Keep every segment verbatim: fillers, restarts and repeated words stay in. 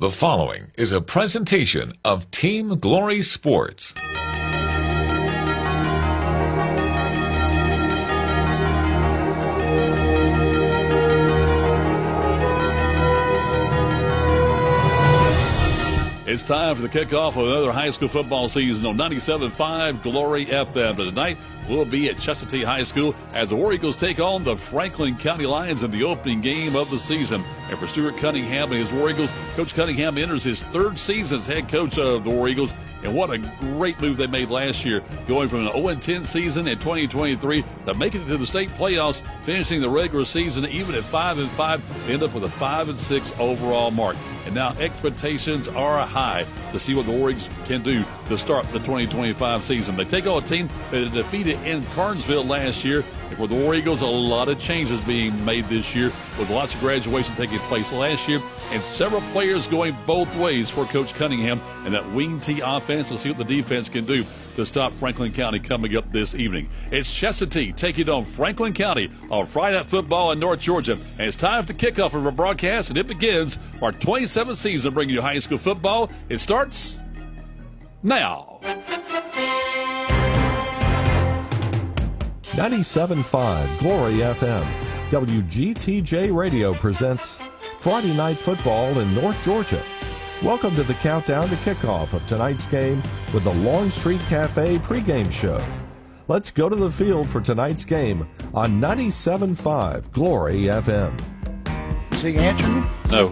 The following is a presentation of Team Glory Sports. It's time for the kickoff of another high school football season on ninety-seven point five Glory F M. But tonight, we'll be at Chestatee High School as the War Eagles take on the Franklin County Lions in the opening game of the season. And for Stuart Cunningham and his War Eagles, Coach Cunningham enters his third season as head coach of the War Eagles. And what a great move they made last year, going from an oh and ten season in twenty twenty-three to making it to the state playoffs, finishing the regular season even at five and five, end up with a five and six overall mark. And now expectations are high to see what the War Eagles can do to start the twenty twenty-five season. They take on a team that they defeated in Carnesville last year. And for the War Eagles, a lot of changes being made this year, with lots of graduation taking place last year and several players going both ways for Coach Cunningham and that wing T offense. Let's see what the defense can do to stop Franklin County coming up this evening. It's Chestatee taking on Franklin County on Friday Night Football in North Georgia. And it's time for the kickoff of our broadcast, and it begins our twenty-seventh season bringing you high school football. It starts now. ninety-seven point five Glory F M, W G T J Radio presents Friday Night Football in North Georgia. Welcome to the countdown to kickoff of tonight's game with the Long Street Cafe pregame show. Let's go to the field for tonight's game on ninety-seven point five Glory F M. Is he answering? No.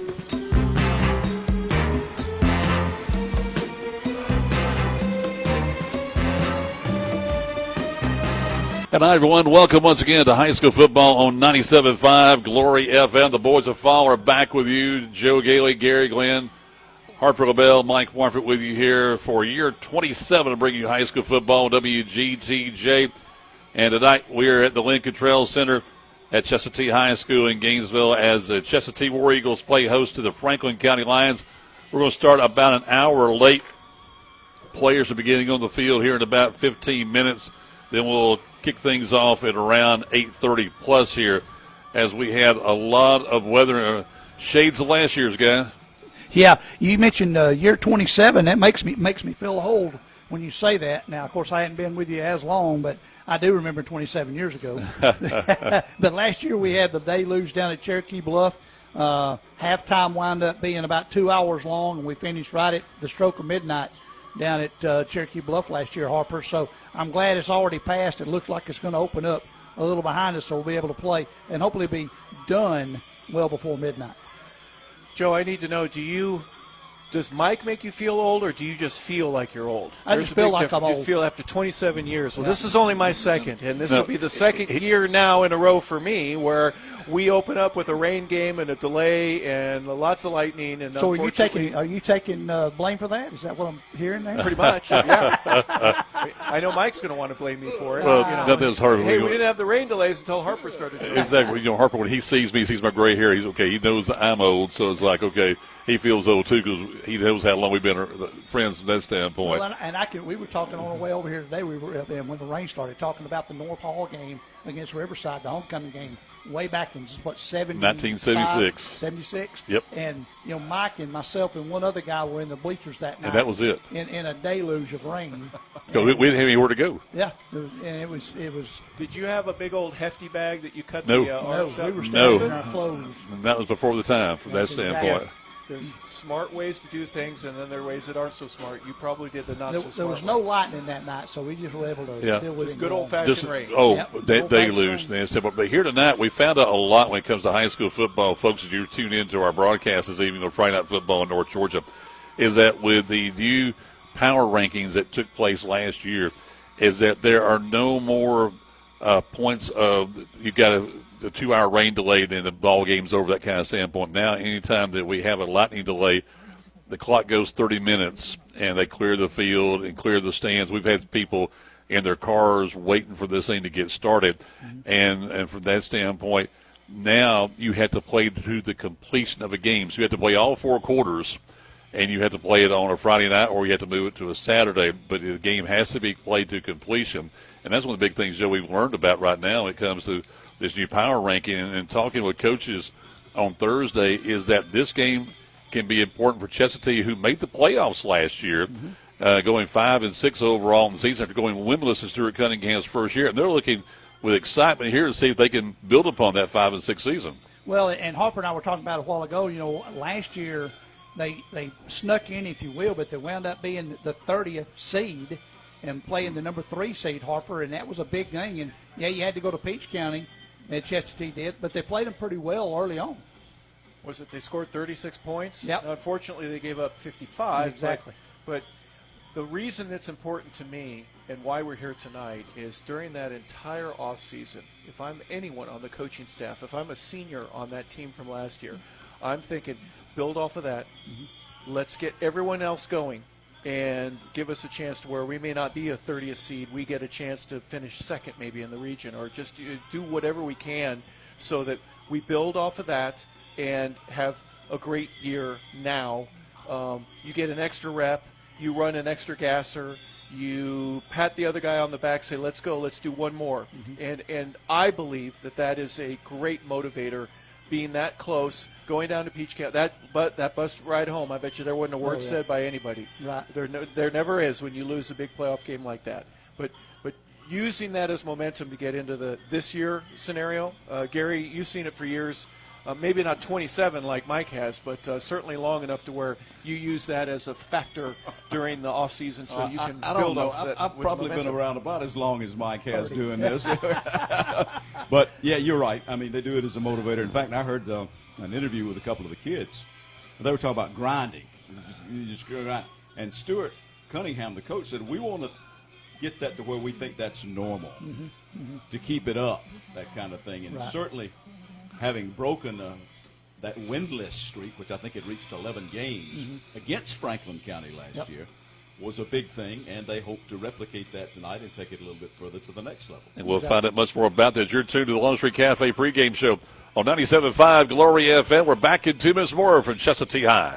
And hi, everyone. Welcome once again to high school football on ninety-seven point five Glory F M. The boys of Fall are back with you. Joe Gailey, Gary Glenn, Harper LaBelle, Mike Warford with you here for year twenty-seven to bring you high school football on W G T J. And tonight we are at the Lynn Cottrell Center at Chestatee High School in Gainesville as the Chestatee War Eagles play host to the Franklin County Lions. We're going to start about an hour late. Players are beginning on the field here in about fifteen minutes. Then we'll kick things off at around eight thirty plus here as we had a lot of weather, uh, shades of last year's, guy. Yeah, you mentioned uh, year twenty-seven. That makes me makes me feel old when you say that. Now, of course, I hadn't been with you as long, but I do remember twenty-seven years ago. But last year we had the deluge down at Cherokee Bluff. Uh, halftime wound up being about two hours long, and we finished right at the stroke of midnight down at uh, Cherokee Bluff last year, Harper. So I'm glad it's already passed. It looks like it's going to open up a little behind us, so we'll be able to play and hopefully be done well before midnight. Joe, I need to know, do you does Mike make you feel old, or do you just feel like you're old? I There's just a feel big like difference. I'm You old. feel after twenty-seven years. Well, Yeah. this is only my second, and this No. will be the second year now in a row for me where we open up with a rain game and a delay and lots of lightning. And So are you unfortunately- taking are you taking uh, blame for that? Is that what I'm hearing there? Pretty much, yeah. I know Mike's going to want to blame me for it. Well, you know. nothing was harder. Hey, we didn't have the rain delays until Harper started doing it. Exactly. You know, Harper, when he sees me, sees my gray hair, he's okay. He knows I'm old, so it's like, okay, he feels old too because he knows how long we've been friends from that standpoint. Well, and, and I can. We were talking on our way over here today. We were uh, when the rain started talking about the North Hall game against Riverside, the homecoming game, way back in what seventy nineteen seventy-six. seventy-six. Yep. And you know, Mike and myself and one other guy were in the bleachers that night. And that was it. In, in a deluge of rain. Because we, we didn't have anywhere to go. Yeah. It was, and it was it was. Did you have a big old hefty bag that you cut No. the uh, No, arms we up? were No. standing in our clothes. And that was before the time from That's that exactly. standpoint. There's smart ways to do things, and then there are ways that aren't so smart. You probably did the not There, so smart there was way. no lightning that night, so we just were able to Yeah. deal with Just it. good and go on. old-fashioned Just, rain. oh, Yep. they, Old they fashioned lose. rain. But but here tonight, we found out a lot when it comes to high school football, folks. As you tune into our broadcast this evening of Friday Night Football in North Georgia, is that with the new power rankings that took place last year, is that there are no more uh, points of you've got a, a two-hour rain delay, then the ball game's over. That kind of standpoint. Now, anytime that we have a lightning delay, the clock goes thirty minutes, and they clear the field and clear the stands. We've had people in their cars waiting for this thing to get started. Mm-hmm. And, and from that standpoint, now you have to play to the completion of a game. So you have to play all four quarters, and you have to play it on a Friday night, or you have to move it to a Saturday. But the game has to be played to completion. And that's one of the big things, Joe, we've learned about right now when it comes to this new power ranking. And, and talking with coaches on Thursday is that this game – can be important for Chestatee, who made the playoffs last year, mm-hmm. uh, going five and six overall in the season after going winless in Stuart Cunningham's first year. And they're looking with excitement here to see if they can build upon that five and six season. Well, and Harper and I were talking about a while ago, you know, last year they they snuck in, if you will, but they wound up being the thirtieth seed and playing the number three seed, Harper, and that was a big thing. And, yeah, you had to go to Peach County, and Chestatee did, but they played them pretty well early on. Was it they scored thirty-six points? Yep. Unfortunately, they gave up fifty-five. Exactly. But, but the reason that's important to me and why we're here tonight is during that entire offseason, if I'm anyone on the coaching staff, if I'm a senior on that team from last year, I'm thinking build off of that. Mm-hmm. Let's get everyone else going and give us a chance to where we may not be a thirtieth seed. We get a chance to finish second maybe in the region, or just do whatever we can so that we build off of that and have a great year now. Um, you get an extra rep. You run an extra gasser. You pat the other guy on the back, say, let's go, let's do one more. Mm-hmm. And and I believe that that is a great motivator, being that close, going down to Peach County. That, but that bus ride home, I bet you there wasn't a word oh, yeah. said by anybody. Right. There, no, there never is when you lose a big playoff game like that. But but using that as momentum to get into the this year scenario, uh, Gary, you've seen it for years. Uh, maybe not twenty-seven like Mike has, but uh, certainly long enough to where you use that as a factor during the off season, so you can uh, I, I build don't know. off that. I've, I've probably momentum. been around about as long as Mike has doing this. But, yeah, you're right. I mean, they do it as a motivator. In fact, I heard uh, an interview with a couple of the kids. They were talking about grinding. You just grind. And Stuart Cunningham, the coach, said, we want to get that to where we think that's normal, mm-hmm. Mm-hmm. to keep it up, that kind of thing. And right. certainly having broken uh, that winless streak, which I think had reached eleven games mm-hmm. against Franklin County last yep. year, was a big thing, and they hope to replicate that tonight and take it a little bit further to the next level. And we'll exactly. find out much more about that. You're tuned to the Longstreet Cafe pregame show on ninety-seven point five Glory F M. We're back in two minutes more from Chestatee High.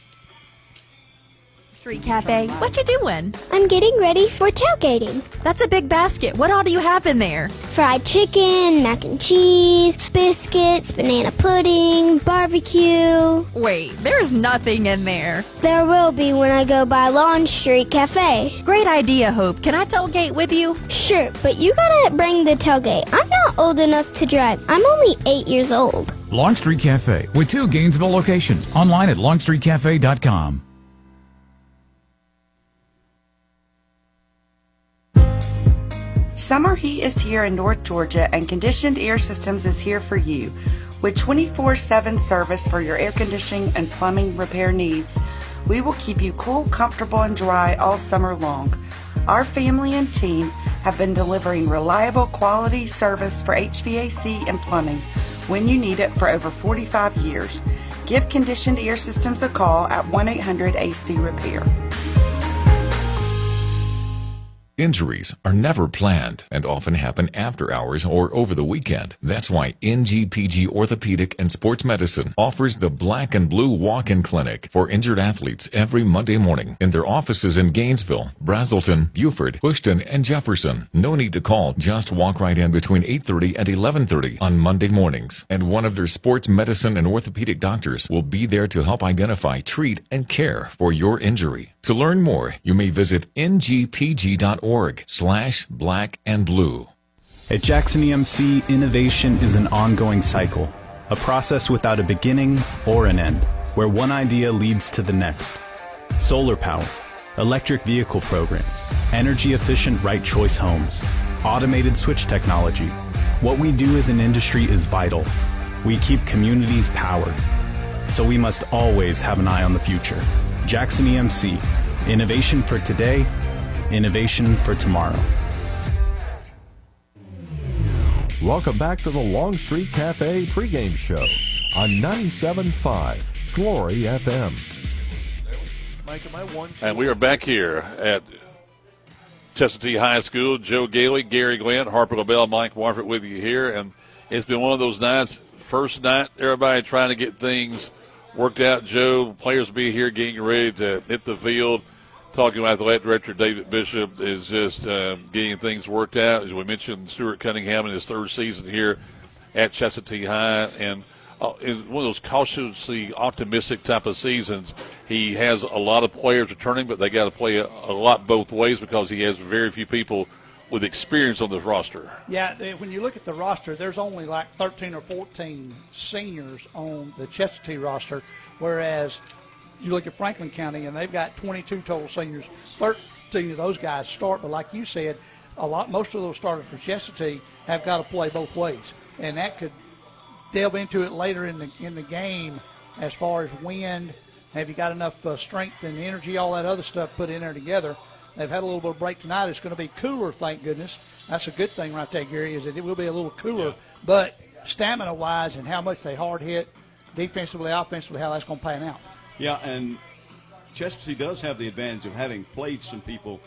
Street Cafe, what you doing? I'm getting ready for tailgating. That's a big basket. What all do you have in there? Fried chicken, mac and cheese, biscuits, banana pudding, barbecue. Wait, there's nothing in there. There will be when I go by Longstreet Cafe. Great idea, Hope. Can I tailgate with you? Sure, but you gotta bring the tailgate. I'm not old enough to drive. I'm only eight years old. Longstreet Cafe, with two Gainesville locations. Online at longstreet cafe dot com. Summer heat is here in North Georgia, and Conditioned Air Systems is here for you. With twenty-four seven service for your air conditioning and plumbing repair needs, we will keep you cool, comfortable, and dry all summer long. Our family and team have been delivering reliable quality service for H V A C and plumbing when you need it for over forty-five years. Give Conditioned Air Systems a call at one eight hundred A C repair. Injuries are never planned and often happen after hours or over the weekend. That's why N G P G Orthopedic and Sports Medicine offers the Black and Blue Walk-In Clinic for injured athletes every Monday morning in their offices in Gainesville, Brazelton, Beaufort, Bushton, and Jefferson. No need to call. Just walk right in between eight thirty and eleven thirty on Monday mornings. And one of their sports medicine and orthopedic doctors will be there to help identify, treat, and care for your injury. To learn more, you may visit N G P G dot org slash black and blue. At Jackson E M C, innovation is an ongoing cycle, a process without a beginning or an end, where one idea leads to the next. Solar power, electric vehicle programs, energy-efficient right choice homes, automated switch technology. What we do as an industry is vital. We keep communities powered. So we must always have an eye on the future. Jackson E M C, innovation for today, innovation for tomorrow. Welcome back to the Longstreet Cafe pregame show on ninety-seven point five Glory F M. Mike, am I one? And we are back here at Chestatee High School. Joe Gailey, Gary Glenn, Harper LaBelle, Mike Warford with you here. And it's been one of those nights, first night, everybody trying to get things worked out. Joe, players will be here getting ready to hit the field. Talking with athletic director David Bishop is just uh, getting things worked out. As we mentioned, Stuart Cunningham in his third season here at Chestatee High. And uh, in one of those cautiously optimistic type of seasons. He has a lot of players returning, but they got to play a, a lot both ways because he has very few people with experience on this roster. Yeah, when you look at the roster, there's only like thirteen or fourteen seniors on the Chestatee roster, whereas you look at Franklin County and they've got twenty-two total seniors. thirteen of those guys start, but like you said, a lot, most of those starters for Chestatee have got to play both ways, and that could delve into it later in the in the game as far as wind. Have you got enough uh, strength and energy, all that other stuff put in there together? They've had a little bit of break tonight. It's going to be cooler, thank goodness. That's a good thing right there, Gary, is that it will be a little cooler. Yeah. But stamina-wise and how much they hard hit, defensively, offensively, how that's going to pan out. Yeah, and Chestatee does have the advantage of having played some people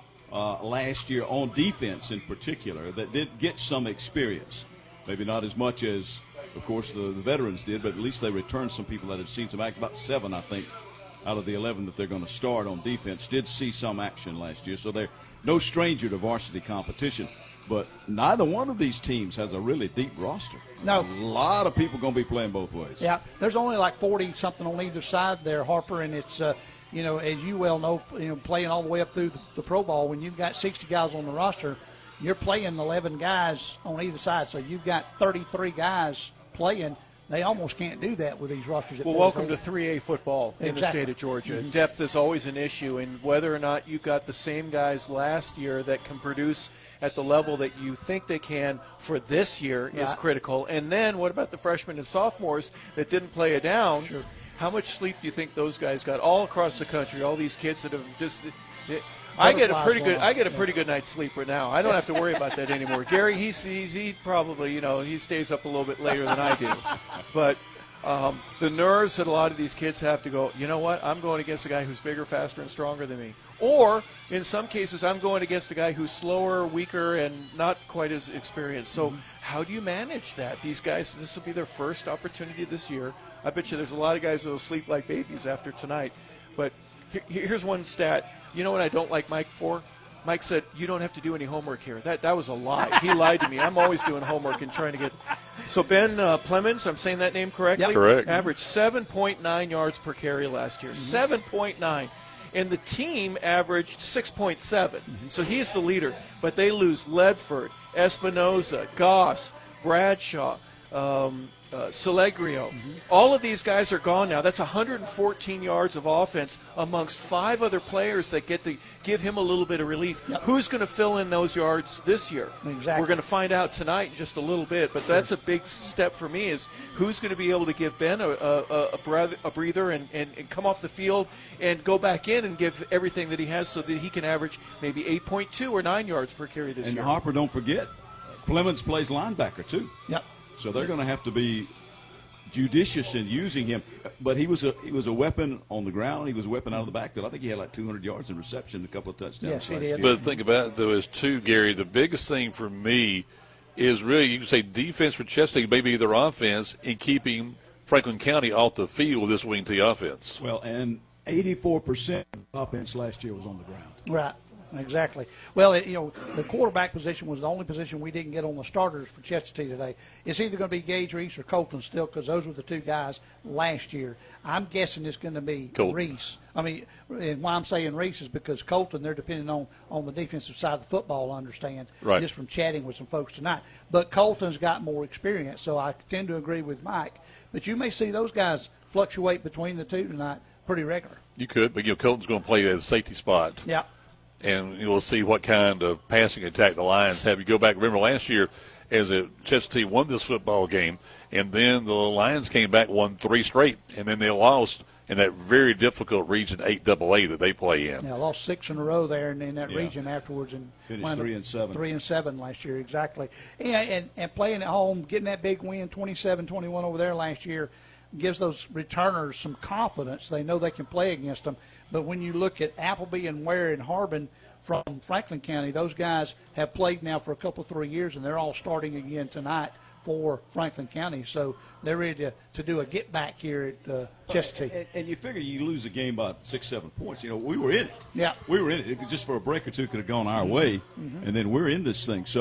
uh, last year on defense in particular that did get some experience. Maybe not as much as, of course, the, the veterans did, but at least they returned some people that had seen some action. About seven, I think, out of the eleven that they're going to start on defense did see some action last year. So they're no stranger to varsity competition. But neither one of these teams has a really deep roster. No. A lot of people going to be playing both ways. Yeah, there's only like forty-something on either side there, Harper, and it's, uh, you know, as you well know, you know, playing all the way up through the, the Pro Bowl, when you've got sixty guys on the roster, you're playing eleven guys on either side. So you've got thirty-three guys playing. They almost can't do that with these rosters. Well, welcome to three A football in exactly. the state of Georgia. Mm-hmm. Depth is always an issue, and whether or not you've got the same guys last year that can produce at the level that you think they can for this year right. is critical. And then what about the freshmen and sophomores that didn't play it down? Sure. How much sleep do you think those guys got all across the country, all these kids that have just it, – I get a pretty good. I get a pretty good night's sleep right now. I don't have to worry about that anymore. Gary, he's, he's he probably you know he stays up a little bit later than I do, but um, the nerves that a lot of these kids have to go. You know what? I'm going against a guy who's bigger, faster, and stronger than me. Or in some cases, I'm going against a guy who's slower, weaker, and not quite as experienced. So mm-hmm. how do you manage that? These guys, this will be their first opportunity this year. I bet you there's a lot of guys that will sleep like babies after tonight. But here's one stat. You know what I don't like Mike for? Mike said, you don't have to do any homework here. That that was a lie. He lied to me. I'm always doing homework and trying to get – so Ben uh, Plemons, I'm saying that name correctly? Yep. Correct. Averaged seven point nine yards per carry last year. Mm-hmm. seven point nine. And the team averaged six point seven. Mm-hmm. So he's the leader. But they lose Ledford, Espinoza, Goss, Bradshaw, um, uh, Selegrio. Mm-hmm. All of these guys are gone now. That's one hundred fourteen yards of offense amongst five other players that get to give him a little bit of relief. Yep. Who's going to fill in those yards this year? Exactly. We're going to find out tonight in just a little bit. But that's a big step for me is who's going to be able to give Ben a, a, a, breath, a breather and, and, and come off the field and go back in and give everything that he has so that he can average maybe eight point two or nine yards per carry this and year. And Harper, don't forget, Clemens plays linebacker too. Yep. So they're going to have to be judicious in using him. But he was a he was a weapon on the ground. He was a weapon out of the backfield. I think he had like two hundred yards in reception, a couple of touchdowns. Yes, he did. But think about it, though, as too, Gary, the biggest thing for me is really, you can say defense for Chestatee, maybe their offense, in keeping Franklin County off the field with this wing T offense. Well, and eighty-four percent of offense last year was on the ground. Right. Exactly. Well, it, you know, the quarterback position was the only position we didn't get on the starters for Chestatee today. It's either going to be Gage Reese or Colton still because those were the two guys last year. I'm guessing it's going to be Colton. Reese. I mean, and why I'm saying Reese is because Colton, they're depending on, on the defensive side of the football, I understand, right. just from chatting with some folks tonight. But Colton's got more experience, so I tend to agree with Mike. But you may see those guys fluctuate between the two tonight pretty regular. You could, but, you know, Colton's going to play as a safety spot. Yeah. And you'll see what kind of passing attack the Lions have. You go back, remember last year as a Chestatee won this football game, and then the Lions came back, won three straight, and then they lost in that very difficult region eight double A that they play in. Yeah, lost six in a row there in, in that yeah. region afterwards. And finished three and seven. Three and seven last year, exactly. And, and, and playing at home, getting that big win, twenty-seven twenty-one over there last year, gives those returners some confidence. They know they can play against them. But when you look at Appleby and Ware and Harbin from Franklin County, those guys have played now for a couple, three years, and they're all starting again tonight for Franklin County. So they're ready to, to do a get-back here at uh, Chestatee. And, and you figure you lose a game by six, seven points. You know, we were in it. Yeah. We were in it. It just for a break or two could have gone our way, mm-hmm. and then we're in this thing. So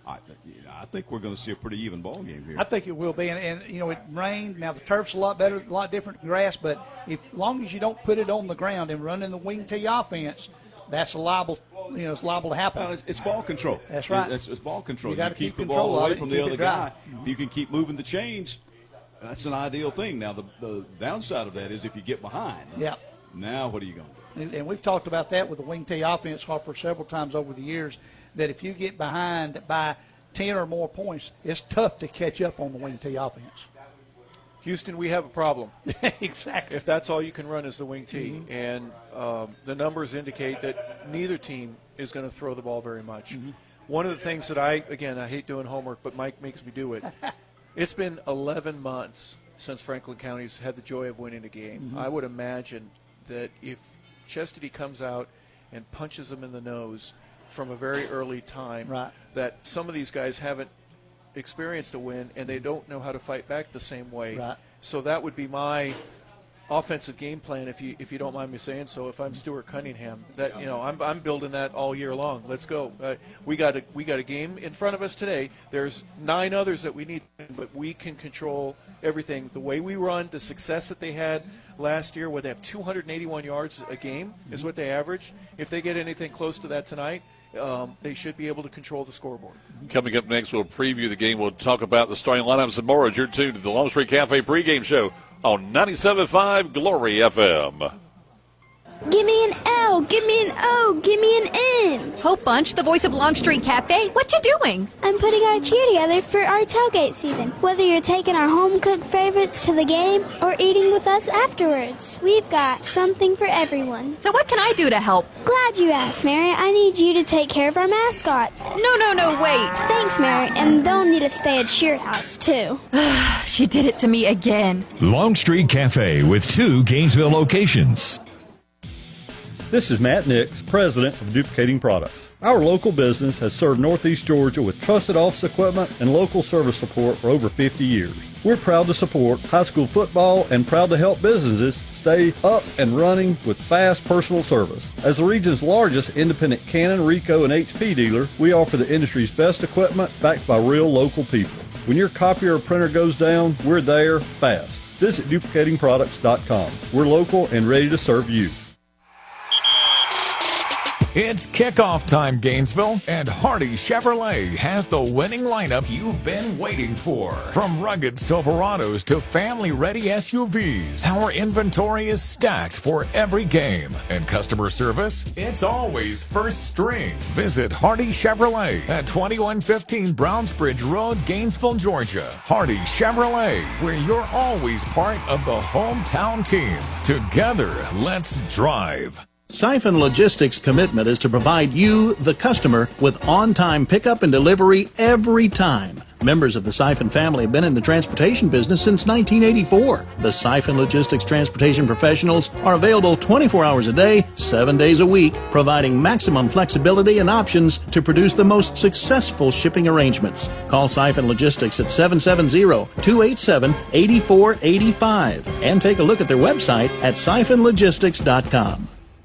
I, I think we're going to see a pretty even ball game here. I think it will be, and, and you know, it rained. Now the turf's a lot better, a lot different grass, but if, as long as you don't put it on the ground and run in the wing tee offense, that's liable. You know, it's liable to happen. Well, it's, it's ball control. That's right. It's, it's ball control. You got to keep, keep the control ball of away it from and the keep other it dry. guy. If you can keep moving the chains, that's an ideal thing. Now the, the downside of that is if you get behind. Yeah. Now what are you going to do? And, and we've talked about that with the wing tee offense, Harper, several times over the years, that if you get behind by ten or more points, it's tough to catch up on the wing tee offense. Houston, we have a problem. Exactly. If that's all you can run is the wing tee. Mm-hmm. And um, the numbers indicate that neither team is going to throw the ball very much. Mm-hmm. One of the things that I, again, I hate doing homework, but Mike makes me do it. It's been eleven months since Franklin County's had the joy of winning a game. Mm-hmm. I would imagine that if Chestatee comes out and punches them in the nose from a very early time, right, that some of these guys haven't experienced a win and they don't know how to fight back the same way. Right. So that would be my offensive game plan, if you if you don't mind me saying so. If I'm Stuart Cunningham, that you know I'm I'm building that all year long. Let's go. Uh, we got a we got a game in front of us today. There's nine others that we need, but we can control everything. The way we run, the success that they had last year, where they have two hundred eighty-one yards a game, is what they average. If they get anything close to that tonight, Um, they should be able to control the scoreboard. Coming up next, we'll preview the game. We'll talk about the starting lineups and more as you're tuned to the Longstreet Cafe pregame show on ninety-seven point five Glory F M. Give me an L, give me an O, give me an N. Hope Bunch, the voice of Longstreet Cafe, what you doing? I'm putting our cheer together for our tailgate season. Whether you're taking our home-cooked favorites to the game or eating with us afterwards, we've got something for everyone. So what can I do to help? Glad you asked, Mary. I need you to take care of our mascots. No, no, no, wait. Thanks, Mary, and they'll need to stay at Cheer House, too. She did it to me again. Longstreet Cafe with two Gainesville locations. This is Matt Nix, president of Duplicating Products. Our local business has served Northeast Georgia with trusted office equipment and local service support for over fifty years. We're proud to support high school football and proud to help businesses stay up and running with fast personal service. As the region's largest independent Canon, Ricoh, and H P dealer, we offer the industry's best equipment backed by real local people. When your copier or printer goes down, we're there fast. Visit duplicating products dot com. We're local and ready to serve you. It's kickoff time, Gainesville, and Hardy Chevrolet has the winning lineup you've been waiting for. From rugged Silverados to family-ready S U Vs, our inventory is stacked for every game. And customer service, it's always first string. Visit Hardy Chevrolet at twenty-one fifteen Brownsbridge Road, Gainesville, Georgia. Hardy Chevrolet, where you're always part of the hometown team. Together, let's drive. Siphon Logistics' commitment is to provide you, the customer, with on-time pickup and delivery every time. Members of the Siphon family have been in the transportation business since nineteen eighty-four. The Siphon Logistics transportation professionals are available twenty-four hours a day, seven days a week, providing maximum flexibility and options to produce the most successful shipping arrangements. Call Siphon Logistics at seven seven zero, two eight seven, eight four eight five and take a look at their website at siphon logistics dot com.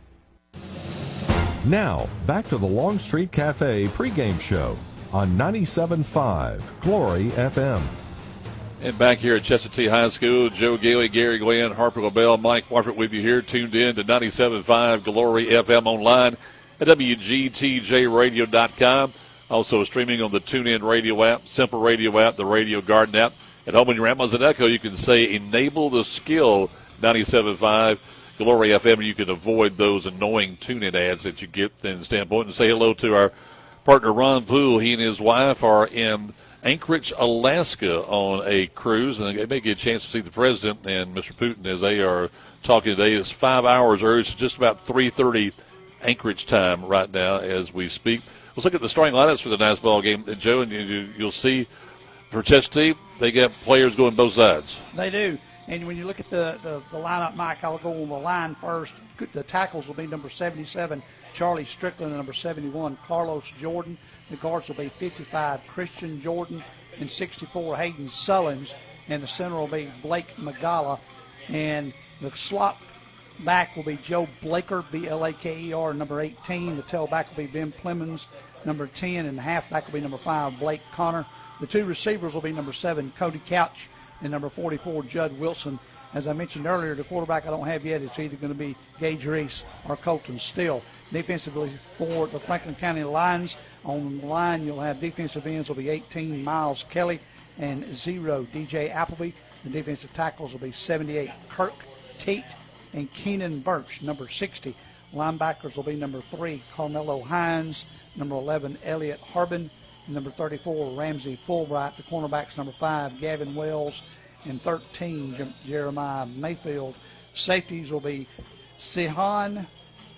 Now, back to the Longstreet Cafe pregame show on ninety-seven point five Glory F M. And back here at Chestatee High School, Joe Gailey, Gary Glenn, Harper LaBelle, Mike Warford with you here, tuned in to ninety-seven point five Glory F M online at W G T J radio dot com. Also streaming on the TuneIn Radio app, Simple Radio app, the Radio Garden app. At home on your Amazon Echo, you can say enable the skill ninety-seven point five Glory F M. You can avoid those annoying tune-in ads that you get in standpoint. And say hello to our partner Ron Poole. He and his wife are in Anchorage, Alaska on a cruise, and they may get a chance to see the president and Mister Putin as they are talking today. It's five hours early. It's just about three thirty Anchorage time right now as we speak. Let's look at the starting lineups for the nice ball game. And Joe, and you, you'll see for Chestatee, they got players going both sides. They do. And when you look at the, the, the lineup, Mike, I'll go on the line first. The tackles will be number seventy-seven, Charlie Strickland, and number seventy-one, Carlos Jordan. The guards will be fifty-five, Christian Jordan, and sixty-four, Hayden Sullins. And the center will be Blake Magala. And the slot back will be Joe Blaker, B L A K E R, number eighteen. The tailback will be Ben Plemons, number ten, and the halfback will be number five, Blake Connor. The two receivers will be number seven, Cody Couch, and number forty-four, Judd Wilson. As I mentioned earlier, the quarterback I don't have yet is either going to be Gage Reese or Colton Steele. Defensively for the Franklin County Lions, on the line you'll have defensive ends will be eighteen, Miles Kelly, and zero, D J Appleby. The defensive tackles will be seventy-eight, Kirk Tate and Keenan Birch, number sixty. Linebackers will be number three, Carmelo Hines, number eleven, Elliott Harbin, number thirty-four, Ramsey Fulbright. The cornerbacks, number five, Gavin Wells, and thirteen, J- Jeremiah Mayfield. Safeties will be Sihan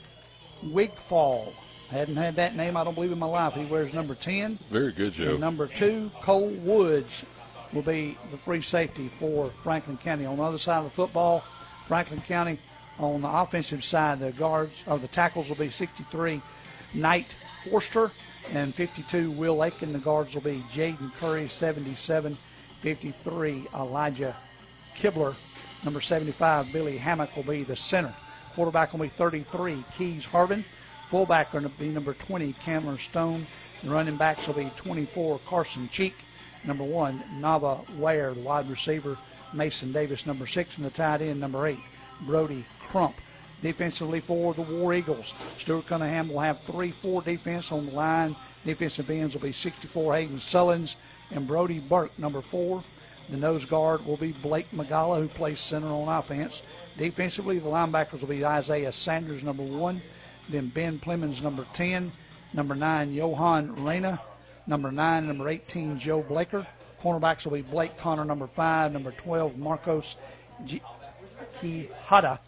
Wigfall. I hadn't had that name, I don't believe, in my life. He wears number ten. Very good, Joe. And number two, Cole Woods, will be the free safety for Franklin County. On the other side of the football, Franklin County, on the offensive side, the guards or the tackles will be sixty-three, Knight Forster, and fifty-two, Will Aiken. The guards will be Jaden Curry, seventy-seven, fifty-three, Elijah Kibler. Number seventy-five, Billy Hammock, will be the center. Quarterback will be thirty-three, Keys Harbin. Fullback will be number twenty, Cameron Stone. The running backs will be twenty-four, Carson Cheek. Number one, Nava Ware. The wide receiver, Mason Davis, number six. And the tight end, number eight, Brody Crump. Defensively for the War Eagles, Stuart Cunningham will have three four defense on the line. Defensive ends will be sixty-four, Hayden Sullins and Brody Burke, number four. The nose guard will be Blake Magala, who plays center on offense. Defensively, the linebackers will be Isaiah Sanders, number one. Then Ben Plemons, number ten. Number nine, Johan Reyna. Number nine, number eighteen, Joe Blaker. Cornerbacks will be Blake Connor, number five. Number twelve, Marcos G- Quijada,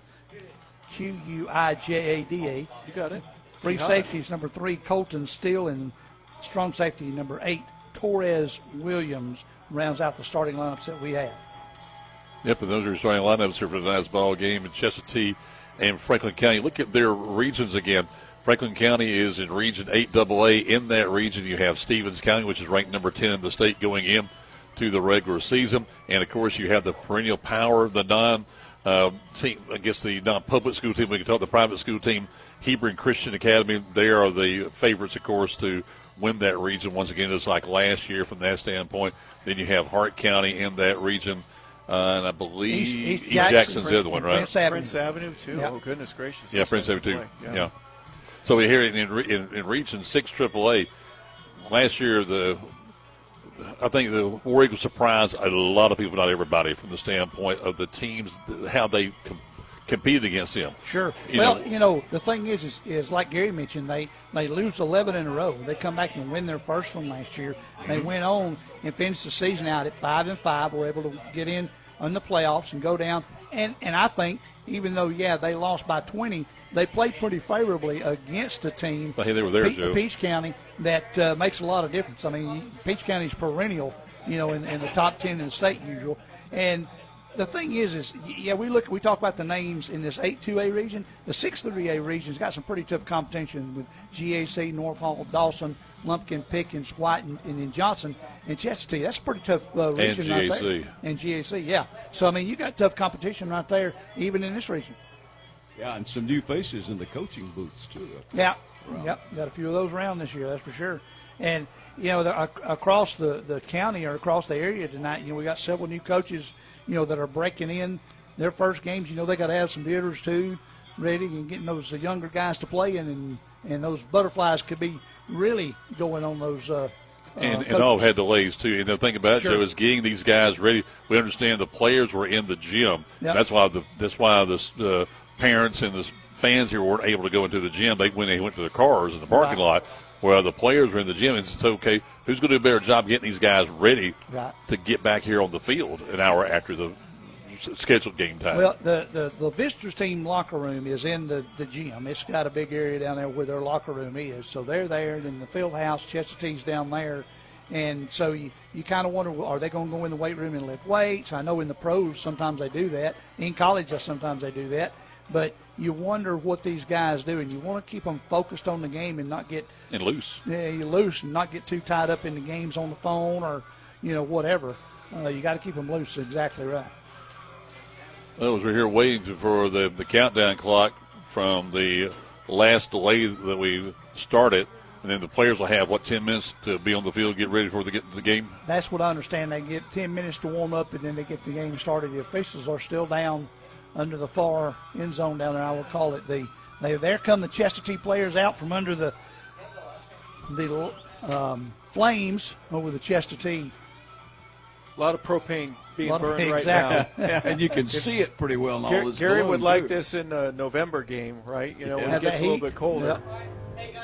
Q U I J A D A. You got it. Free Quijada. safeties, number three, Colton Steele. And strong safety, number eight, Torres Williams, rounds out the starting lineups that we have. Yep, and those are starting lineups here for tonight's ball game in Chestatee and Franklin County. Look at their regions again. Franklin County is in Region eight double A. In that region, you have Stevens County, which is ranked number ten in the state going in to the regular season. And, of course, you have the perennial power, the non uh, team, I guess the non-public school team. We can talk the private school team, Hebron Christian Academy. They are the favorites, of course, to win that region once again, just like last year from that standpoint. Then you have Hart County in that region. Uh, and I believe East, East, East Jackson, Jackson's the other one, right? Prince Avenue, Prince Avenue too. Yep. Oh, goodness gracious. Yeah, Prince Avenue too. Yeah. yeah. So we hear in, in, in Region six triple A, last year the I think the War Eagles surprised a lot of people, not everybody, from the standpoint of the teams, how they com- competed against them. Sure. You well, know, you know, the thing is, is, is like Gary mentioned, they, they lose eleven in a row. They come back and win their first one last year. They Mm-hmm. went on and finished the season out at five and five. Were able to get in on the playoffs and go down. And and I think, even though, yeah, they lost by twenty, they played pretty favorably against a team, I think they were there, Pe- Joe. Peach County, that uh, makes a lot of difference. I mean, Peach County's perennial, you know, in, in the top ten in the state usual. And the thing is, is yeah, we look, we talk about the names in this eight two A region. The six three A region's got some pretty tough competition with G A C, North Hall, Dawson, Lumpkin, Pickens, White, and, and then Johnson and Chestatee. That's a pretty tough uh, region G A C. right there. And G A C, yeah. So I mean, you got tough competition right there, even in this region. Yeah, and some new faces in the coaching booths too. Yeah, yep, got a few of those around this year, that's for sure. And you know, the, ac- across the, the county or across the area tonight, you know, we got several new coaches, you know, that are breaking in their first games. You know, they got to have some bidders too, ready and getting those uh, younger guys to play in, and and those butterflies could be really going on those. Uh, And, uh, and all had delays, too. And the thing about it, Sure. Joe, is getting these guys ready. We understand the players were in the gym. Yep. That's why the that's why the uh, parents and the fans here weren't able to go into the gym. They when they went to their cars in the parking Right. lot, where the players were in the gym. And it's okay. Who's going to do a better job getting these guys ready Right. to get back here on the field an hour after the s- scheduled game time? Well, the, the, the visitors team locker room is in the, the gym. It's got a big area down there where their locker room is. So they're there. Then the field house, Chestatee's down there. And so you, you kind of wonder, well, are they going to go in the weight room and lift weights? I know in the pros sometimes they do that. In college sometimes they do that. But you wonder what these guys do, and you want to keep them focused on the game and not get and loose. yeah, you loose and not get too tied up in the games on the phone or, you know, whatever. Uh, you got to keep them loose. Exactly right. Well, as we're here waiting for the, the countdown clock from the last delay that we started, and then the players will have, what, ten minutes to be on the field, get ready before they get to the game? That's what I understand. They get ten minutes to warm up, and then they get the game started. The officials are still down under the far end zone down there. I will call it the they, – there come the Chestatee players out from under the the um, flames over the Chestatee. A lot of propane being of, burned exactly. right now. Yeah, and you can see it pretty well in all Gary, this Gary would like too. this in the November game, right? You know, Yeah. when it gets a little bit colder. Yep.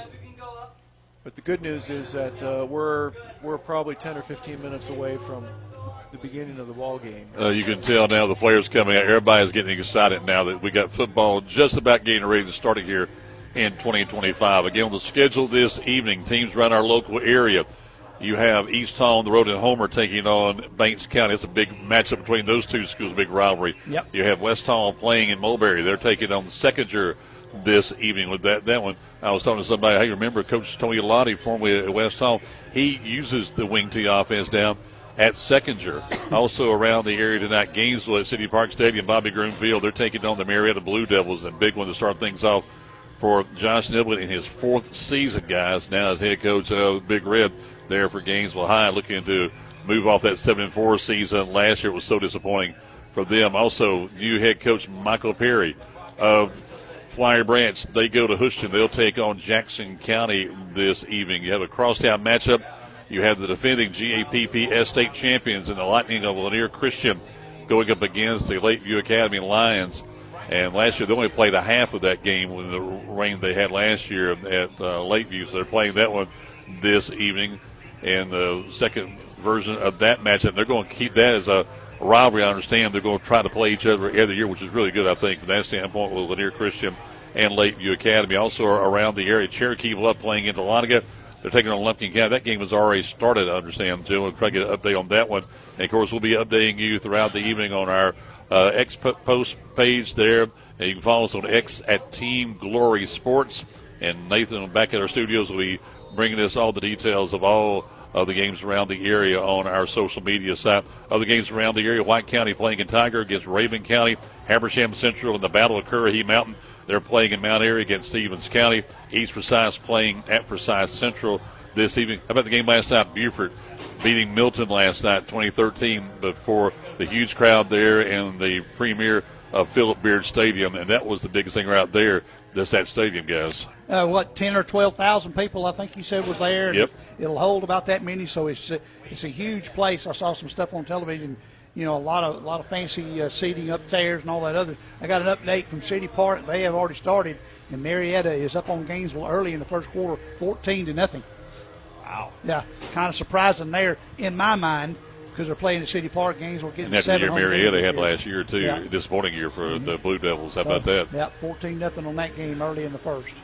But the good news is that uh, we're we're probably ten or fifteen minutes away from the beginning of the ball game. Uh, you can tell now the players coming out. Everybody's getting excited now that we got football just about getting ready to start here in twenty twenty-five. Again, on the schedule this evening, teams around our local area. You have East Hall on the road in Homer taking on Banks County. It's a big matchup between those two schools, big rivalry. Yep. You have West Hall playing in Mulberry. They're taking on Seconder this evening with that, that one. I was talking to somebody, hey, remember Coach Tony Lottie, formerly at West Hall, he uses the wing T offense down at Seconder. Also around the area tonight, Gainesville at City Park Stadium, Bobby Groom Field. They're taking on the Marietta Blue Devils, and a big one to start things off for Josh Niblett in his fourth season, guys. Now as head coach of Big Red there for Gainesville High, looking to move off that seven and four season. Last year was so disappointing for them. Also, new head coach Michael Perry of Flyer Branch. They go to Houston. They'll take on Jackson County this evening. You have a crosstown matchup. You have the defending G A P P S state champions in the Lightning of Lanier Christian going up against the Lakeview Academy Lions. And last year they only played a half of that game with the rain they had last year at uh, Lakeview. So they're playing that one this evening. And the second version of that matchup, they're going to keep that as a rivalry. I understand they're going to try to play each other every year, which is really good, I think, from that standpoint with Lanier Christian and Lakeview Academy. Also around the area, Cherokee Bluff playing into Dahlonega. They're taking on Lumpkin County. That game has already started, I understand, too. We'll try to get an update on that one. And, of course, we'll be updating you throughout the evening on our uh, X post page there. And you can follow us on X at Team Glory Sports. And Nathan, back at our studios, will be bringing us all the details of all of the games around the area on our social media site. Other games around the area, White County playing in Tiger against Raven County. Habersham Central in the Battle of Currahee Mountain. They're playing in Mount Airy against Stevens County. East Forsyth playing at Forsyth Central this evening. How about the game last night? Beaufort beating Milton last night, twenty thirteen, before the huge crowd there and the premier of Philip Beard Stadium. And that was the biggest thing right there, just that stadium, guys. Uh, what, ten or twelve thousand people, I think you said, was there. Yep. It'll hold about that many, so it's a, it's a huge place. I saw some stuff on television. You know, a lot of a lot of fancy uh, seating upstairs and all that other. I got an update from City Park. They have already started, and Marietta is up on Gainesville early in the first quarter, fourteen to nothing. Wow. Yeah, kind of surprising there in my mind because they're playing at City Park. Gainesville getting and that's the seven year home Marietta games had this year. last year, too. Yeah. Disappointing year for Mm-hmm. the Blue Devils. How about that? Yeah, fourteen nothing on that game early in the first.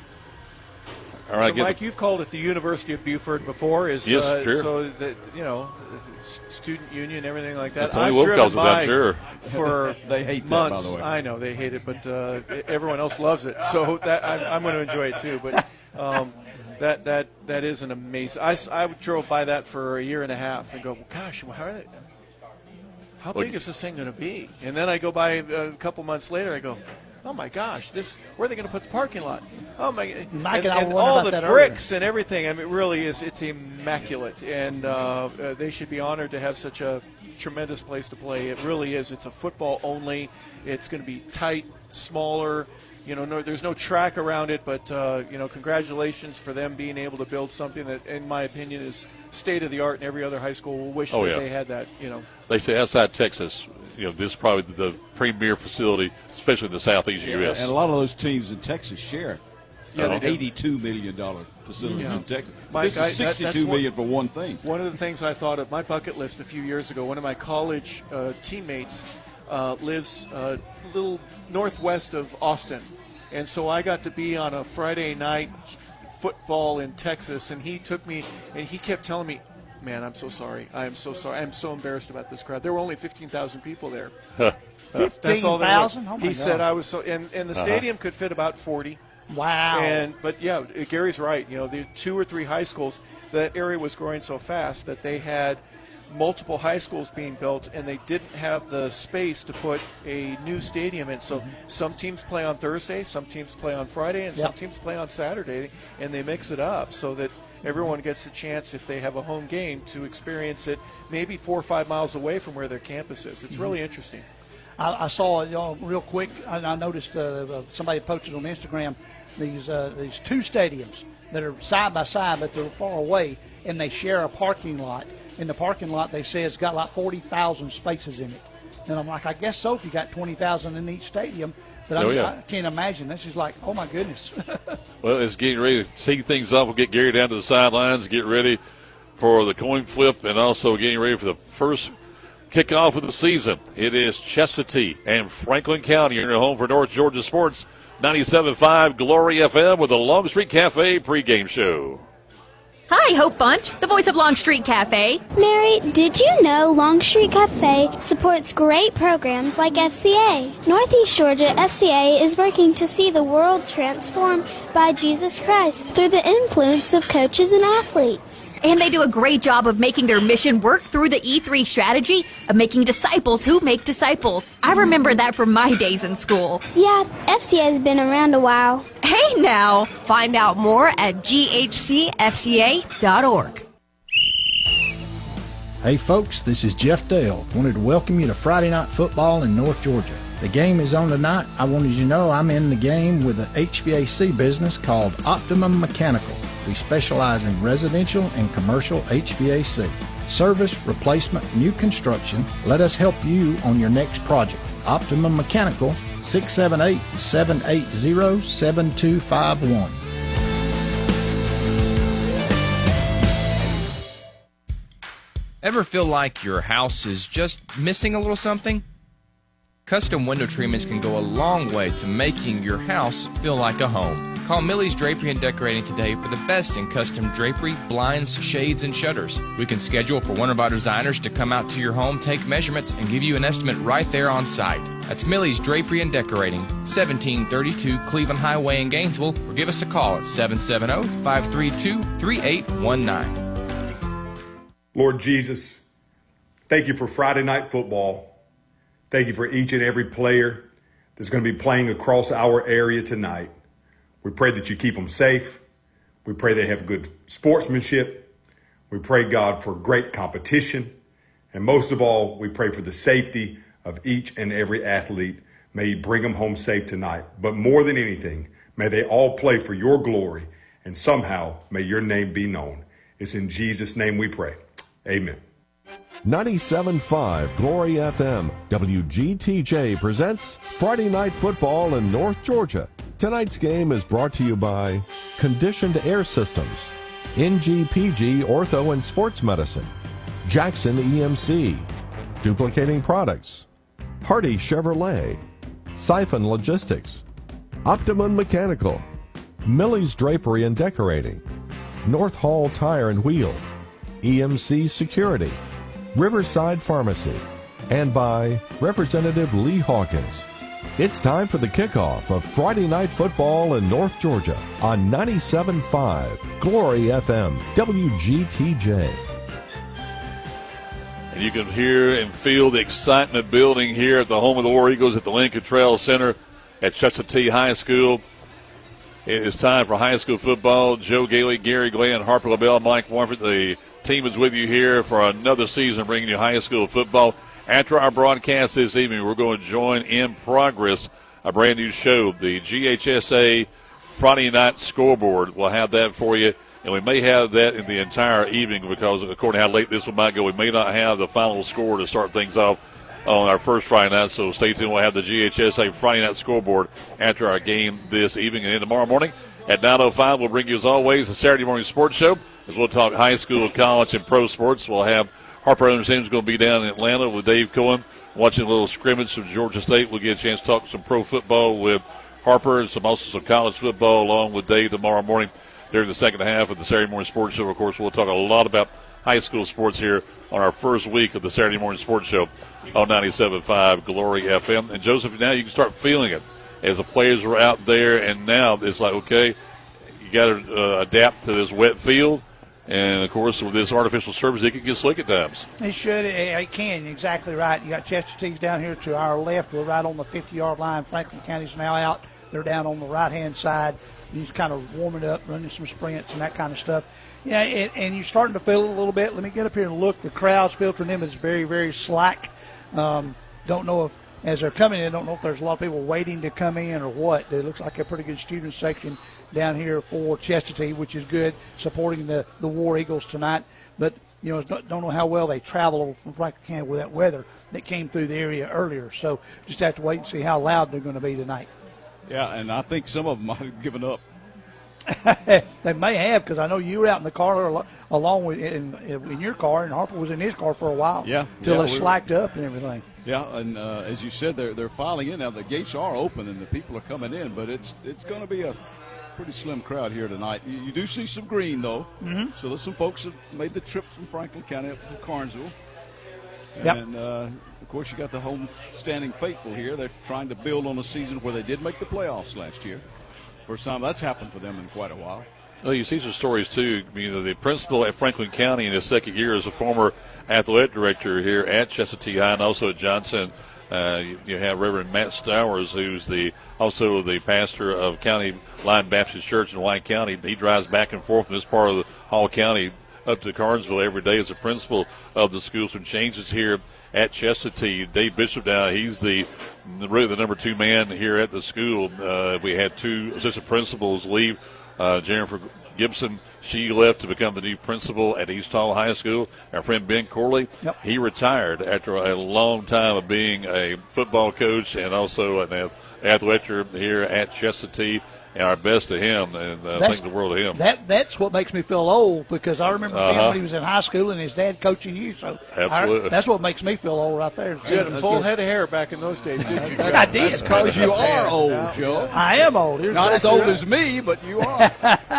All right, so Mike, you've called it the University of Beaufort before. Is yes, uh, sure. So that you know, student union, everything like that. Tony I've Wolf driven calls it, by I'm sure. for they hate months. that, by the way. I know they hate it, but uh, everyone else loves it. So that I'm, I'm going to enjoy it too. But um, that that that is an amazing. I, I drove by that for a year and a half and go, well, gosh, how are they? How big is this thing going to be? And then I go by a couple months later. I go, oh my gosh, this where are they going to put the parking lot? Oh my! Mike and, and I and were all about the that bricks and everything. I mean, it really is. It's immaculate, and uh, uh, they should be honored to have such a tremendous place to play. It really is. It's a football only. It's going to be tight, smaller. You know, no, there's no track around it, but uh, you know, congratulations for them being able to build something that, in my opinion, is state of the art. And every other high school will wish Oh, that yeah. they had that. You know, They say outside Texas, you know, this is probably the premier facility, especially in the southeast Yeah, U S. And a lot of those teams in Texas share. Yeah, uh, they do. eighty-two million dollars facilities Yeah. in Texas. Mike, this I- is that- that's sixty-two one- million for one thing. One of the things I thought of my bucket list a few years ago, one of my college uh, teammates uh, lives uh, a little northwest of Austin. And so I got to be on a Friday night football in Texas, and he took me, and he kept telling me, man, I'm so sorry. I am so sorry. I'm so embarrassed about this crowd. There were only fifteen thousand people there. That's all there was. fifteen thousand? Oh, my He said God. I was so, and, and the Uh-huh. stadium could fit about forty. Wow. And but yeah, Gary's right. You know, the two or three high schools, that area was growing so fast that they had multiple high schools being built, and they didn't have the space to put a new stadium in. So some teams play on Thursday, some teams play on Friday, and Yep. some teams play on Saturday, and they mix it up so that everyone gets a chance, if they have a home game, to experience it maybe four or five miles away from where their campus is. It's really interesting. I, I saw, you know, real quick, I, I noticed uh, uh, somebody posted on Instagram these uh, these two stadiums that are side by side, but they're far away, and they share a parking lot. In the parking lot, they say it's got like forty thousand spaces in it. And I'm like, I guess so if you got twenty thousand in each stadium. But Oh, I, yeah. I can't imagine. This is like, oh, my goodness. Well, it's getting ready to tee things up. We'll get Gary down to the sidelines, get ready for the coin flip, and also getting ready for the first kickoff of the season. It is Chestatee and Franklin County in your home for North Georgia Sports. ninety-seven point five Glory F M with the Longstreet Cafe pregame show. Hi, Hope Bunch, the voice of Longstreet Cafe. Mary, did you know Longstreet Cafe supports great programs like F C A? Northeast Georgia F C A is working to see the world transformed by Jesus Christ through the influence of coaches and athletes. And they do a great job of making their mission work through the E three strategy of making disciples who make disciples. I remember that from my days in school. Yeah, F C A has been around a while. Hey now, find out more at G H C F C A dot org. Hey folks, this is Jeff Dale. Wanted to welcome you to Friday Night Football in North Georgia. The game is on tonight. I wanted you to know I'm in the game with an H V A C business called Optimum Mechanical. We specialize in residential and commercial H V A C. Service, replacement, new construction. Let us help you on your next project. Optimum Mechanical, six seven eight, seven eight zero, seven two five one. Ever feel like your house is just missing a little something? Custom window treatments can go a long way to making your house feel like a home. Call Millie's Drapery and Decorating today for the best in custom drapery, blinds, shades, and shutters. We can schedule for one of our designers to come out to your home, take measurements, and give you an estimate right there on site. That's Millie's Drapery and Decorating, seventeen thirty-two Cleveland Highway in Gainesville, or give us a call at seven seven zero, five three two, three eight one nine. Lord Jesus, thank you for Friday Night Football. Thank you for each and every player that's going to be playing across our area tonight. We pray that you keep them safe. We pray they have good sportsmanship. We pray, God, for great competition. And most of all, we pray for the safety of each and every athlete. May you bring them home safe tonight. But more than anything, may they all play for your glory, and somehow may your name be known. It's in Jesus' name we pray. Amen. ninety-seven point five Glory F M, W G T J presents Friday Night Football in North Georgia. Tonight's game is brought to you by Conditioned Air Systems, N G P G Ortho and Sports Medicine, Jackson E M C, Duplicating Products, Hardy Chevrolet, Siphon Logistics, Optimum Mechanical, Millie's Drapery and Decorating, North Hall Tire and Wheel, E M C Security, Riverside Pharmacy, and by Representative Lee Hawkins. It's time for the kickoff of Friday Night Football in North Georgia on ninety-seven point five Glory F M, W G T J. And you can hear and feel the excitement building here at the home of the War Eagles at the Lincoln Trail Center at Chestatee High School. It is time for high school football. Joe Gailey, Gary Glenn, Harper LaBelle, Mike Warford. The team is with you here for another season, bringing you high school football. After our broadcast this evening, we're going to join in progress a brand new show, the G H S A Friday Night Scoreboard. We'll have that for you, and we may have that in the entire evening because, according to how late this one might go, we may not have the final score to start things off on our first Friday night. So stay tuned. We'll have the G H S A Friday Night Scoreboard after our game this evening. And then tomorrow morning at nine oh five, we'll bring you, as always, the Saturday Morning Sports Show, as we'll talk high school, college, and pro sports. We'll have Harper Anderson's going to be down in Atlanta with Dave Cohen, watching a little scrimmage from Georgia State. We'll get a chance to talk some pro football with Harper and some also some college football along with Dave tomorrow morning during the second half of the Saturday Morning Sports Show. Of course, we'll talk a lot about high school sports here on our first week of the Saturday Morning Sports Show on ninety-seven point five Glory F M. And, Joseph, now you can start feeling it as the players are out there, and now it's like, okay, you got to uh, adapt to this wet field. And, of course, with this artificial surface, it can get slick at times. It should. It, it can. Exactly right. You got Chestatee down here to our left. We're right on the fifty-yard line. Franklin County's now out. They're down on the right-hand side. He's kind of warming up, running some sprints and that kind of stuff. Yeah, and, and you're starting to feel it a little bit. Let me get up here and look. The crowd's filtering in. It's very, very slack. Um, don't know if, as they're coming in, I don't know if there's a lot of people waiting to come in or what. It looks like a pretty good student section down here for Chestatee, which is good, supporting the, the War Eagles tonight. But, you know, don't know how well they travel from Franklin County with that weather that came through the area earlier. So just have to wait and see how loud they're going to be tonight. Yeah, and I think some of them might have given up. They may have, because I know you were out in the car along with in, in your car, and Harper was in his car for a while. Yeah, until yeah, it slacked up and everything. Yeah, and uh, as you said, they're they're filing in now. The gates are open and the people are coming in, but it's it's going to be a pretty slim crowd here tonight. You, you do see some green though, mm-hmm. so there's some folks that made the trip from Franklin County up to Carnesville. Yep. And uh, of course, you got the home standing faithful here. They're trying to build on a season where they did make the playoffs last year. First time that's happened for them in quite a while. Well, you see some stories, too. I mean, the principal at Franklin County in his second year as a former athletic director here at Chestatee High and also at Johnson. Uh, you, you have Reverend Matt Stowers, who's the also the pastor of County Line Baptist Church in White County. He drives back and forth from this part of the Hall County up to Carnesville every day as a principal of the school. Some changes here at Chestatee. Dave Bishop now, he's the really the number two man here at the school. Uh, we had two assistant principals leave. Uh, Jennifer Gibson, she left to become the new principal at East Hall High School. Our friend Ben Corley, yep. he retired after a long time of being a football coach and also an athletic here at Chestatee. And our best to him, and uh, think the world of him. That That's what makes me feel old, because I remember uh-huh. him when he was in high school and his dad coaching you. So absolutely, I, that's what makes me feel old right there. You had a full head of hair back in those days, didn't you? I did. That's because you are old, Joe. I am old. You're Not as old as me, but you are.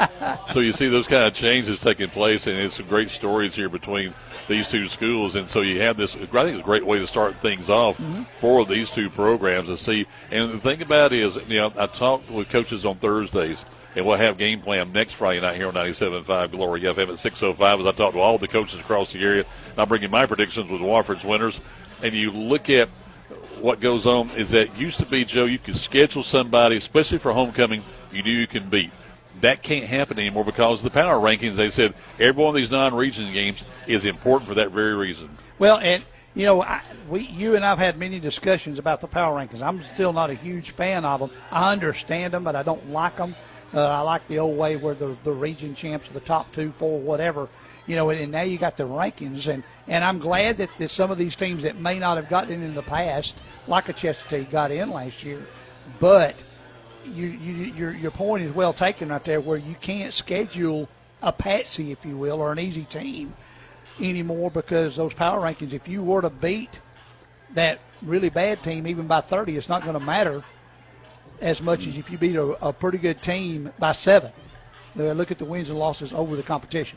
So you see those kind of changes taking place, and it's some great stories here between these two schools. And so you have this, I think it's a great way to start things off mm-hmm. for these two programs to see. And the thing about it is, you know, I talked with coaches on Thursdays, and we'll have game plan next Friday night here on ninety-seven point five Glory F M at six oh five as I talk to all the coaches across the area. And I'll bring you my predictions with Wofford's winners. And you look at what goes on is that used to be, Joe, you could schedule somebody, especially for homecoming, you knew you can beat. That can't happen anymore because of the power rankings. They said every one of these non-region games is important for that very reason. Well, and, you know, I, we, you and I have had many discussions about the power rankings. I'm still not a huge fan of them. I understand them, but I don't like them. Uh, I like the old way where the, the region champs are the top two, four, whatever. You know, and, and now you got the rankings. And, and I'm glad that, that some of these teams that may not have gotten in the past, like a Chestatee, got in last year. But you, you, your, your point is well taken right there, where you can't schedule a patsy, if you will, or an easy team anymore, because those power rankings, if you were to beat that really bad team even by thirty, it's not going to matter as much as if you beat a, a pretty good team by seven. Look at the wins and losses over the competition.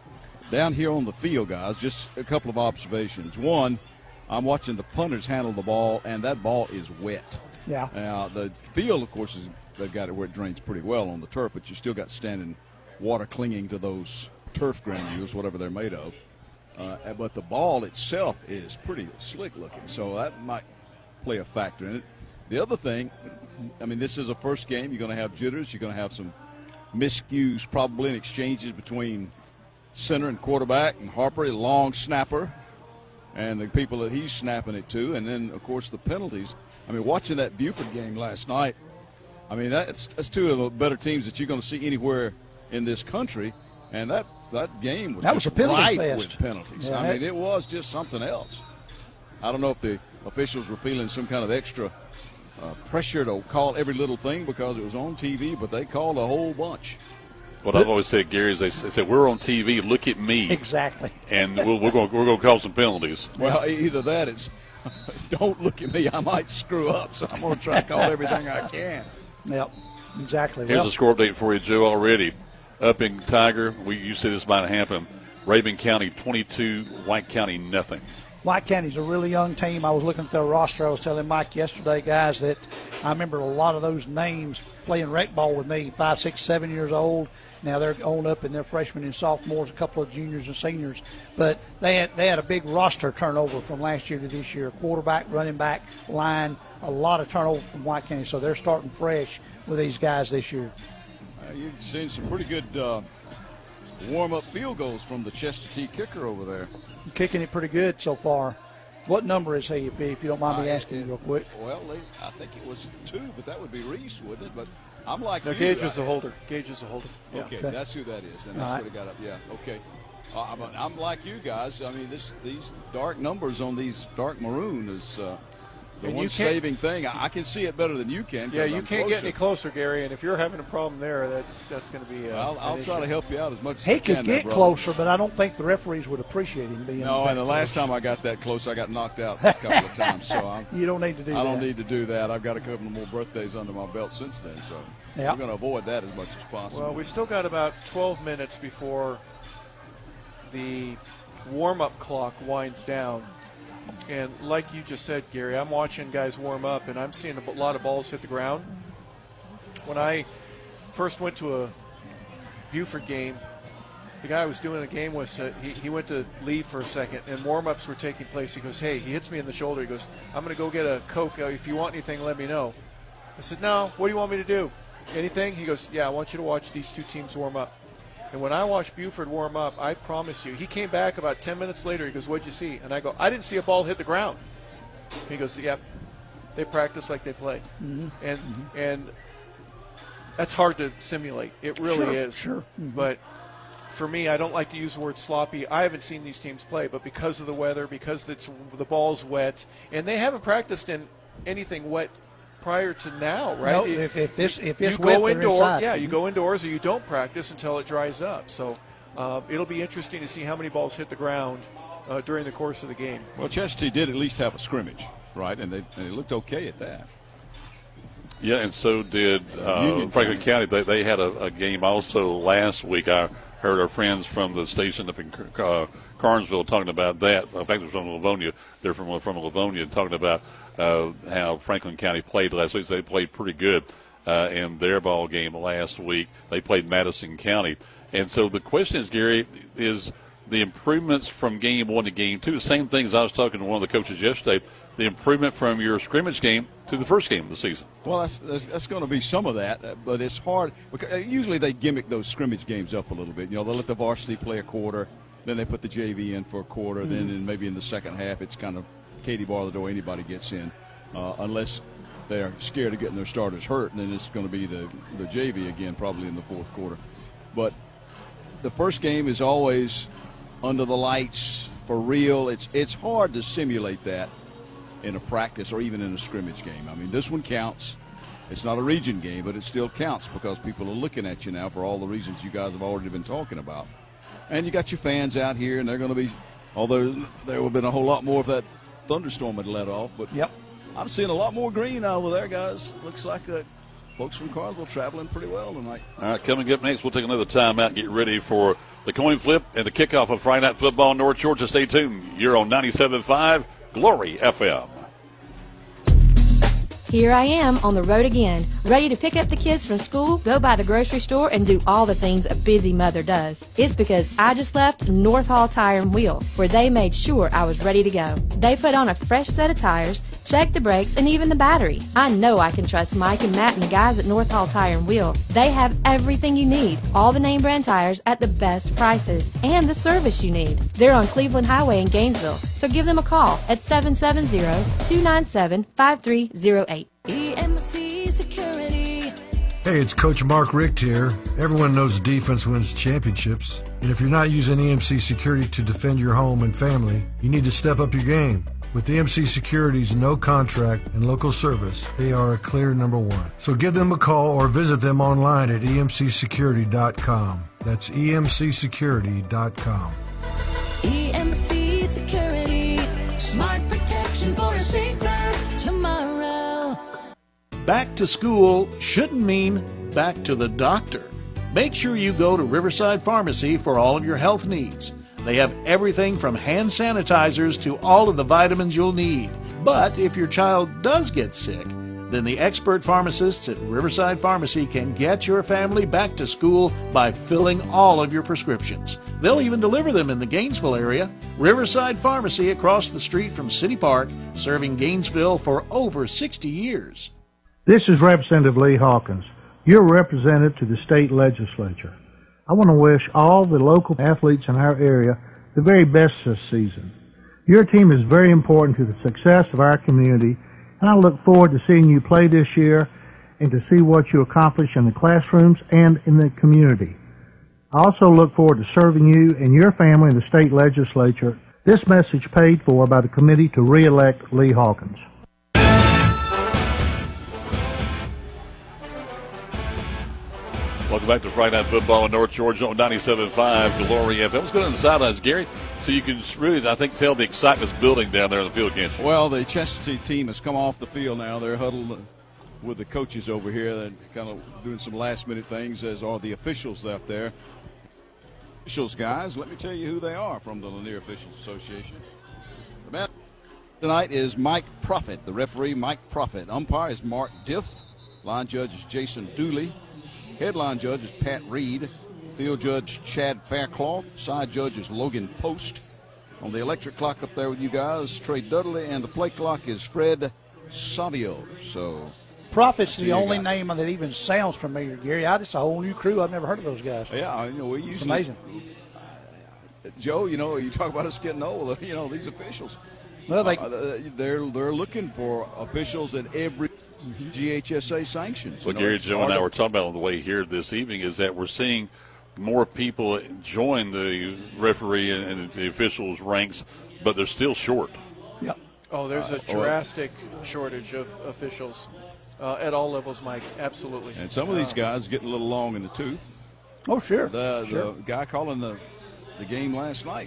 Down here on the field, guys, just a couple of observations. One, I'm watching the punters handle the ball, and that ball is wet. Yeah. Now, the field, of course, is they've got it where it drains pretty well on the turf, but you still got standing water clinging to those turf granules, whatever they're made of. Uh, but the ball itself is pretty slick looking, so that might play a factor in it. The other thing, I mean, this is a first game. You're going to have jitters. You're going to have some miscues probably in exchanges between center and quarterback, and Harper, a long snapper, and the people that he's snapping it to. And then, of course, the penalties. I mean, watching that Buford game last night, I mean, that's, that's two of the better teams that you're going to see anywhere in this country. And that, that game was, that was a penalty ripe fest. with penalties. Yeah, I mean, it was just something else. I don't know if the officials were feeling some kind of extra uh, pressure to call every little thing because it was on T V, but they called a whole bunch. What I've always said, Gary, is they said, we're on T V, look at me. Exactly. And we'll, we're going we're going to call some penalties. Well, either that is don't look at me, I might screw up, so I'm going to try to call everything I can. Yep, exactly. Here's well, a score update for you, Joe, already. Up in Tiger, we you said this might happen. Raven County twenty-two, White County nothing. White County's a really young team. I was looking at their roster. I was telling Mike yesterday, guys, that I remember a lot of those names playing rec ball with me, five, six, seven years old. Now they're on up in their freshmen and sophomores, a couple of juniors and seniors. But they had they had a big roster turnover from last year to this year. Quarterback, running back, line, a lot of turnover from White County. So they're starting fresh with these guys this year. Uh, you've seen some pretty good uh, warm-up field goals from the Chester T kicker over there. Kicking it pretty good so far. What number is he, if, if you don't mind me asking you real quick? Well, they, I think it was two, but that would be Reese, wouldn't it? But I'm like no, you. Gage is a holder. Gage is a holder. Yeah. Okay, okay, that's who that is. And that's right. what I got up. Yeah, okay. Uh, I'm, I'm like you guys. I mean, this these dark numbers on these dark maroon is uh, the and one you saving thing. I, I can see it better than you can. Yeah, you I'm can't closer. get any closer, Gary. And if you're having a problem there, that's that's going to be. Uh, I'll, I'll try issue. to help you out as much as he I can. He could get there, closer, but I don't think the referees would appreciate him being. No, and the last time I got that close, I got knocked out a couple of times. So I'm, you don't need to do I that. don't need to do that. I've got a couple more birthdays under my belt since then, so yep. we're going to avoid that as much as possible. Well, we still got about twelve minutes before the warm-up clock winds down. And like you just said, Gary, I'm watching guys warm up, and I'm seeing a lot of balls hit the ground. When I first went to a Buford game, the guy I was doing a game with, uh, he, he went to leave for a second, and warm-ups were taking place. He goes, hey, he hits me in the shoulder. He goes, I'm going to go get a Coke. Uh, if you want anything, let me know. I said, no, what do you want me to do? Anything? He goes, yeah, I want you to watch these two teams warm up. And when I watched Buford warm up, I promise you, he came back about ten minutes later. He goes, what'd you see? And I go, I didn't see a ball hit the ground. He goes, yep, they practice like they play. Mm-hmm. And mm-hmm. and that's hard to simulate. It really sure, is. Sure. Mm-hmm. But for me, I don't like to use the word sloppy. I haven't seen these teams play, but because of the weather, because it's, the ball's wet, and they haven't practiced in anything wet prior to now, right? No, if, if this if it's you wet, go indoors, inside. yeah, you go indoors or you don't practice until it dries up. So uh, it'll be interesting to see how many balls hit the ground uh, during the course of the game. Well, Chester did at least have a scrimmage, right? And they, and they looked okay at that. Yeah, and so did uh, Franklin County. They, they had a, a game also last week. I heard our friends from the station up in uh, Carnesville talking about that. In fact, it was from Livonia. They're from from Livonia talking about uh, how Franklin County played last week. So they played pretty good uh, in their ball game last week. They played Madison County. And so the question is, Gary, is the improvements from game one to game two, the same things I was talking to one of the coaches yesterday, the improvement from your scrimmage game to the first game of the season? Well, that's, that's, that's going to be some of that, but it's hard. Because usually they gimmick those scrimmage games up a little bit. You know, they'll let the varsity play a quarter, then they put the J V in for a quarter, mm-hmm. then in, maybe in the second half it's kind of Katie bar the door, anybody gets in, uh, unless they're scared of getting their starters hurt, and then it's going to be the, the J V again probably in the fourth quarter. But the first game is always under the lights, for real. It's it's hard to simulate that in a practice or even in a scrimmage game. I mean, this one counts. It's not a region game, but it still counts because people are looking at you now for all the reasons you guys have already been talking about. And you got your fans out here, and they're going to be, although there would have been a whole lot more if that thunderstorm had let off. But yep. I'm seeing a lot more green over there, guys. Looks like the folks from Carnesville traveling pretty well tonight. All right, coming up next, we'll take another timeout and get ready for the coin flip and the kickoff of Friday Night Football in North Georgia. Stay tuned. You're on ninety-seven point five Glory F M. Here I am on the road again, ready to pick up the kids from school, go by the grocery store, and do all the things a busy mother does. It's because I just left North Hall Tire and Wheel, where they made sure I was ready to go. They put on a fresh set of tires, checked the brakes, and even the battery. I know I can trust Mike and Matt and the guys at North Hall Tire and Wheel. They have everything you need, all the name brand tires at the best prices, and the service you need. They're on Cleveland Highway in Gainesville, so give them a call at seven seven zero, two nine seven, five three zero eight. E M C Security. Hey, it's Coach Mark Richt here. Everyone knows defense wins championships. And if you're not using E M C Security to defend your home and family, you need to step up your game. With E M C Security's no contract and local service, they are a clear number one. So give them a call or visit them online at E M C security dot com. That's E M C security dot com. E M C Security. Smart protection for a safer tomorrow. Back to school shouldn't mean back to the doctor. Make sure you go to Riverside Pharmacy for all of your health needs. They have everything from hand sanitizers to all of the vitamins you'll need. But if your child does get sick, then the expert pharmacists at Riverside Pharmacy can get your family back to school by filling all of your prescriptions. They'll even deliver them in the Gainesville area. Riverside Pharmacy across the street from City Park, serving Gainesville for over sixty years. This is Representative Lee Hawkins, your representative to the state legislature. I want to wish all the local athletes in our area the very best this season. Your team is very important to the success of our community, and I look forward to seeing you play this year and to see what you accomplish in the classrooms and in the community. I also look forward to serving you and your family in the state legislature. This message paid for by the committee to re-elect Lee Hawkins. Welcome back to Friday Night Football in North Georgia on ninety-seven point five Glory F M. Let's go to the sidelines, Gary, so you can really, I think, tell the excitement's building down there in the field, can't you? Well, the Chestatee team has come off the field now. They're huddled with the coaches over here. They're kind of doing some last-minute things, as are the officials out there. Officials, guys, let me tell you who they are from the Lanier Officials Association. The man tonight is Mike Proffitt, the referee, Mike Proffitt. Umpire is Mark Diff. Line judge is Jason Dooley. Headline judge is Pat Reed. Field judge Chad Faircloth. Side judge is Logan Post. On the electric clock up there with you guys, Trey Dudley, and the play clock is Fred Savio. So, Proffitt's the only got. name that even sounds familiar, Gary. I just a whole new crew. I've never heard of those guys. Yeah, you know, we usually, it's amazing. Uh, Joe, you know, you talk about us getting old. You know, these officials. Well, they, uh, they're they're looking for officials at every mm-hmm. G H S A sanctions. What Gary, Joe, and I were talking about on the way here this evening is that we're seeing more people join the referee and, and the officials ranks, but they're still short. Yep. Oh, there's a drastic shortage of officials uh, at all levels, Mike. Absolutely. And some of these guys getting a little long in the tooth. Oh, sure. The, sure. the guy calling the the game last night.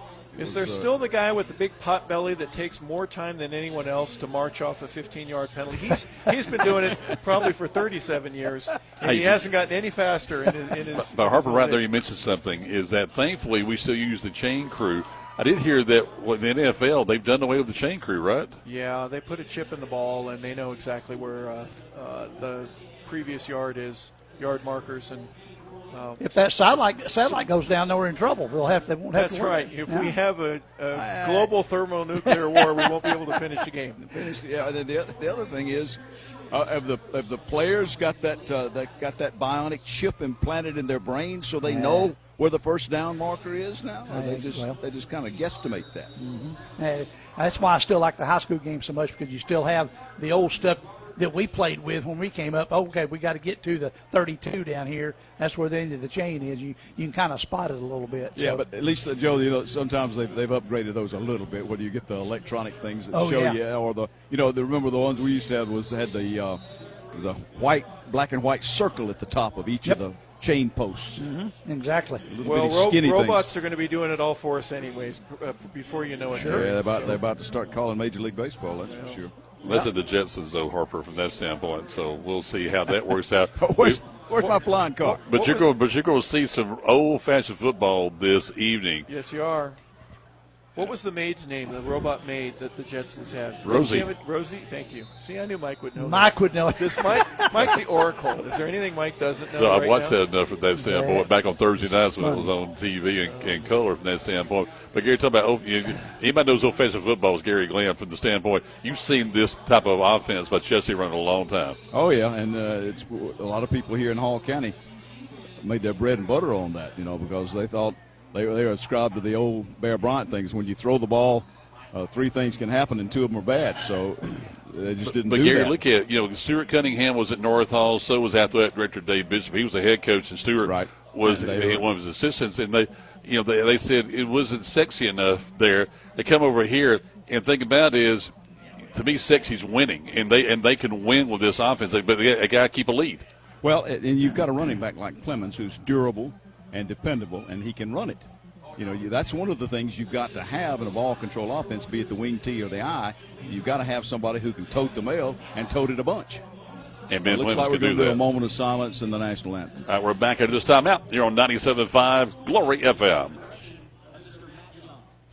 Is there still the guy with the big pot belly that takes more time than anyone else to march off a fifteen-yard penalty? He's he's been doing it probably for thirty-seven years, and hey, he hasn't gotten any faster in his. In his but Harper, his right there, you mentioned something. Is that thankfully we still use the chain crew. I did hear that with the N F L they've done away with the chain crew, right? Yeah, they put a chip in the ball, and they know exactly where uh, uh, the previous yard is, yard markers, and. Um, if that satellite satellite goes down, then we're in trouble. They'll have they won't have that's to worry. right. If yeah. we have a, a global thermonuclear war, we won't be able to finish the game. Finish, yeah. The, the other thing is, uh, have the have the players got that uh, that got that bionic chip implanted in their brains, so they yeah. know where the first down marker is now? Or they just well, they just kind of guesstimate that. Mm-hmm. Uh, that's why I still like the high school game so much, because you still have the old stuff that we played with when we came up. Okay, we got to get to the thirty-two down here. That's where the end of the chain is. You you can kind of spot it a little bit. Yeah, so. but at least, uh, Joe, you know, sometimes they've, they've upgraded those a little bit. Whether you get the electronic things that oh, show yeah. you, or the, you know, the, remember the ones we used to have was had the uh, the white, black and white circle at the top of each yep. of the chain posts. Mm-hmm. Exactly. Well, ro- robots things. are going to be doing it all for us anyways, uh, before you know it. Sure. Yeah, they're about, they're about to start calling Major League Baseball, that's yeah. for sure. Listen to the Jetsons, though, Harper, from that standpoint. So we'll see how that works out. where's, where's my flying car? But you're going, but you're going to see some old-fashioned football this evening. Yes, you are. What was the maid's name, the robot maid that the Jetsons had? Rosie. Rosie, thank you. See, I knew Mike would know. Mike that. would know it. This Mike, Mike's the oracle. Is there anything Mike doesn't know? No, right I've watched now? that enough from that standpoint. Yeah. Back on Thursday nights when it was on T V and, and color from that standpoint. But Gary, talk about oh, you, anybody knows old-fashioned football is Gary Glenn from the standpoint. You've seen this type of offense by Chestatee run a long time. Oh yeah, and uh, it's a lot of people here in Hall County made their bread and butter on that, you know, because they thought. They, they were ascribed to the old Bear Bryant things. When you throw the ball, uh, three things can happen, and two of them are bad. So they just didn't but, do but Gary, that. look at, you know, Stuart Cunningham was at North Hall. So was athletic director Dave Bishop. He was the head coach, and Stuart right. was yeah, one of his assistants. And they, you know, they, they said it wasn't sexy enough there. They come over here, and think about it is, to me, sexy's winning, and they and they can win with this offense. But they, they got to keep a lead. Well, and you've got a running back like Clemens who's durable and dependable, and he can run it. You know, you, that's one of the things you've got to have in a ball control offense, be it the wing T or the I. You've got to have somebody who can tote the mail and tote it a bunch. And Ben it looks Clemens like we're can do going to do that. a moment of silence in the national anthem. All right, we're back after this time out. You're on ninety-seven point five Glory F M.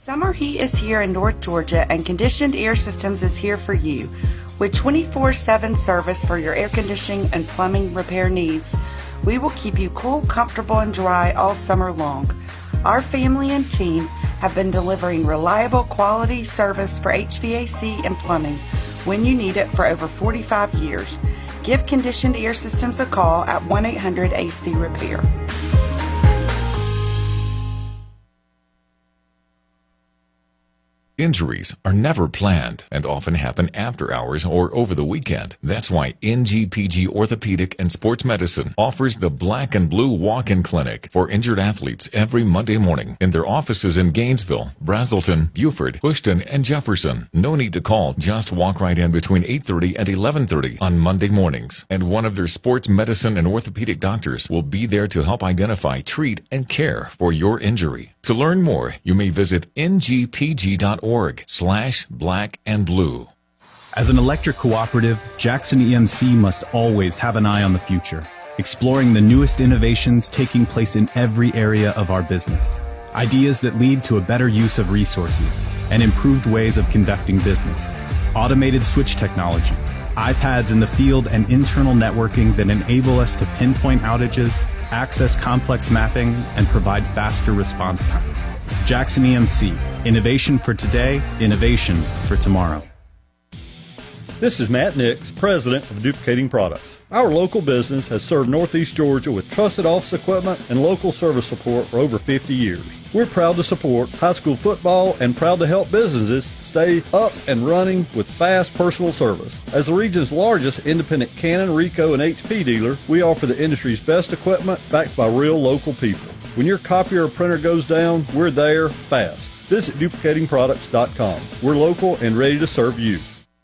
Summer heat is here in North Georgia, and Conditioned Air Systems is here for you. With twenty-four seven service for your air conditioning and plumbing repair needs, we will keep you cool, comfortable, and dry all summer long. Our family and team have been delivering reliable quality service for H V A C and plumbing when you need it for over forty-five years. Give Conditioned Air Systems a call at one eight hundred A C repair. Injuries are never planned and often happen after hours or over the weekend. That's why N G P G Orthopedic and Sports Medicine offers the Black and Blue Walk-In Clinic for injured athletes every Monday morning in their offices in Gainesville, Brazelton, Beaufort, Houston, and Jefferson. No need to call. Just walk right in between eight thirty and eleven thirty on Monday mornings. And one of their sports medicine and orthopedic doctors will be there to help identify, treat, and care for your injury. To learn more, you may visit N G P G dot org slash black and blue. As an electric cooperative, Jackson E M C must always have an eye on the future, exploring the newest innovations taking place in every area of our business. Ideas that lead to a better use of resources and improved ways of conducting business. Automated switch technology, iPads in the field, and internal networking that enable us to pinpoint outages, access complex mapping, and provide faster response times. Jackson E M C, innovation for today, innovation for tomorrow. This is Matt Nix, president of Duplicating Products. Our local business has served Northeast Georgia with trusted office equipment and local service support for over fifty years. We're proud to support high school football and proud to help businesses stay up and running with fast personal service. As the region's largest independent Canon, Ricoh, and H P dealer, we offer the industry's best equipment backed by real local people. When your copier or printer goes down, we're there fast. Visit duplicating products dot com. We're local and ready to serve you.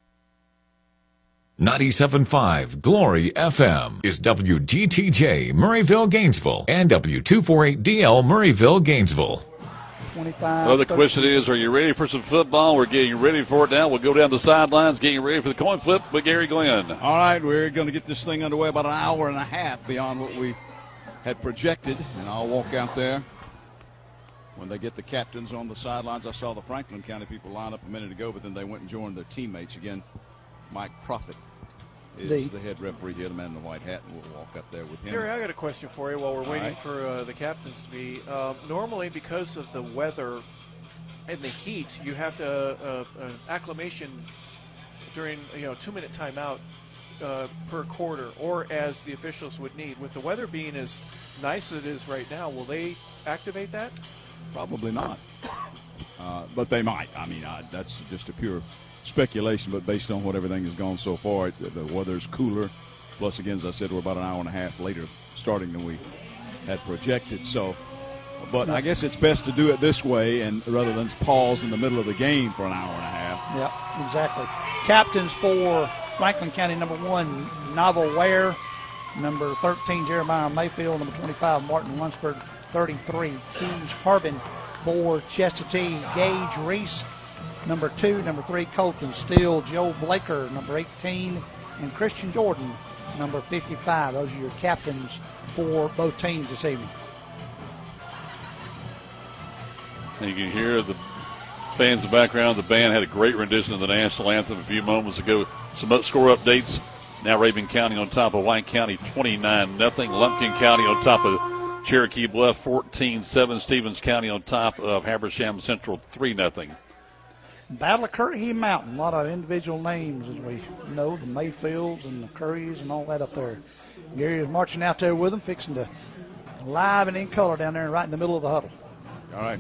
ninety-seven point five Glory F M is W G T J Murrayville, Gainesville, and W two forty-eight D L Murrayville, Gainesville. twenty-five. Well, the question is, are you ready for some football? We're getting ready for it now. We'll go down the sidelines, getting ready for the coin flip with Gary Glenn. All right, we're going to get this thing underway about an hour and a half beyond what we had projected, and I'll walk out there when they get the captains on the sidelines. I saw the Franklin County people line up a minute ago, but then they went and joined their teammates again. Mike Profit is the, the head referee here, the man in the white hat, and we'll walk up there with him. Gary, I got a question for you while we're All waiting right. for uh, the captains to be. Uh, normally, because of the weather and the heat, you have to uh, uh, acclimation during you know two minute timeout uh, per quarter, or as the officials would need. With the weather being as nice as it is right now, will they activate that? Probably not, uh, but they might. I mean, uh, that's just a pure speculation, but based on what everything has gone so far, the, the weather's cooler. Plus, again, as I said, we're about an hour and a half later starting than we had projected. So, but I guess it's best to do it this way, and rather than pause in the middle of the game for an hour and a half. Yep, exactly. Captains for Franklin County, number one, Novel Ware, number thirteen, Jeremiah Mayfield, number twenty-five, Martin Lunsford, thirty-three, Keys Harbin for Chestatee, Gage Reese, number two, number three, Colton Steele, Joe Blaker, number eighteen, and Christian Jordan, number fifty-five. Those are your captains for both teams this evening. And you can hear the fans in the background. The band had a great rendition of the national anthem a few moments ago. Some score updates. Now Rabun County on top of White County twenty-nine nothing. Lumpkin County on top of Cherokee Bluff fourteen seven. Stevens County on top of Habersham Central three nothing. Battle of Currahee Mountain. A lot of individual names, as we know, the Mayfields and the Curries and all that up there. Gary is marching out there with them, fixing to live and in color down there right in the middle of the huddle. All right.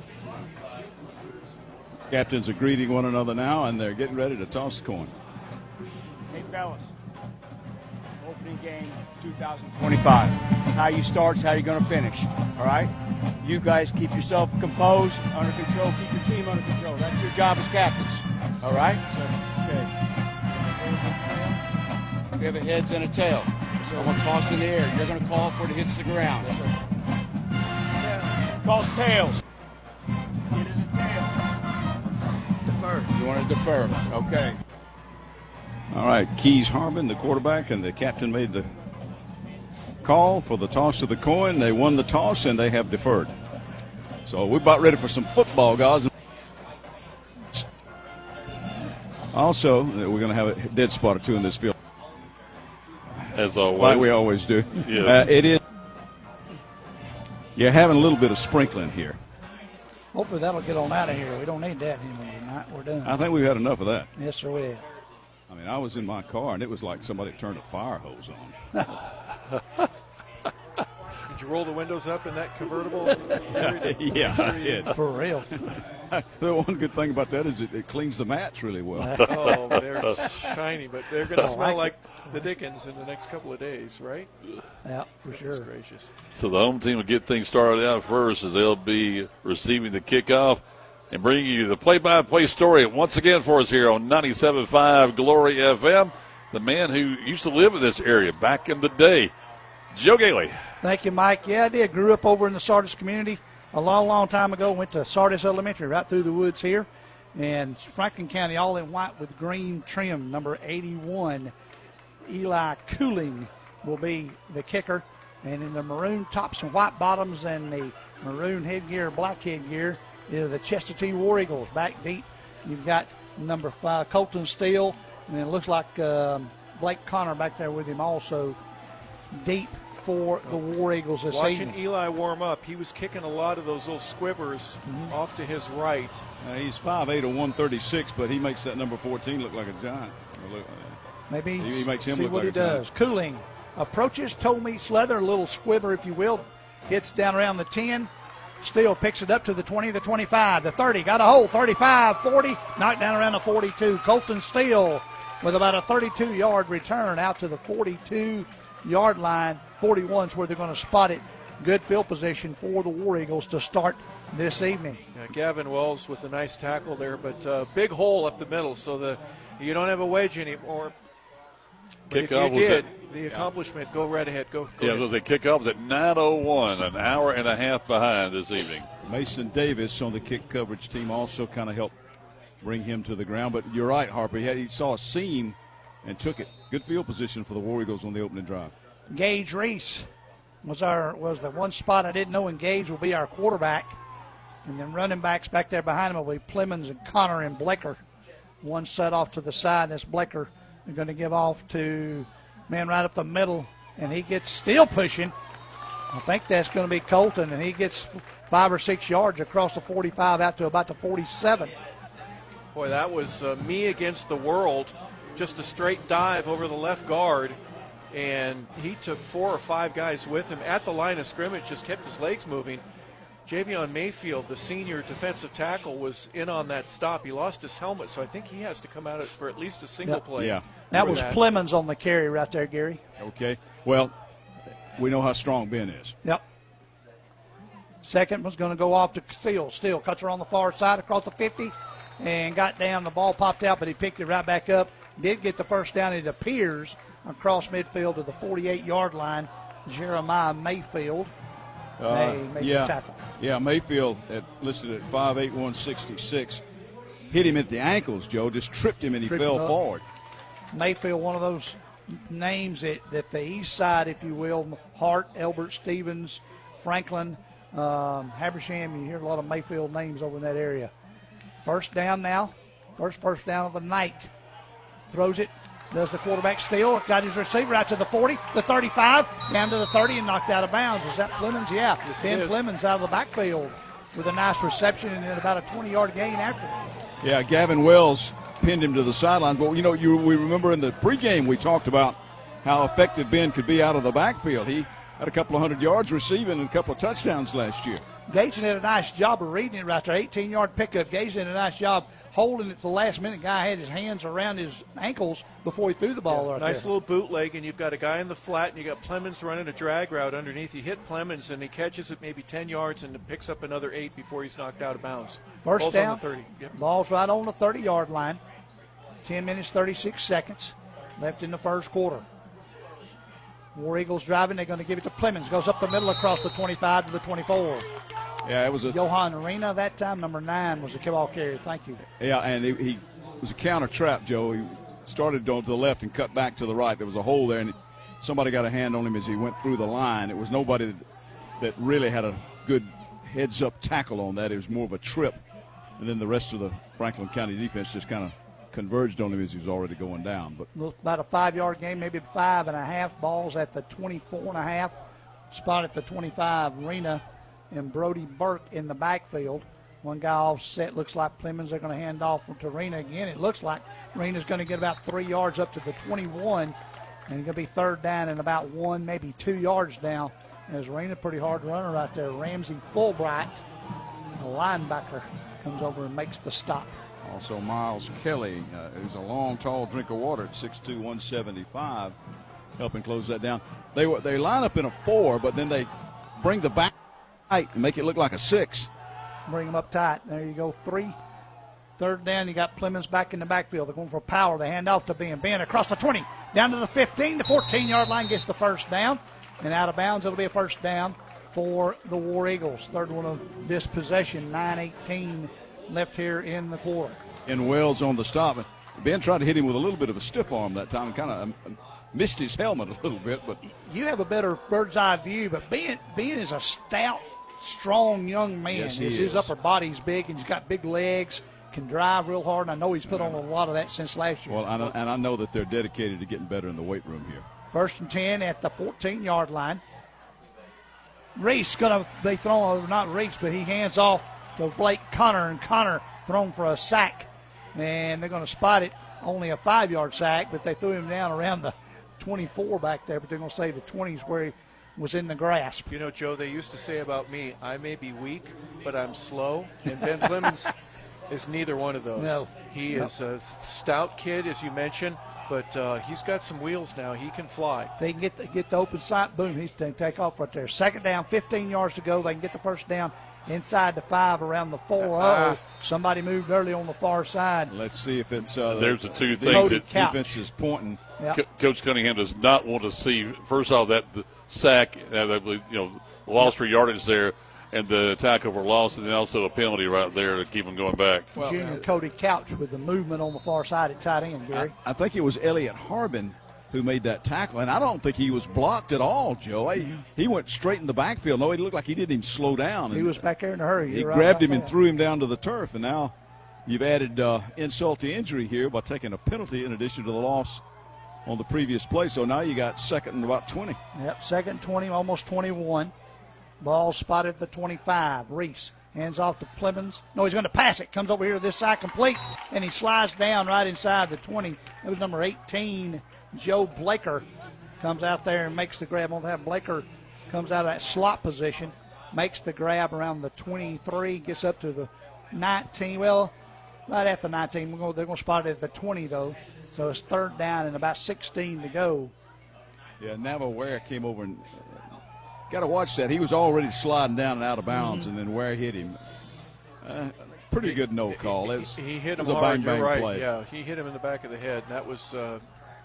Captains are greeting one another now, and they're getting ready to toss the coin. Hey, fellas. Opening game two thousand twenty-five. How you start is how you're going to finish. All right? You guys keep yourself composed, under control. Keep your team under control. That's your job as captains. All right? So, okay. We have a heads and a tail. So I'm going to toss in the air. You're going to call for it hits the ground. Yes, sir. Toss tails. Get in the tail. Defer. You want to defer. Okay. All right, Keys Harbin, the quarterback, and the captain made the call for the toss of the coin. They won the toss, and they have deferred. So we're about ready for some football, guys. Also, we're going to have a dead spot or two in this field. As always. Like we always do. Yes. Uh, it is. You're having a little bit of sprinkling here. Hopefully that'll get on out of here. We don't need that anymore tonight. We're done. I think we've had enough of that. Yes, sir, we have. I mean, I was in my car, and it was like somebody turned a fire hose on. Did you roll the windows up in that convertible? Yeah, I did. For real. The one good thing about that is it, it cleans the mats really well. Oh, they're shiny, but they're going to Oh, smell I- like the Dickens in the next couple of days, right? Yeah, for sure. Goodness gracious. So the home team will get things started out first as they'll be receiving the kickoff and bringing you the play-by-play story once again for us here on ninety-seven point five Glory F M. The man who used to live in this area back in the day, Joe Gailey. Thank you, Mike. Yeah, I did. Grew up over in the Sardis community a long, long time ago. Went to Sardis Elementary right through the woods here. And Franklin County all in white with green trim, number eighty-one. Eli Cooling will be the kicker. And in the maroon tops and white bottoms and the maroon headgear, black headgear, is the Chester T War Eagles. Back deep, you've got number five, Colton Steele. And it looks like um, Blake Connor back there with him also deep for the War Eagles this Watching evening. Eli warm up, he was kicking a lot of those little squibers Mm-hmm. off to his right. Uh, he's five eight or one thirty-six, but he makes that number fourteen look like a giant. Look, Maybe he, he makes him see look what like he a does. giant. Cooling approaches toe meet Slether, a little squibber, if you will. Hits down around the ten. Steele picks it up to the twenty, the twenty-five, the thirty. Got a hole, thirty-five, forty. Knocked down around the forty-two. Colton Steele with about a thirty-two-yard return out to the forty-two-yard line. forty-one's where they're going to spot it. Good field position for the War Eagles to start this evening. Yeah, Gavin Wells with a nice tackle there, but uh, big hole up the middle, so the you don't have a wedge anymore. But if Kickoff you was did, at- the accomplishment, go right ahead. Go. go Yeah, ahead. the kickoff was at nine oh one, an hour and a half behind this evening. Mason Davis on the kick coverage team also kind of helped bring him to the ground. But you're right, Harper. He, had, he saw a seam and took it. Good field position for the War Eagles on the opening drive. Gage Reese was our was the one spot I didn't know, and Gage will be our quarterback. And then running backs back there behind him will be Plemons and Connor and Blecker. One set off to the side, and that's Blecker. They're going to give off to man right up the middle, and he gets still pushing. I think that's going to be Colton, and he gets five or six yards across the forty-five out to about the forty-seven. Boy, that was uh, me against the world. Just a straight dive over the left guard, and he took four or five guys with him at the line of scrimmage, just kept his legs moving. Javion Mayfield, the senior defensive tackle, was in on that stop. He lost his helmet, so I think he has to come out for at least a single Yep. play. Yeah. That for was Plemons on the carry right there, Gary. Okay. Well, we know how strong Ben is. Yep. Second was going to go off to Steele. Steele cuts her on the far side across the fifty and got down. The ball popped out, but he picked it right back up. Did get the first down, it appears, across midfield to the forty-eight-yard line. Jeremiah Mayfield Uh, may make yeah, the tackle. yeah. Mayfield at, listed at five eight, one sixty-six. Hit him at the ankles, Joe. Just tripped him and he Tripped fell him up. forward. Mayfield, one of those names that, that the east side, if you will, Hart, Elbert, Stevens, Franklin, um, Habersham, you hear a lot of Mayfield names over in that area. First down now. First first down of the night. Throws it. Does the quarterback steal? Got his receiver out to the forty, the thirty-five, down to the thirty, and knocked out of bounds. Is that Plemons? Yeah. Yes, it Ben is. Plemons out of the backfield with a nice reception and then about a twenty-yard gain after. Yeah, Gavin Wells pinned him to the sidelines. But, you know, you we remember in the pregame we talked about how effective Ben could be out of the backfield. He had a couple of hundred yards receiving and a couple of touchdowns last year. Gage did a nice job of reading it right there. eighteen-yard pickup. Gage did a nice job holding it to the last minute. Guy had his hands around his ankles before he threw the ball right Nice there. little bootleg, and you've got a guy in the flat, and you got Plemons running a drag route underneath. He hit Plemons, and he catches it maybe ten yards and picks up another eight before he's knocked out of bounds. First Ball's down. on the thirty. Yep. Ball's right on the thirty-yard line. ten minutes, thirty-six seconds left in the first quarter. War Eagles driving. They're going to give it to Plemons. Goes up the middle across the twenty-five to the twenty-four. Yeah, it was a Johan Arena that time, number nine, was the ball carrier. Thank you. yeah, and he, he was a counter trap, Joe. He started to the left and cut back to the right. There was a hole there, and somebody got a hand on him as he went through the line. It was nobody that, that really had a good heads-up tackle on that. It was more of a trip, and then the rest of the Franklin County defense just kind of converged on him as he was already going down. But about a five-yard game, maybe five and a half. Balls at the twenty-four and a half. Spot at the twenty-five. Rena and Brody Burke in the backfield. One guy offset. Looks like Plemons are going to hand off to Rena again. It looks like Rena's going to get about three yards up to the twenty-one. And it's going to be third down and about one, maybe two yards down. As Rena, pretty hard runner right there. Ramsey Fulbright, a linebacker, comes over and makes the stop. Also Miles Kelly, uh, who's a long, tall drink of water at six two, one seventy-five, helping close that down. They were they line up in a four, but then they bring the back tight and make it look like a six. Bring them up tight. There you go, three. Third down, you got Plemons back in the backfield. They're going for power. They hand off to Ben. Ben across the twenty, down to the fifteen. The fourteen-yard line gets the first down. And out of bounds, it'll be a first down for the War Eagles. Third one of this possession, nine eighteen left here in the quarter. And Wells on the stop. Ben tried to hit him with a little bit of a stiff arm that time and kind of um, missed his helmet a little bit. But you have a better bird's eye view, but Ben, Ben is a stout, strong young man. Yes, he his, is. his upper body's big, and he's got big legs, can drive real hard, and I know he's put on a lot of that since last year. Well, I know, and I know that they're dedicated to getting better in the weight room here. First and ten at the fourteen-yard line. Reese going to be thrown, not Reese, but he hands off to Blake Connor, and Connor thrown for a sack. And they're going to spot it, only a five-yard sack, but they threw him down around the twenty-four back there, but they're going to say the twenty is where he was in the grasp. You know, Joe, they used to say about me, I may be weak, but I'm slow. And Ben Plemons is neither one of those. No. He No. is a stout kid, as you mentioned, but uh, he's got some wheels now. He can fly. If they can get the, get the open sight, boom, he's going to take off right there. Second down, fifteen yards to go. They can get the first down inside the five around the four. Uh-oh. Somebody moved early on the far side. Let's see if it's uh, There's the two the things that defense is pointing. Yep. Co- Coach Cunningham does not want to see, first off, that the sack, uh, that, you know, loss for yardage there, and the tackle for loss, and then also a penalty right there to keep them going back. Well, Junior Cody Couch with the movement on the far side at tight end, Gary. I, I think it was Elliott Harbin who made that tackle, and I don't think he was blocked at all, Joe. He, Mm-hmm. he went straight in the backfield. No, he looked like he didn't even slow down. He And was back there in a hurry. He You're right grabbed about him and that. threw him down to the turf, and now you've added uh, insult to injury here by taking a penalty in addition to the loss on the previous play. So now you got second and about twenty. Yep, second twenty, almost twenty-one. Ball spotted at the twenty-five. Reese hands off to Plemons. No, he's going to pass it. Comes over here to this side complete, and he slides down right inside the twenty. That was number eighteen, Joe Blaker. Comes out there and makes the grab. We'll have Blaker comes out of that slot position, makes the grab around the twenty-three, gets up to the nineteen. Well, right at the nineteen. We're going, they're going to spot it at the twenty, though. So it's third down and about sixteen to go. Yeah, Nava Ware came over and uh, got to watch that. He was already sliding down and out of bounds, Mm-hmm. and then Ware hit him. Uh, pretty good no call. It was, He, he hit it him was a hard. bang, bang You're right. play. Yeah, he hit him in the back of the head. And that was uh,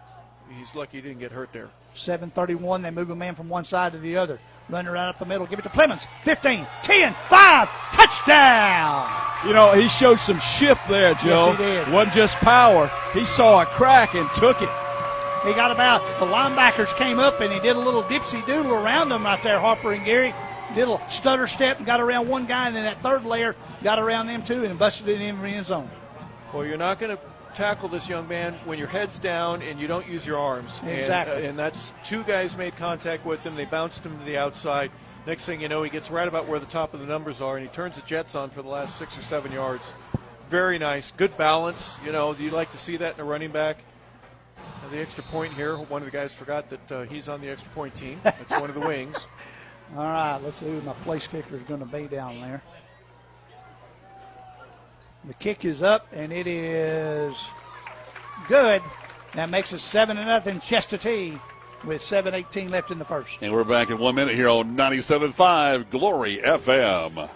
he's lucky he didn't get hurt there. seven thirty-one, they move a man from one side to the other. Running right up the middle, give it to Plemons. fifteen, ten, five, touchdown! You know, he showed some shift there, Joe. Yes, he did. Wasn't just power. He saw a crack and took it. He got about, the linebackers came up and he did a little dipsy doodle around them right there, Harper and Gary. Did a little stutter step and got around one guy, and then that third layer got around them too and busted it in the end zone. Well, you're not going to tackle this young man when your head's down and you don't use your arms. Exactly. And, uh, and that's two guys made contact with him. They bounced him to the outside. Next thing you know, he gets right about where the top of the numbers are, and he turns the jets on for the last six or seven yards. Very nice. Good balance. You know, do you like to see that in a running back? Now, the extra point here, one of the guys forgot that uh, he's on the extra point team. That's one of the wings. All right, let's see who my place kicker is going to be down there. The kick is up, and it is good. That makes it seven to nothing, Chestatee, with seven eighteen left in the first. And we're back in one minute here on ninety-seven point five Glory F M.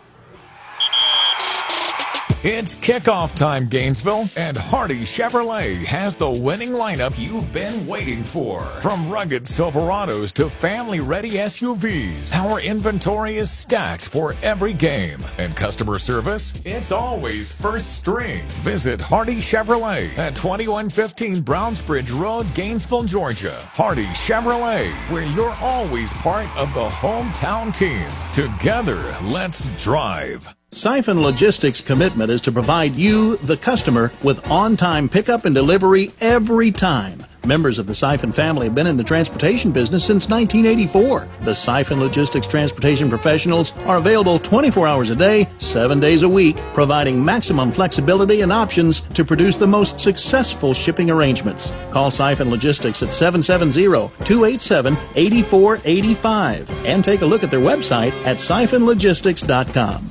It's kickoff time, Gainesville, and Hardy Chevrolet has the winning lineup you've been waiting for. From rugged Silverados to family-ready S U Vs, our inventory is stacked for every game. And customer service, it's always first string. Visit Hardy Chevrolet at twenty-one fifteen Brownsbridge Road, Gainesville, Georgia. Hardy Chevrolet, where you're always part of the hometown team. Together, let's drive. Siphon Logistics' commitment is to provide you, the customer, with on-time pickup and delivery every time. Members of the Siphon family have been in the transportation business since nineteen eighty-four. The Siphon Logistics transportation professionals are available twenty-four hours a day, seven days a week, providing maximum flexibility and options to produce the most successful shipping arrangements. Call Siphon Logistics at seven seven zero, two eight seven, eight four eight five and take a look at their website at siphon logistics dot com.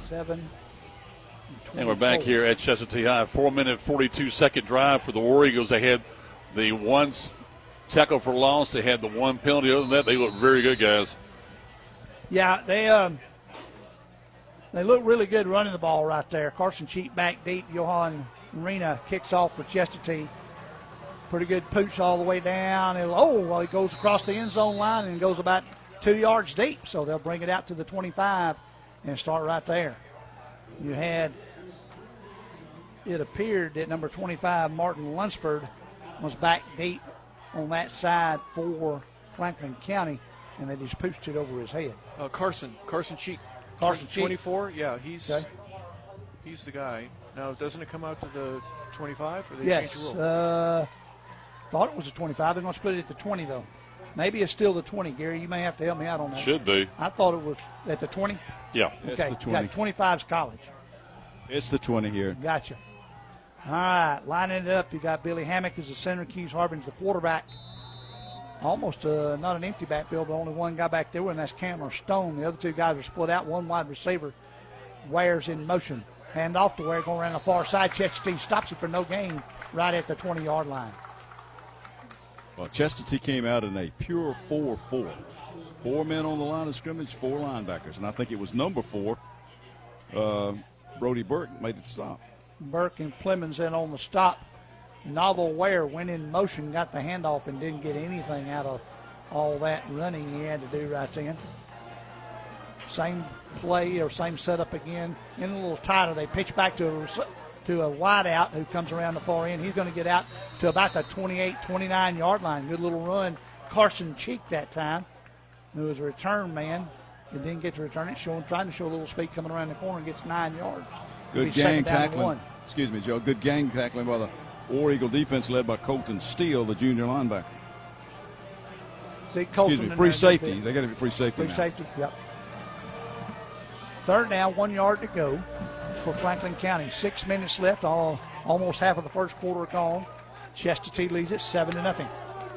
And we're back here at Chestatee High. Four-minute, forty-two-second drive for the War Eagles. They had the one tackle for loss. They had the one penalty. Other than that, they look very good, guys. Yeah, they um, they look really good running the ball right there. Carson Cheek back deep. Johan Marina kicks off for Chestatee. Pretty good pooch all the way down. It'll, oh, well, he goes across the end zone line and goes about two yards deep. So they'll bring it out to the twenty-five and start right there. You had, it appeared that number twenty-five, Martin Lunsford, was back deep on that side for Franklin County, and they just pushed it over his head. Uh, Carson, Carson Cheek. Carson Cheek. twenty-four, yeah, he's okay. he's the guy. Now, doesn't it come out to the twenty-five, or they yes, change the rule? Uh, thought it was a twenty-five. They're going to split it at the twenty, though. Maybe it's still the twenty, Gary. You may have to help me out on that. Should be. I thought it was at the twenty. Yeah. Okay, it's the twenty. got twenty-five's college. It's the twenty here. Gotcha. All right, lining it up, you got Billy Hammock as the center, Keys Harbin's the quarterback. Almost uh, not an empty backfield, but only one guy back there, and that's Cameron Stone. The other two guys are split out. One wide receiver, Ware's in motion. Hand off to Ware, going around the far side. Chestatee stops it for no gain right at the twenty-yard line. Well, Chestatee came out in a pure four four. Four men on the line of scrimmage, four linebackers. And I think it was number four, uh, Brody Burke, made it stop. Burke and Clemens in on the stop. Novel Ware went in motion, got the handoff, and didn't get anything out of all that running he had to do right then. Same play or same setup again. In a little tighter, they pitch back to a, to a wide out who comes around the far end. He's going to get out to about the twenty-eight, twenty-nine-yard line. Good little run. Carson Cheek that time, who was a return man. He didn't get to return it, showing, trying to show a little speed coming around the corner and gets nine yards. Good gang tackling. Excuse me, Joe. Good gang tackling by the War Eagle defense led by Colton Steele, the junior linebacker. See, Colton Excuse me, free safety. They got to be free safety Free now. safety, yep. Third down, one yard to go for Franklin County. Six minutes left, all, almost half of the first quarter gone. Chestatee leads it seven to nothing.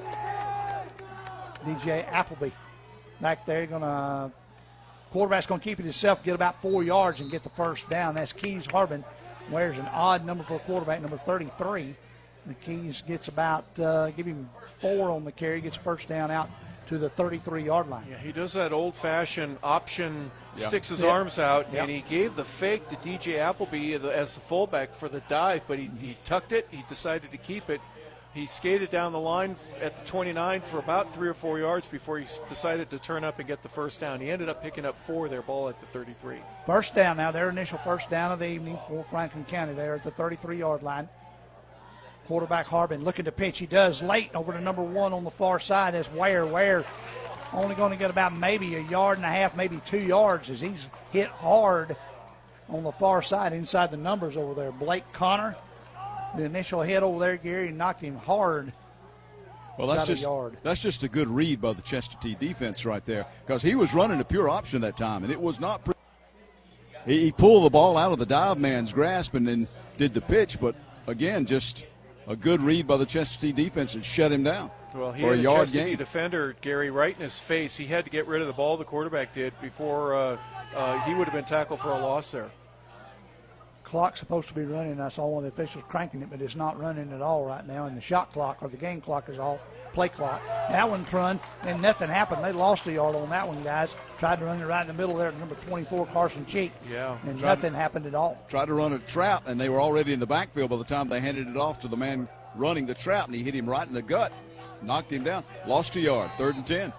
D J Appleby back there, gonna quarterback's gonna keep it himself, get about four yards and get the first down. That's Keys Harbin. Wears an odd number for a quarterback, number thirty-three. The Keys gets about, uh, give him four on the carry, gets first down out to the thirty-three-yard line. Yeah, he does that old-fashioned option, yeah. sticks his yeah. arms out, yeah. and he gave the fake to D J Appleby as the fullback for the dive, but he, he tucked it. He decided to keep it. He skated down the line at the twenty-nine for about three or four yards before he decided to turn up and get the first down. He ended up picking up four their ball at the thirty-three. First down now, their initial first down of the evening for Franklin County there at the thirty-three-yard line. Quarterback Harbin looking to pitch. He does late over to number one on the far side as Ware. Ware only going to get about maybe a yard and a half, maybe two yards as he's hit hard on the far side inside the numbers over there. Blake Connor, the initial hit over there, Gary, knocked him hard. Well, that's About a just yard. that's just a good read by the Chestatee defense right there, because he was running a pure option that time, and it was not. Pre- he, he pulled the ball out of the dive man's grasp and then did the pitch, but again, just a good read by the Chestatee defense and shut him down. Well, he for had a a yard Chestatee gain. defender, Gary, right in his face. He had to get rid of the ball, the quarterback did, before uh, uh, he would have been tackled for a loss there. Clock's supposed to be running. I saw one of the officials cranking it, but it's not running at all right now. And the shot clock or the game clock is off. Play clock. That one's run, and nothing happened. They lost a yard on that one, guys. Tried to run it right in the middle there at number twenty-four, Carson Cheek. Yeah. And Tried nothing to, happened at all. Tried to run a trap, and they were already in the backfield by the time they handed it off to the man running the trap, and he hit him right in the gut, knocked him down, lost a yard, third and ten.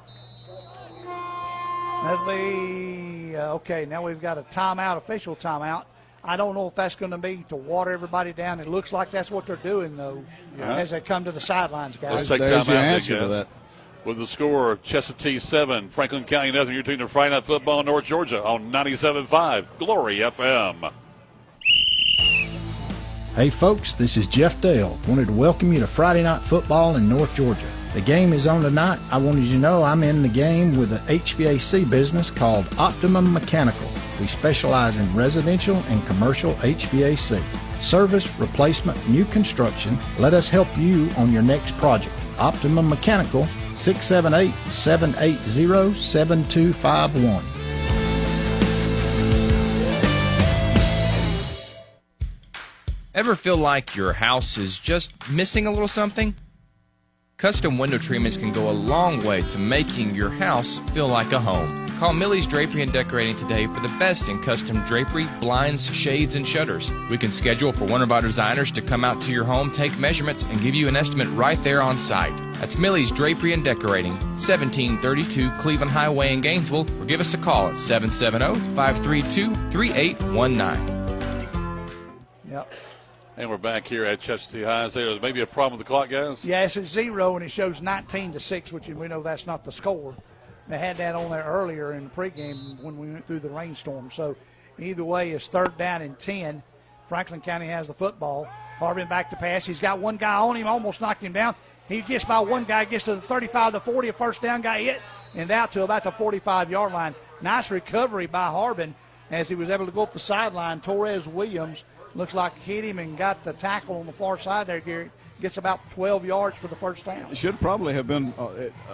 That'll be, uh, okay, now we've got a timeout, official timeout. I don't know if that's going to be to water everybody down. It looks like that's what they're doing, though, Yeah. as they come to the sidelines, guys. Let's take There's time your out, answer guys. to that. With the score, Chestatee seven, Franklin County nothing. You're tuning to Friday Night Football in North Georgia on ninety-seven point five Glory F M. Hey folks, this is Jeff Dale. Wanted to welcome you to Friday Night Football in North Georgia. The game is on tonight. I wanted you to know I'm in the game with an H V A C business called Optimum Mechanical. We specialize in residential and commercial H V A C. Service, replacement, new construction. Let us help you on your next project. Optimum Mechanical, six seven eight, seven eight zero, seven two five one. Ever feel like your house is just missing a little something? Custom window treatments can go a long way to making your house feel like a home. Call Millie's Drapery and Decorating today for the best in custom drapery, blinds, shades, and shutters. We can schedule for one of our designers to come out to your home, take measurements, and give you an estimate right there on site. That's Millie's Drapery and Decorating, seventeen thirty-two Cleveland Highway in Gainesville, or give us a call at seven seven zero, five three two, three eight one nine. Yep. And we're back here at Chestatee High. So there's maybe a problem with the clock, guys? Yeah, it's at zero, and it shows nineteen to six, which we know that's not the score. They had that on there earlier in the pregame when we went through the rainstorm. So either way, it's third down and ten. Franklin County has the football. Harbin back to pass. He's got one guy on him, almost knocked him down. He gets by one guy, gets to the thirty-five to forty, a first down, guy hit, and out to about the forty-five-yard line. Nice recovery by Harbin as he was able to go up the sideline. Torres Williams looks like hit him and got the tackle on the far side there, Gary. Gets about twelve yards for the first down. It should probably have been uh,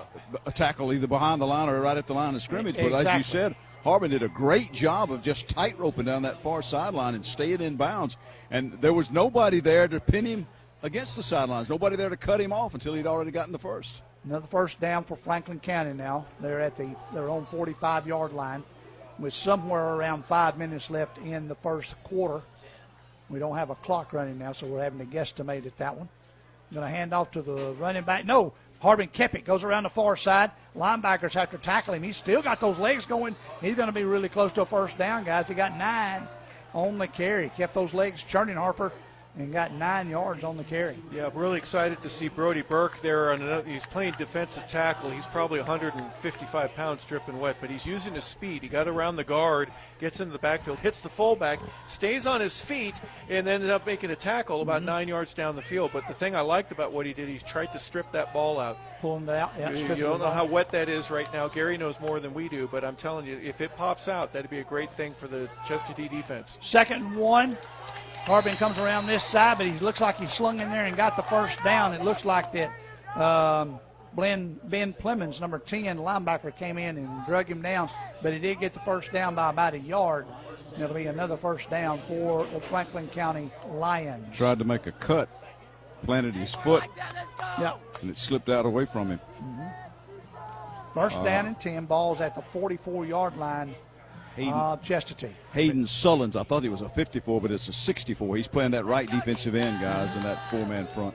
a tackle either behind the line or right at the line of scrimmage. But exactly. As you said, Harbin did a great job of just tight roping down that far sideline and staying in bounds. And there was nobody there to pin him against the sidelines, nobody there to cut him off until he'd already gotten the first. Another first down for Franklin County now. They're at the their own forty-five-yard line with somewhere around five minutes left in the first quarter. We don't have a clock running now, so we're having to guesstimate at that one. Going to hand off to the running back. No, Harbin kept it. Goes around the far side. Linebackers have to tackle him. He's still got those legs going. He's going to be really close to a first down, guys. He got nine on the carry. Kept those legs churning, Harper, and got nine yards on the carry. Yeah, I'm really excited to see Brody Burke there. On another, he's playing defensive tackle. He's probably one hundred fifty-five pounds dripping wet, but he's using his speed. He got around the guard, gets into the backfield, hits the fullback, stays on his feet, and then ended up making a tackle about mm-hmm. nine yards down the field. But the thing I liked about what he did, he tried to strip that ball out. Pulling it out. Yeah, you you don't know how wet that is right now. Gary knows more than we do, but I'm telling you, if it pops out, that'd be a great thing for the Chestatee defense. Second and one. Harbin comes around this side, but he looks like he slung in there and got the first down. It looks like that um, Ben, Ben Clemens, number ten, linebacker, came in and drug him down, but he did get the first down by about a yard. It'll be another first down for the Franklin County Lions. Tried to make a cut, planted his foot, yep. and it slipped out away from him. Mm-hmm. First uh, down and ten, balls at the forty-four-yard line. Hayden, uh, Chestatee. Hayden Sullins, I thought he was a fifty-four, but it's a sixty-four. He's playing that right defensive end, guys, in that four-man front.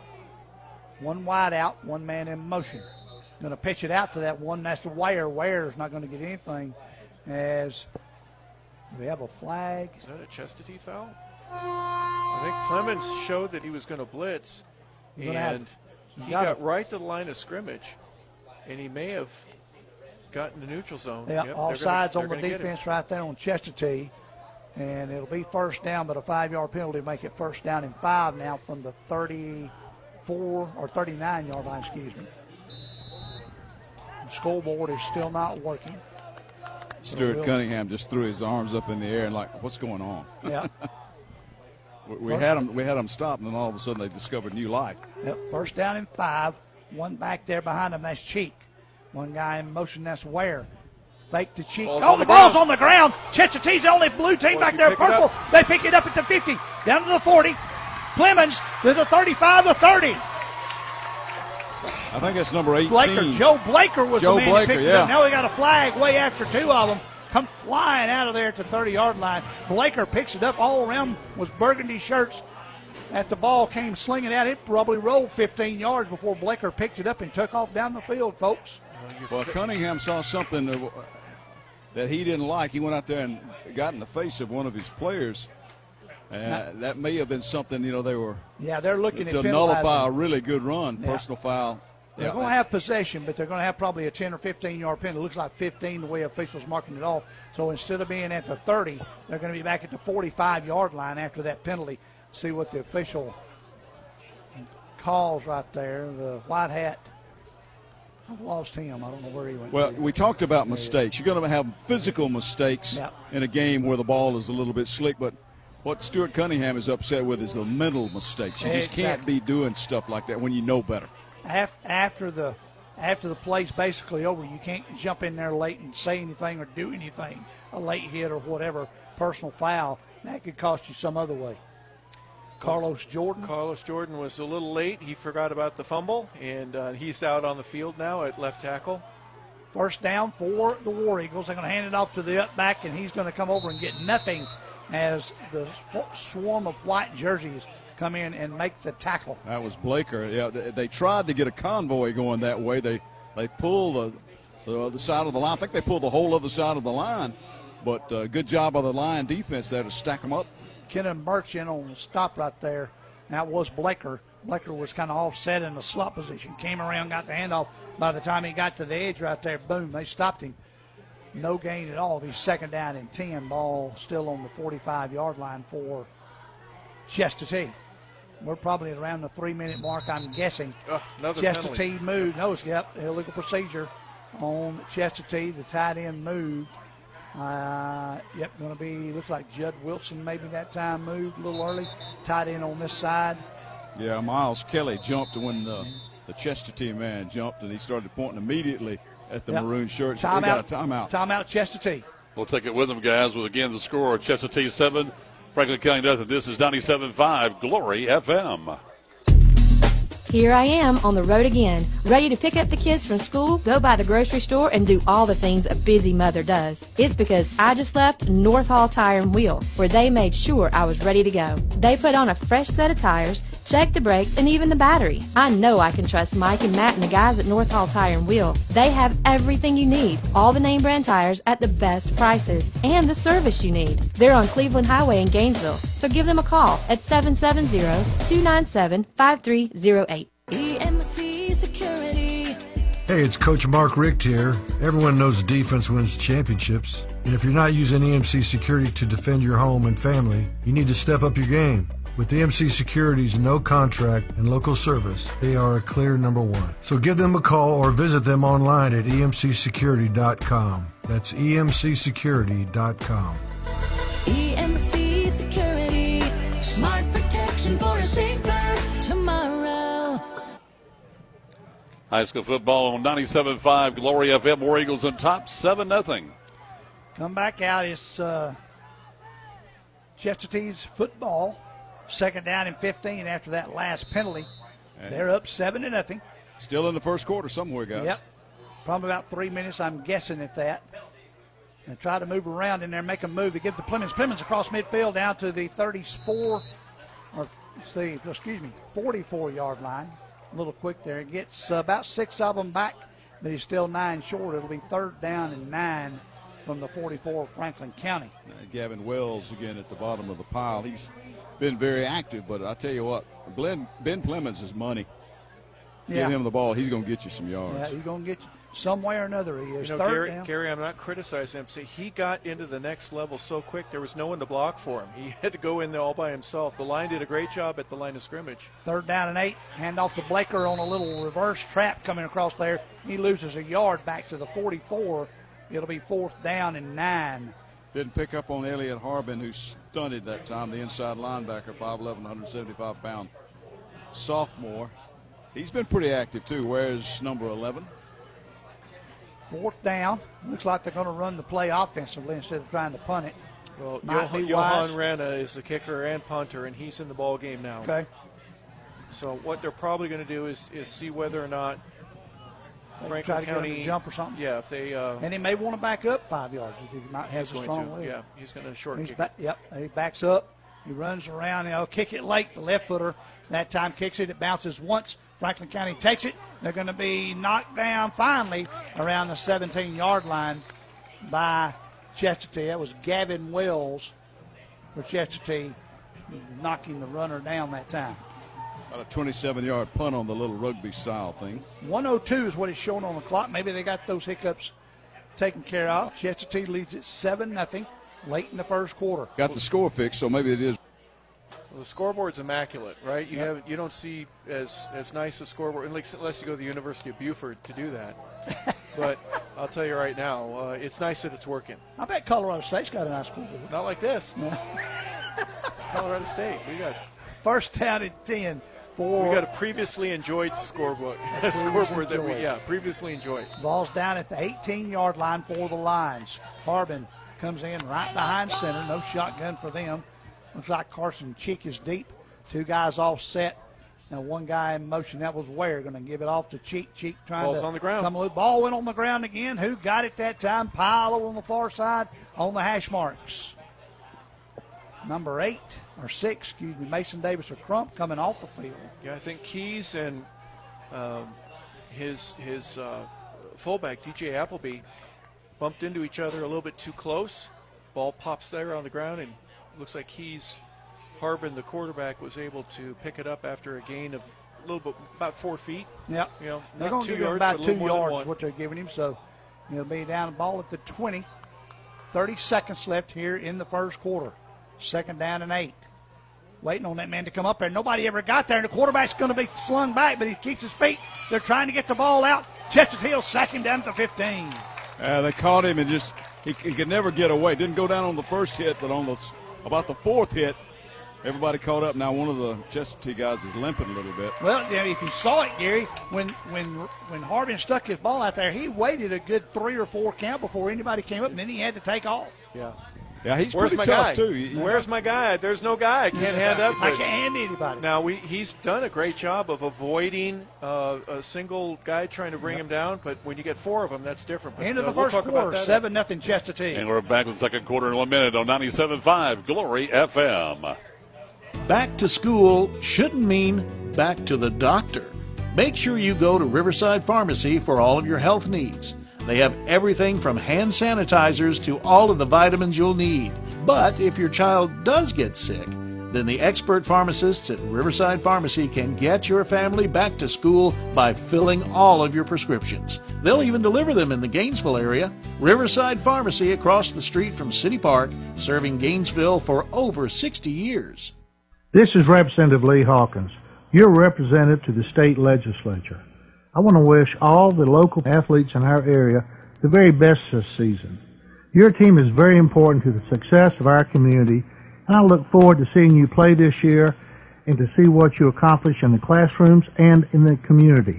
One wide out, one man in motion. Going to pitch it out to that one. That's the Ware. Ware's not going to get anything as we have a flag. Is that a Chestatee foul? I think Clemens showed that he was going to blitz, and have, he got, got right to the line of scrimmage, and he may have got in the neutral zone. Yeah, yep, all sides on the defense right there on Chestatee. And it'll be first down, but a five-yard penalty to make it first down and five now from the thirty-four or thirty-nine-yard line, excuse me. The scoreboard is still not working. Stuart so Cunningham just threw his arms up in the air and like, what's going on? Yeah. we we had them we had them stopped, and then all of a sudden they discovered new life. Yep, first down and five. One back there behind him, that's Cheek. One guy in motion, that's Ware. Fake to Cheek. Ball's oh, the, the ball's ground. on the ground. Chestatee's the only blue team Boy, back there, purple. They pick it up at the fifty, down to the forty. Clemens to the thirty-five, the thirty. I think that's number eighteen. Blaker, Joe Blaker was Joe the man Blaker, that picked yeah. it up. Now we got a flag way after two of them. Come flying out of there at the thirty-yard line. Blaker picks it up. All around was burgundy shirts. At the ball came slinging out, it probably rolled fifteen yards before Blaker picked it up and took off down the field, folks. Well, Cunningham saw something that he didn't like. He went out there and got in the face of one of his players. Uh, that may have been something, you know, they were yeah, they're looking to at nullify a really good run, yeah. personal foul. They're yeah. going to have possession, but they're going to have probably a ten or fifteen-yard penalty. It looks like fifteen the way officials marking it off. So instead of being at the thirty, they're going to be back at the forty-five-yard line after that penalty. see what the official calls right there. The white hat, I've lost him. I don't know where he went. Well, to. we talked about mistakes. You're going to have physical mistakes Yep. in a game where the ball is a little bit slick, but what Stuart Cunningham is upset with is the mental mistakes. You just can't Exactly. be doing stuff like that when you know better. Af- After the after the play's basically over, you can't jump in there late and say anything or do anything, a late hit or whatever, personal foul. That could cost you some other way. Carlos Jordan. Carlos Jordan was a little late. He forgot about the fumble, and uh, he's out on the field now at left tackle. First down for the War Eagles. They're going to hand it off to the up back, and he's going to come over and get nothing as the swarm of white jerseys come in and make the tackle. That was Blaker. Yeah, they, they tried to get a convoy going that way. They they pulled the, the other side of the line. I think they pulled the whole other side of the line, but uh, good job by the line defense there to stack them up. Kenan Birch in on the stop right there. That was Blaker. Blaker was kind of offset in the slot position. Came around, got the handoff. By the time he got to the edge right there, boom, they stopped him. No gain at all. He's second down and ten. Ball still on the forty-five-yard line for Chester T. We're probably around the three-minute mark, I'm guessing. Uh, another Chester penalty. T moved. No, yep, illegal procedure on Chester T. The tight end moved. Uh, yep, going to be, looks like Judd Wilson maybe that time moved a little early. Tight end on this side. Yeah, Miles Kelly jumped when uh, the Chester T man jumped, and he started pointing immediately at the Yep. maroon shirt. So we got a timeout. Timeout, Chester T. We'll take it with them, guys, with again the score: Chester T seven, Franklin County nothing. This is ninety-seven point five Glory F M. Here I am on the road again, ready to pick up the kids from school, go by the grocery store, and do all the things a busy mother does. It's because I just left North Hall Tire and Wheel, where they made sure I was ready to go. They put on a fresh set of tires, checked the brakes, and even the battery. I know I can trust Mike and Matt and the guys at North Hall Tire and Wheel. They have everything you need, all the name brand tires at the best prices, and the service you need. They're on Cleveland Highway in Gainesville, so give them a call at seven seven zero, two nine seven, five three zero eight. E M C Security. Hey, it's Coach Mark Richt here. Everyone knows defense wins championships. And if you're not using E M C Security to defend your home and family, you need to step up your game. With E M C Security's no contract and local service, they are a clear number one. So give them a call or visit them online at E M C security dot com. That's E M C security dot com. E M C Security. Smart protection for a safer tomorrow. High school football on ninety-seven point five Glory F M. War Eagles on top, seven nothing. Come back out. It's uh, Chester T's football. Second down and fifteen after that last penalty. They're up seven to nothing. Still in the first quarter somewhere, guys. Yep. Probably about three minutes, I'm guessing, at that. And try to move around in there, make a move. They give the Plemons. Plemons across midfield down to the thirty-four, or see, excuse me, forty-four-yard line. A little quick there. It gets uh, about six of them back, but he's still nine short. It'll be third down and nine from the forty-four of Franklin County. Uh, Gavin Wells again at the bottom of the pile. He's been very active, but I tell you what, Glenn, Ben Plemons is money. Yeah. Give him the ball, he's going to get you some yards. Yeah, he's going to get you some way or another. He is You know, third Gary, down. Gary, I'm not criticizing him. See, he got into the next level so quick, there was no one to block for him. He had to go in there all by himself. The line did a great job at the line of scrimmage. Third down and eight. Hand off to Blaker on a little reverse trap coming across there. He loses a yard back to the forty-four. It'll be fourth down and nine. Didn't pick up on Elliott Harbin, who stunted that time, the inside linebacker, five eleven, one seventy-five pound sophomore. He's been pretty active, too. Where's number eleven? Fourth down. Looks like they're going to run the play offensively instead of trying to punt it. Well, Might Johan, be Johan wise. Rena is the kicker and punter, and he's in the ball game now. Okay. So what they're probably going to do is, is see whether or not They Franklin try to get him County to jump or something. Yeah, if they. Uh, And he may want to back up five yards. If he might has a He's strong going to, leg. yeah, he's going to short He's kick back, yep, he backs up. He runs around. He'll kick it late. The left footer that time kicks it. It bounces once. Franklin County takes it. They're going to be knocked down finally around the seventeen-yard line by Chester T. That was Gavin Wells for Chester T, knocking the runner down that time. About a twenty-seven-yard punt on the little rugby-style thing. one oh two is what is shown on the clock. Maybe they got those hiccups taken care of. Chester T leads it seven nothing late in the first quarter. Got the score fixed, so maybe it is. Well, the scoreboard's immaculate, right? You Yep. have you don't see as as nice a scoreboard unless unless you go to the University of Beaufort to do that. But I'll tell you right now, uh, it's nice that it's working. I bet Colorado State's got a nice scoreboard. Not like this. It's Colorado State. We got first down and ten for. We got a previously enjoyed scoreboard. A scoreboard that we yeah previously enjoyed. Ball's down at the eighteen-yard line for the Lions. Harbin comes in right behind center. No shotgun for them. Looks like Carson Cheek is deep. Two guys offset. Now one guy in motion. That was Ware going to give it off to Cheek. Cheek trying Ball's to on the ground. come loose. Ball went on the ground again. Who got it that time? Pile over on the far side on the hash marks. Number eight or six, excuse me, Mason Davis or Crump coming off the field. Yeah, I think Keys and um, his his uh, fullback D J Appleby bumped into each other a little bit too close. Ball pops there on the ground, and looks like Keys, Harbin, the quarterback, was able to pick it up after a gain of a little bit, about four feet. Yep. You know, they're not going to two give him yards, about but a two little more than yards, one. what they're giving him. So he'll be down the ball at the twenty. thirty seconds left here in the first quarter. Second down and eight. Waiting on that man to come up there. Nobody ever got there, and the quarterback's going to be slung back, but he keeps his feet. They're trying to get the ball out. Chesterfield Hill sack him down at the fifteen. Uh, they caught him and just he, he could never get away. Didn't go down on the first hit, but on the about the fourth hit, everybody caught up. Now one of the Chesterfield guys is limping a little bit. Well, you know, if you saw it, Gary, when when when Harbin stuck his ball out there, he waited a good three or four count before anybody came up, and then he had to take off. Yeah. Yeah, he's Where's pretty my tough guy? too. He- Where's my guy? There's no guy. I can't hand up. I but- can't hand anybody. Now we he's done a great job of avoiding uh, a single guy trying to bring him down, but when you get four of them, that's different. But, End of uh, the we'll first talk about quarter, that. seven nothing Chesterfield. And we're back with the second quarter in one minute on ninety-seven point five Glory F M. Back to school shouldn't mean back to the doctor. Make sure you go to Riverside Pharmacy for all of your health needs. They have everything from hand sanitizers to all of the vitamins you'll need. But if your child does get sick, then the expert pharmacists at Riverside Pharmacy can get your family back to school by filling all of your prescriptions. They'll even deliver them in the Gainesville area. Riverside Pharmacy across the street from City Park, serving Gainesville for over sixty years. This is Representative Lee Hawkins, your representative to the state legislature. I want to wish all the local athletes in our area the very best this season. Your team is very important to the success of our community, and I look forward to seeing you play this year and to see what you accomplish in the classrooms and in the community.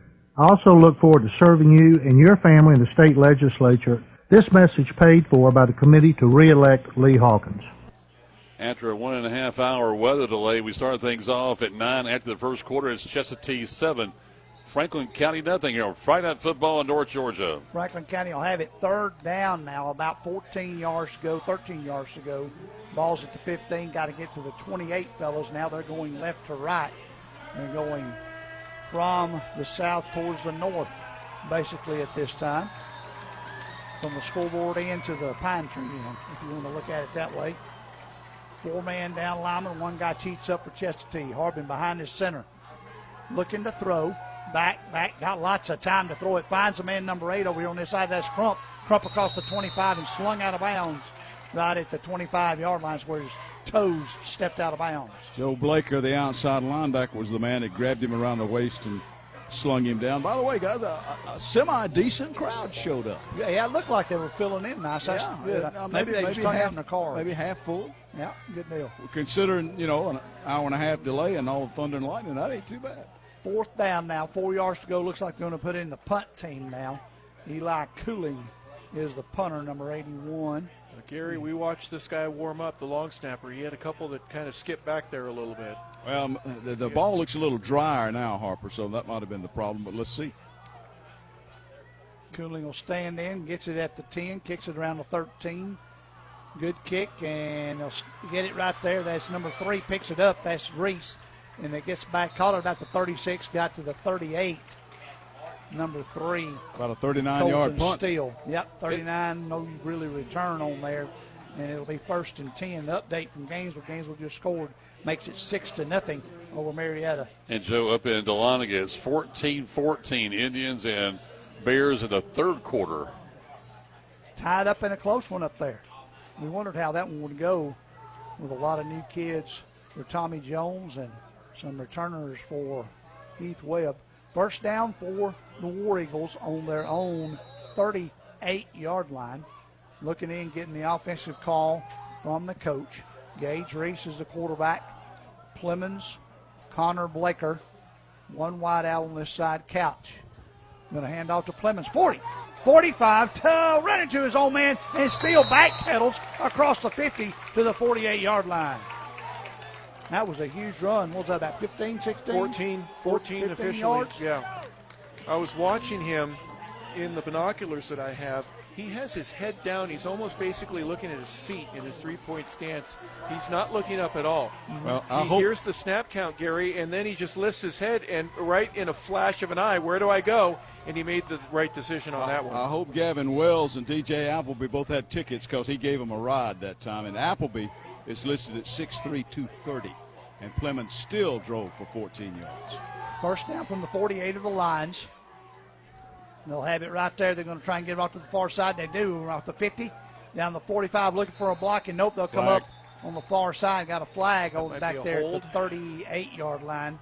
I also look forward to serving you and your family in the state legislature. This message paid for by the committee to re-elect Lee Hawkins. After a one and a half hour weather delay, we start things off at nine after the first quarter. It's Chestatee seven, Franklin County nothing here on Friday Night Football in North Georgia. Franklin County will have it third down now, about fourteen yards to go, thirteen yards to go. Ball's at the fifteen, got to get to the twenty-eight, fellas. Now they're going left to right. They're going from the south towards the north, basically at this time. From the scoreboard end to the pine tree, if you want to look at it that way. Four-man down lineman, one guy cheats up for Chestatee. Harbin behind his center, looking to throw. Back, back, got lots of time to throw it. Finds a man number eight over here on this side. That's Crump. Crump across the twenty-five and slung out of bounds right at the twenty-five-yard line where his toes stepped out of bounds. Joe Blaker, the outside linebacker, was the man that grabbed him around the waist and slung him down. By the way, guys, a, a semi-decent crowd showed up. Yeah, yeah, it looked like they were filling in nice. That's Yeah, good. uh, maybe, they maybe just hung half- out in the cars. Maybe half full. Yeah, good deal. Considering, you know, an hour and a half delay and all the thunder and lightning, that ain't too bad. Fourth down now, four yards to go. Looks like they're going to put in the punt team now. Eli Cooling is the punter, number eighty-one. Uh, Gary, we watched this guy warm up, the long snapper. He had a couple that kind of skipped back there a little bit. Well, um, the, the ball looks a little drier now, Harper, so that might have been the problem, but let's see. Cooling will stand in, gets it at the ten, kicks it around the thirteen. Good kick, and they'll get it right there. That's number three, picks it up. That's Reese. And it gets back, caught it about the thirty-six, got to the thirty-eight. Number three. About a thirty-nine-yard punt. Steele. Yep, thirty-nine, no really return on there. And it'll be first and ten. Update from Gainesville. Gainesville just scored, makes it six to nothing over Marietta. And Joe, up in Dahlonega, it's fourteen fourteen Indians and Bears in the third quarter. Tied up in a close one up there. We wondered how that one would go with a lot of new kids for Tommy Jones and some returners for Heath Webb. First down for the War Eagles on their own thirty-eight-yard line. Looking in, getting the offensive call from the coach. Gage Reese is the quarterback. Plemons, Connor Blaker, one wide out on this side, Couch. Going to hand off to Plemons. forty, forty-five, to run into his own man, and still backpedals across the fifty to the forty-eight-yard line. That was a huge run. What was that, about fifteen, sixteen? fourteen, fourteen officially. Yards? Yeah. I was watching him in the binoculars that I have. He has his head down. He's almost basically looking at his feet in his three-point stance. He's not looking up at all. Well, I he hope- hears the snap count, Gary, and then he just lifts his head, and right in a flash of an eye, where do I go? And he made the right decision on that one. I hope Gavin Wells and D J Appleby both had tickets because he gave them a ride that time. And Appleby is listed at six three, two thirty. And Plemons still drove for fourteen yards. First down from the forty-eight of the Lions. They'll have it right there. They're going to try and get it off to the far side. They do. Off the fifty, down the forty-five, looking for a block, and nope, they'll come Flag. up on the far side. Got a flag That on might back be a there at hold. the thirty-eight-yard line.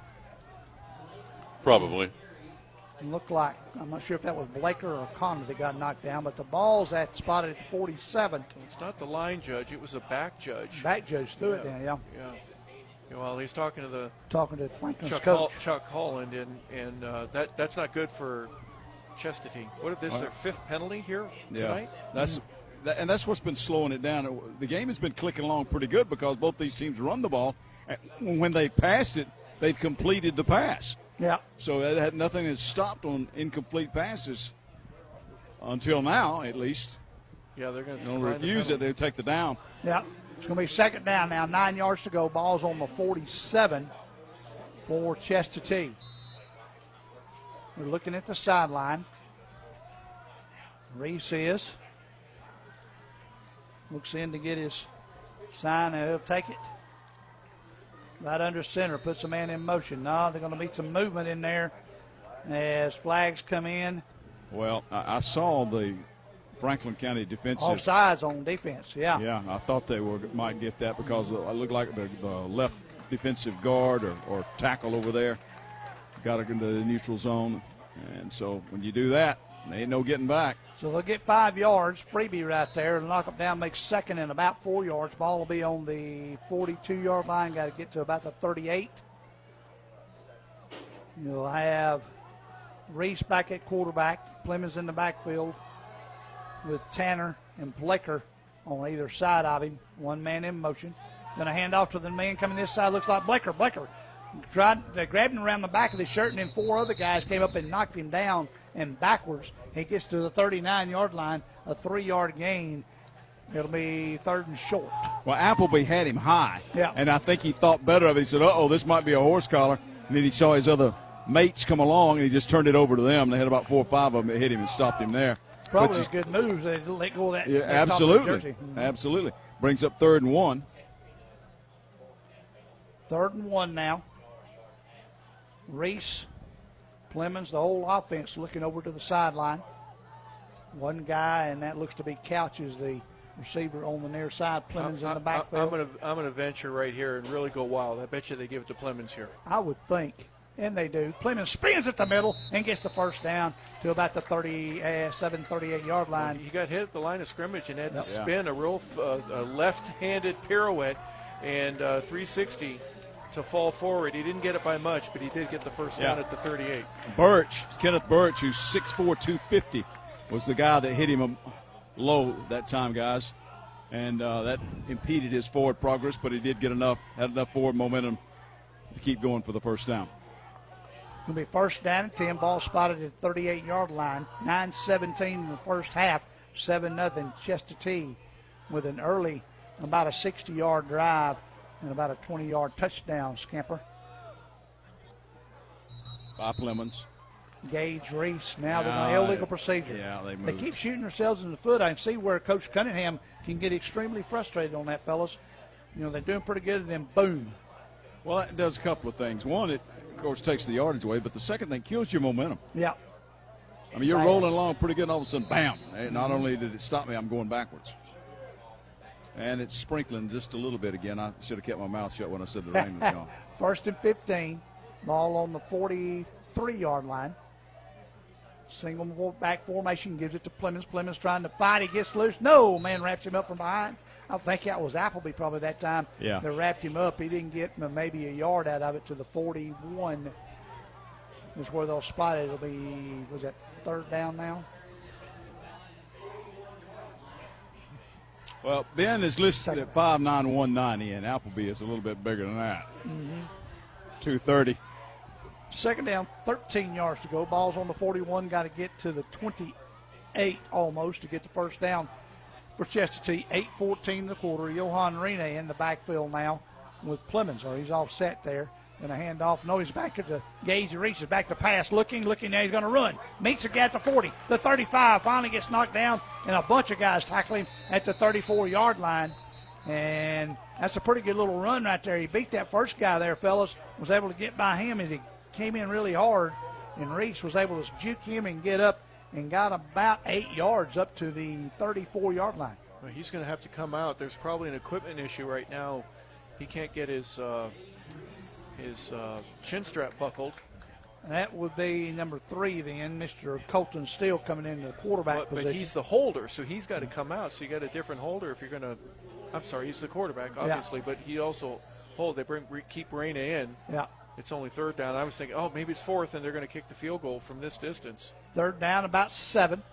Probably. Looked like, I'm not sure if that was Blaker or Connor that got knocked down, but the ball's at spotted at forty-seven. It's not the line judge. It was a back judge. Back judge threw it down, yeah. Yeah. Yeah, well, he's talking to the Talking to Franklin's Chuck, coach. Hol- Chuck Holland, and and uh, that that's not good for Chestatee. What if this is their fifth penalty here tonight? That's that, and that's what's been slowing it down. The game has been clicking along pretty good because both these teams run the ball. When they pass it, they've completed the pass. Yeah. So it had nothing has stopped on incomplete passes until now, at least. Yeah, they're going You to know, refuse it, they take the down. Yeah. It's going to be second down now. Nine yards to go. Ball's on the forty-seven for Chestatee. We're looking at the sideline. Reese is. Looks in to get his sign, and he'll take it. Right under center, puts a man in motion. No, they're going to be some movement in there as flags come in. Well, I, I saw the Franklin County defensive. Offsides on defense, yeah. Yeah, I thought they were might get that because it looked like the, the left defensive guard or, or tackle over there got it into the neutral zone. And so when you do that, there ain't no getting back. So they'll get five yards, freebie right there, and knock them down, make second and about four yards. Ball will be on the forty-two-yard line. Got to get to about the thirty-eight. You'll have Reese back at quarterback. Plemons in the backfield with Tanner and Blaker on either side of him. One man in motion. Going to hand off to the man coming this side. Looks like Blaker. Blaker tried, they grabbed him around the back of his shirt, and then four other guys came up and knocked him down and backwards. He gets to the thirty-nine-yard line, a three-yard gain. It'll be third and short. Well, Appleby had him high. Yeah. And I think he thought better of it. He said, uh-oh, this might be a horse collar. And then he saw his other mates come along, and he just turned it over to them. They had about four or five of them that hit him and stopped him there. Probably Which is- good moves. They let go of that. Yeah, that top of the absolutely. jersey. Absolutely. Brings up third and one. Third and one now. Reese, Plemons, the whole offense looking over to the sideline. One guy, and that looks to be Couch, is the receiver on the near side. Plemons in the backfield. I'm going to I'm going to venture right here and really go wild. I bet you they give it to Plemons here. I would think, and they do. Plemons spins at the middle and gets the first down to about the thirty-seven, thirty-eight-yard line. He got hit at the line of scrimmage and had Yep. to spin a real uh, a left-handed pirouette and uh, three sixty to fall forward. He didn't get it by much, but he did get the first Yeah. down at the thirty-eight. Birch, Kenneth Birch, who's six four, two fifty, was the guy that hit him low that time, guys. And uh, that impeded his forward progress, but he did get enough, had enough forward momentum to keep going for the first down. Going to be first down and ten. Ball spotted at the thirty-eight-yard line. nine seventeen in the first half. seven nothing Chestatee with an early, about a sixty-yard drive and about a twenty-yard touchdown scamper. By Plemons. Gage Reese now they're Yeah, going to illegal procedure. yeah, they They moved. keep shooting themselves in the foot. I can see where Coach Cunningham can get extremely frustrated on that, fellas. You know, they're doing pretty good, and then boom. Well, that does a couple of things. One, it, of course, takes the yardage away, but the second thing kills your momentum. Yeah. I mean, you're Right. rolling along pretty good, and all of a sudden, bam. Hey, not only did it stop me, I'm going backwards. And it's sprinkling just a little bit again. I should have kept my mouth shut when I said the rain was gone. First and fifteen. Ball on the forty-three-yard line. Single back formation, gives it to Plemons. Plemons trying to fight. He gets loose. No, man wraps him up from behind. I think that was Appleby probably that time. Yeah. That wrapped him up. He didn't get maybe a yard out of it to the forty-one. Is where they'll spot it. It'll be, was that third down now? Well, Ben is listed at five nine, one ninety, and Appleby is a little bit bigger than that. Mm-hmm. two thirty. Second down, thirteen yards to go. Ball's on the forty-one. Got to get to the twenty-eight almost to get the first down for Chestatee. eight fourteen the quarter. Johan Rene in the backfield now with Plemons, or he's all set there. Going to hand off. No, he's back at the Gage. He reaches back to pass. Looking, looking. Now he's going to run. Meets the guy at the forty. The thirty-five finally gets knocked down, and a bunch of guys tackle him at the thirty-four-yard line. And that's a pretty good little run right there. He beat that first guy there, fellas. Was able to get by him as he came in really hard, and Reese was able to juke him and get up and got about eight yards up to the thirty-four-yard line. Well, he's going to have to come out. There's probably an equipment issue right now. He can't get his uh, his uh, chin strap buckled. And that would be number three then, Mister Colton Steele coming into the quarterback but, position. But he's the holder, so he's got to come out. So you got a different holder if you're going to – I'm sorry, he's the quarterback, obviously, yeah. But he also hold. They bring keep Reyna in. Yeah. It's only third down. I was thinking, oh, maybe it's fourth, and they're going to kick the field goal from this distance. Third down, about seven.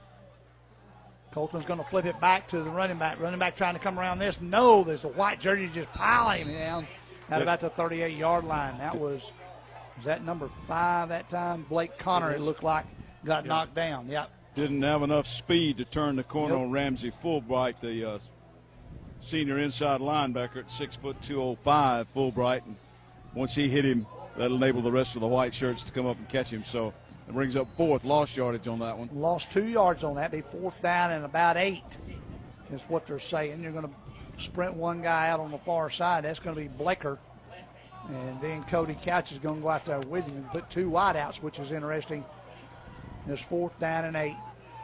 Colton's going to flip it back to the running back. Running back trying to come around this. No, there's a white jersey just piling him down at about the thirty-eight-yard line. That was, was that number five that time? Blake Connor, it looked like, got yeah. knocked down. Yep. Didn't have enough speed to turn the corner Nope. on Ramsey Fulbright, the uh, senior inside linebacker at six foot two oh five, Fulbright. And once he hit him, that'll enable the rest of the white shirts to come up and catch him. So it brings up fourth, lost yardage on that one. Lost two yards on that. Be fourth down and about eight is what they're saying. You're going to sprint one guy out on the far side. That's going to be Blaker. And then Cody Couch is going to go out there with him and put two wideouts, which is interesting. It's fourth down and eight.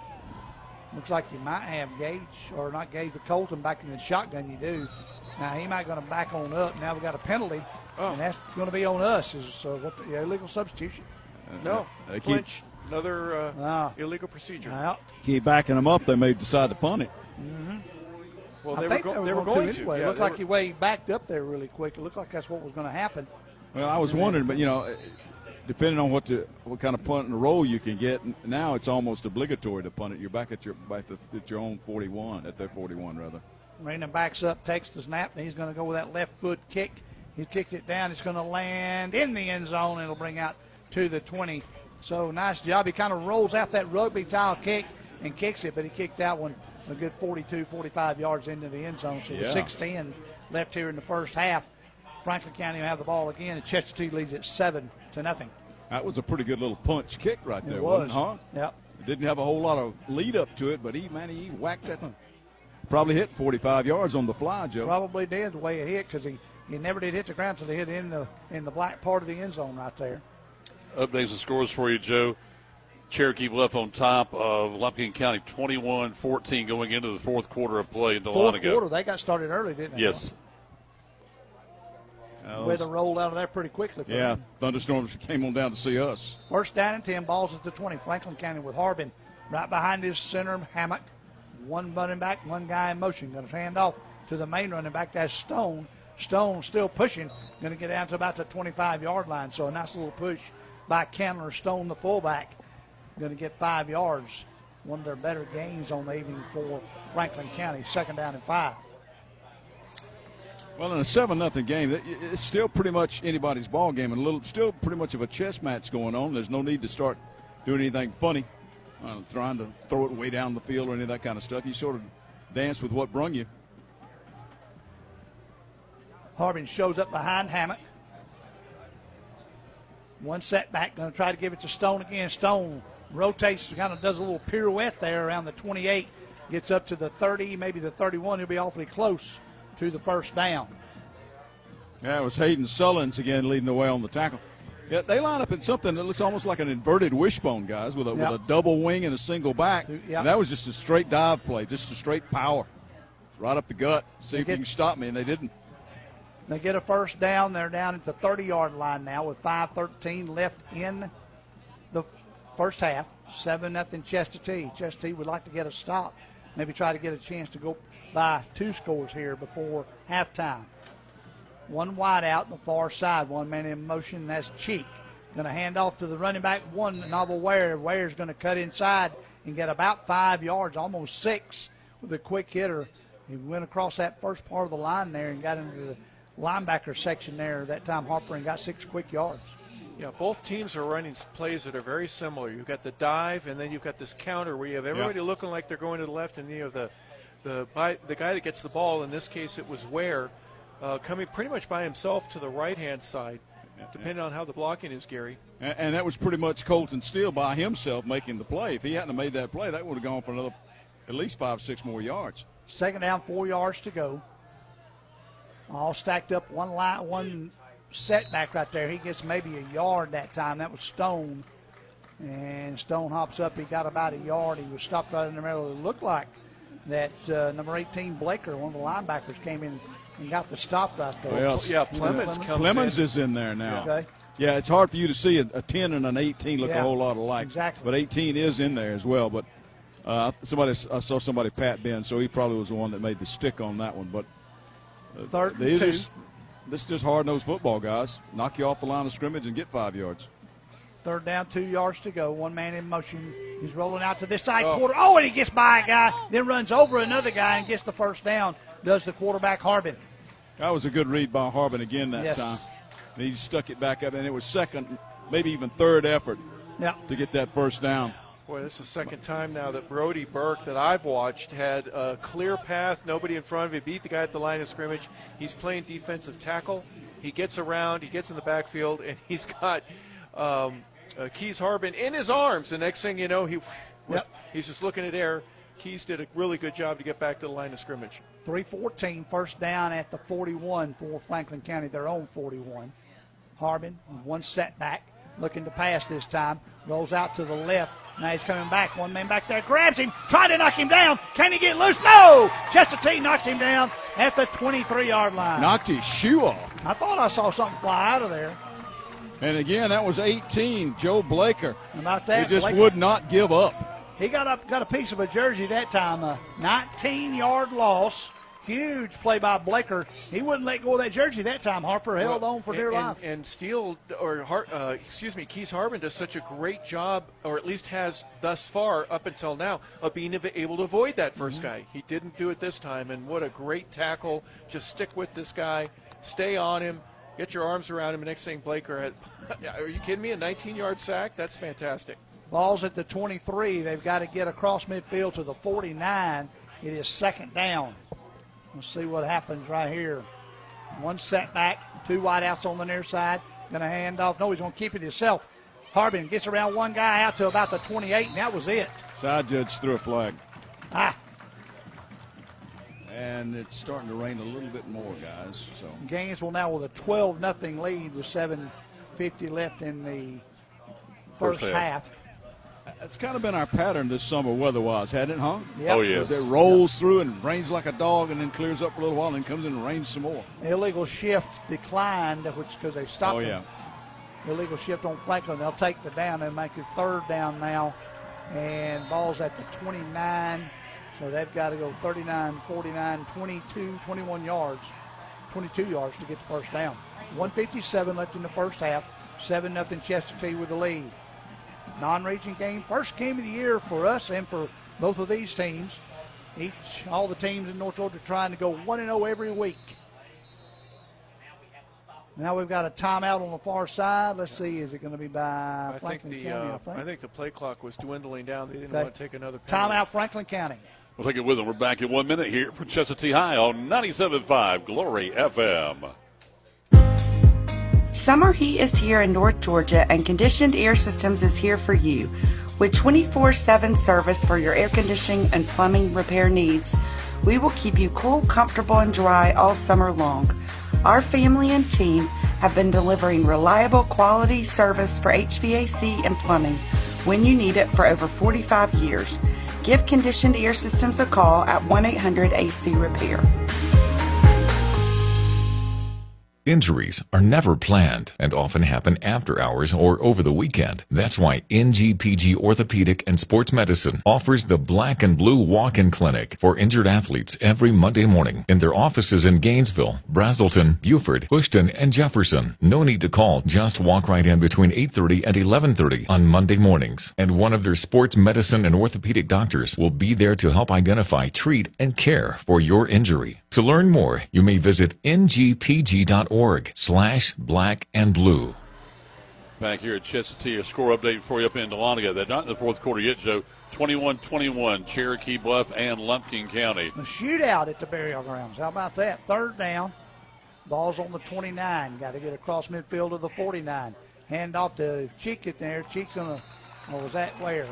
Looks like you might have Gage, or not Gage, but Colton back in the shotgun. You do. Now he might going to back on up. Now we've got a penalty. Oh. And that's going to be on us. Is uh, what the yeah, illegal substitution? Uh, no, they clinch. Keep, another uh, ah. illegal procedure. Well, keep backing them up. They may decide to punt it. Mm-hmm. Well, I they, think were go- they were, they were going, going to to. Anyway. Yeah, it looked like were. he way backed up there really quick. It looked like that's what was going to happen. Well, I was and wondering, but you know, depending on what to, what kind of punt and roll you can get, now it's almost obligatory to punt it. You're back at your back at your own forty-one, at their forty-one rather. Raina backs up, takes the snap, and he's going to go with that left foot kick. He kicks it down. It's going to land in the end zone, and it'll bring out to the twenty. So nice job. He kind of rolls out that rugby-style kick and kicks it, but he kicked that one a good forty-two, forty-five yards into the end zone. So yeah. six ten left here in the first half. Franklin County will have the ball again, and Chestatee leads it seven to nothing. That was a pretty good little punch kick right there, it was. wasn't it, huh? Yep. It didn't have a whole lot of lead up to it, but he, man, he whacked that one. Probably hit forty-five yards on the fly, Joe. Probably did the way it hit, because he, he never did hit the ground until he hit in the in the black part of the end zone right there. Updates and scores for you, Joe. Cherokee Bluff on top of Lumpkin County twenty-one fourteen going into the fourth quarter of play in Delaware. Fourth quarter, they got started early, didn't they? Yes. Uh, Weather rolled out of there pretty quickly. For yeah, them. thunderstorms came on down to see us. First down and ten, balls at the twenty. Franklin County with Harbin right behind his center, Hammock. One running back, one guy in motion. Going to hand off to the main running back. That's Stone. Stone still pushing. Going to get down to about the twenty-five-yard line. So a nice little push by Candler. Stone, the fullback, going to get five yards. One of their better gains on the evening for Franklin County. Second down and five. Well, in a seven nothing game, it's still pretty much anybody's ball game, and a little, still pretty much of a chess match going on. There's no need to start doing anything funny, uh, trying to throw it way down the field or any of that kind of stuff. You sort of dance with what brung you. Harbin shows up behind Hammock. One setback, going to try to give it to Stone again. Stone rotates, kind of does a little pirouette there around the twenty-eight, gets up to the thirty, maybe the thirty-one. He'll be awfully close to the first down. Yeah, it was Hayden Sullins again leading the way on the tackle. Yeah, they line up in something that looks almost like an inverted wishbone, guys, with a, yep. with a double wing and a single back. Yep. And that was just a straight dive play, just a straight power. right up the gut, see if get, you can stop me, and they didn't. They get a first down. They're down at the thirty-yard line now with five thirteen left in the first half. seven nothing Chestatee. Chestatee would like to get a stop, maybe try to get a chance to go by two scores here before halftime. One wide out on the far side, one man in motion, that's Cheek. Going to hand off to the running back, one Novel Ware. Ware's going to cut inside and get about five yards, almost six, with a quick hitter. He went across that first part of the line there and got into the linebacker section there that time, Harper, and got six quick yards. Yeah, both teams are running plays that are very similar. You've got the dive, and then you've got this counter where you have everybody yeah. looking like they're going to the left, and you have the the by, the guy that gets the ball. In this case, it was Ware, uh, coming pretty much by himself to the right-hand side, yeah, depending yeah. on how the blocking is, Gary. And, and that was pretty much Colton Steele by himself making the play. If he hadn't have made that play, that would have gone for another at least five, six more yards. Second down, four yards to go. All stacked up, one line, one setback right there. He gets maybe a yard that time. That was Stone. And Stone hops up. He got about a yard. He was stopped right in the middle. It looked like that uh, number eighteen, Blaker, one of the linebackers, came in and got the stop right there. Well, yeah, Clemens, Clemens, Clemens in. is in there now. Okay. Yeah, it's hard for you to see a, a ten and an eighteen look yeah, a whole lot alike. Exactly. But eighteen is in there as well. But uh, somebody, I saw somebody pat Ben, so he probably was the one that made the stick on that one. But uh, Third and two. two. This is just hard-nosed football, guys. Knock you off the line of scrimmage and get five yards. Third down, two yards to go. One man in motion. He's rolling out to this side Oh. quarter. Oh, and he gets by a guy, then runs over another guy and gets the first down. Does the quarterback Harbin. That was a good read by Harbin again that yes. time. He stuck it back up, and it was second, maybe even third effort yeah. to get that first down. Boy, this is the second time now that Brody Burke that I've watched had a clear path, nobody in front of him, beat the guy at the line of scrimmage. He's playing defensive tackle. He gets around, he gets in the backfield, and he's got um, uh, Keys Harbin in his arms. The next thing you know, he yep. he's just looking at air. Keys did a really good job to get back to the line of scrimmage. three fourteen, first down at the forty-one for Franklin County, their own forty-one. Harbin, one setback, looking to pass this time, rolls out to the left. Now he's coming back. One man back there grabs him, trying to knock him down. Can he get loose? No! Chestatee knocks him down at the twenty-three-yard line. Knocked his shoe off. I thought I saw something fly out of there. And again, that was eighteen, Joe Blaker. About that, he just Blaker, would not give up. He got up, got a piece of a jersey that time. A nineteen-yard loss. Huge play by Blaker. He wouldn't let go of that jersey that time. Harper held well, on for and, dear and, life. And Steele, or Hart, uh, excuse me, Keys Harbin does such a great job, or at least has thus far up until now, of being able to avoid that first mm-hmm. guy. He didn't do it this time, and what a great tackle. Just stick with this guy, stay on him, get your arms around him. And next thing, Blaker had, are you kidding me, a nineteen-yard sack? That's fantastic. Ball's at the twenty-three. They've got to get across midfield to the forty-nine. It is second down. Let's see what happens right here. One setback, two wideouts on the near side. Going to hand off. No, he's going to keep it himself. Harbin gets around one guy out to about the twenty-eight, and that was it. Side judge threw a flag. Ah. And it's starting to rain a little bit more, guys. So Gainesville now with a twelve nothing lead with seven fifty left in the first, first half. half. It's kind of been our pattern this summer weather-wise, hasn't it, huh? Yep. Oh, yes. It rolls yep. through and rains like a dog and then clears up for a little while and then comes in and rains some more. Illegal shift declined, which because they stopped Oh, yeah. them. Illegal shift on Franklin. They'll take the down and make it third down now. And ball's at the twenty-nine. So they've got to go thirty-nine, forty-nine, twenty-two, twenty-one yards. twenty-two yards to get the first down. one fifty-seven left in the first half. seven nothing Chestatee with the lead. Non-region game, first game of the year for us and for both of these teams. Each, all the teams in North Georgia trying to go one and oh every week. Now we've got a timeout on the far side. Let's see, is it going to be by I Franklin think the, County, uh, I think? I think the play clock was dwindling down. They didn't Okay. want to take another penalty. Timeout, Franklin County. We'll take it with them. We're back in one minute here from Chestatee High on ninety-seven point five Glory F M. Summer heat is here in North Georgia, and Conditioned Air Systems is here for you. With twenty-four seven service for your air conditioning and plumbing repair needs, we will keep you cool, comfortable, and dry all summer long. Our family and team have been delivering reliable quality service for H V A C and plumbing when you need it for over forty-five years. Give Conditioned Ear Systems a call at one eight hundred A C repair. Injuries are never planned and often happen after hours or over the weekend. That's why N G P G Orthopedic and Sports Medicine offers the Black and Blue Walk-In Clinic for injured athletes every Monday morning in their offices in Gainesville, Brazelton, Beaufort, Houston, and Jefferson. No need to call. Just walk right in between eight thirty and eleven thirty on Monday mornings. And one of their sports medicine and orthopedic doctors will be there to help identify, treat, and care for your injury. To learn more, you may visit N G P G dot org slash black and blue. Back here at Chestatee, a score update for you up in Dahlonega. They're not in the fourth quarter yet, Joe. twenty-one twenty-one, Cherokee Bluff and Lumpkin County. A shootout at the burial grounds. How about that? Third down. Ball's on the twenty-nine. Got to get across midfield to the forty-nine. Hand off to Cheek it there. Cheek's going to, or was that where?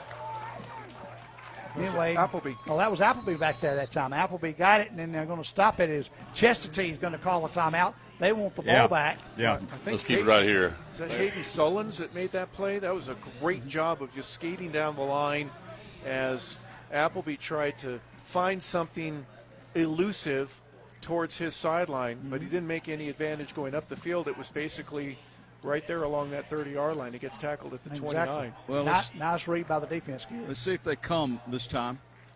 Anyway, Appleby. Oh, that was Appleby back there that time. Appleby got it, and then they're going to stop it as Chestatee's going to call a timeout. They want the ball Yeah. back. Yeah. I think Let's keep Hayden, it right here. Is that Hayden Sullins that made that play? That was a great job of just skating down the line as Appleby tried to find something elusive towards his sideline, mm-hmm. but he didn't make any advantage going up the field. It was basically right there along that thirty-yard line. He gets tackled at the Exactly. twenty-nine. Well, nice, let's- nice read by the defense. Kid. Let's see if they come this time,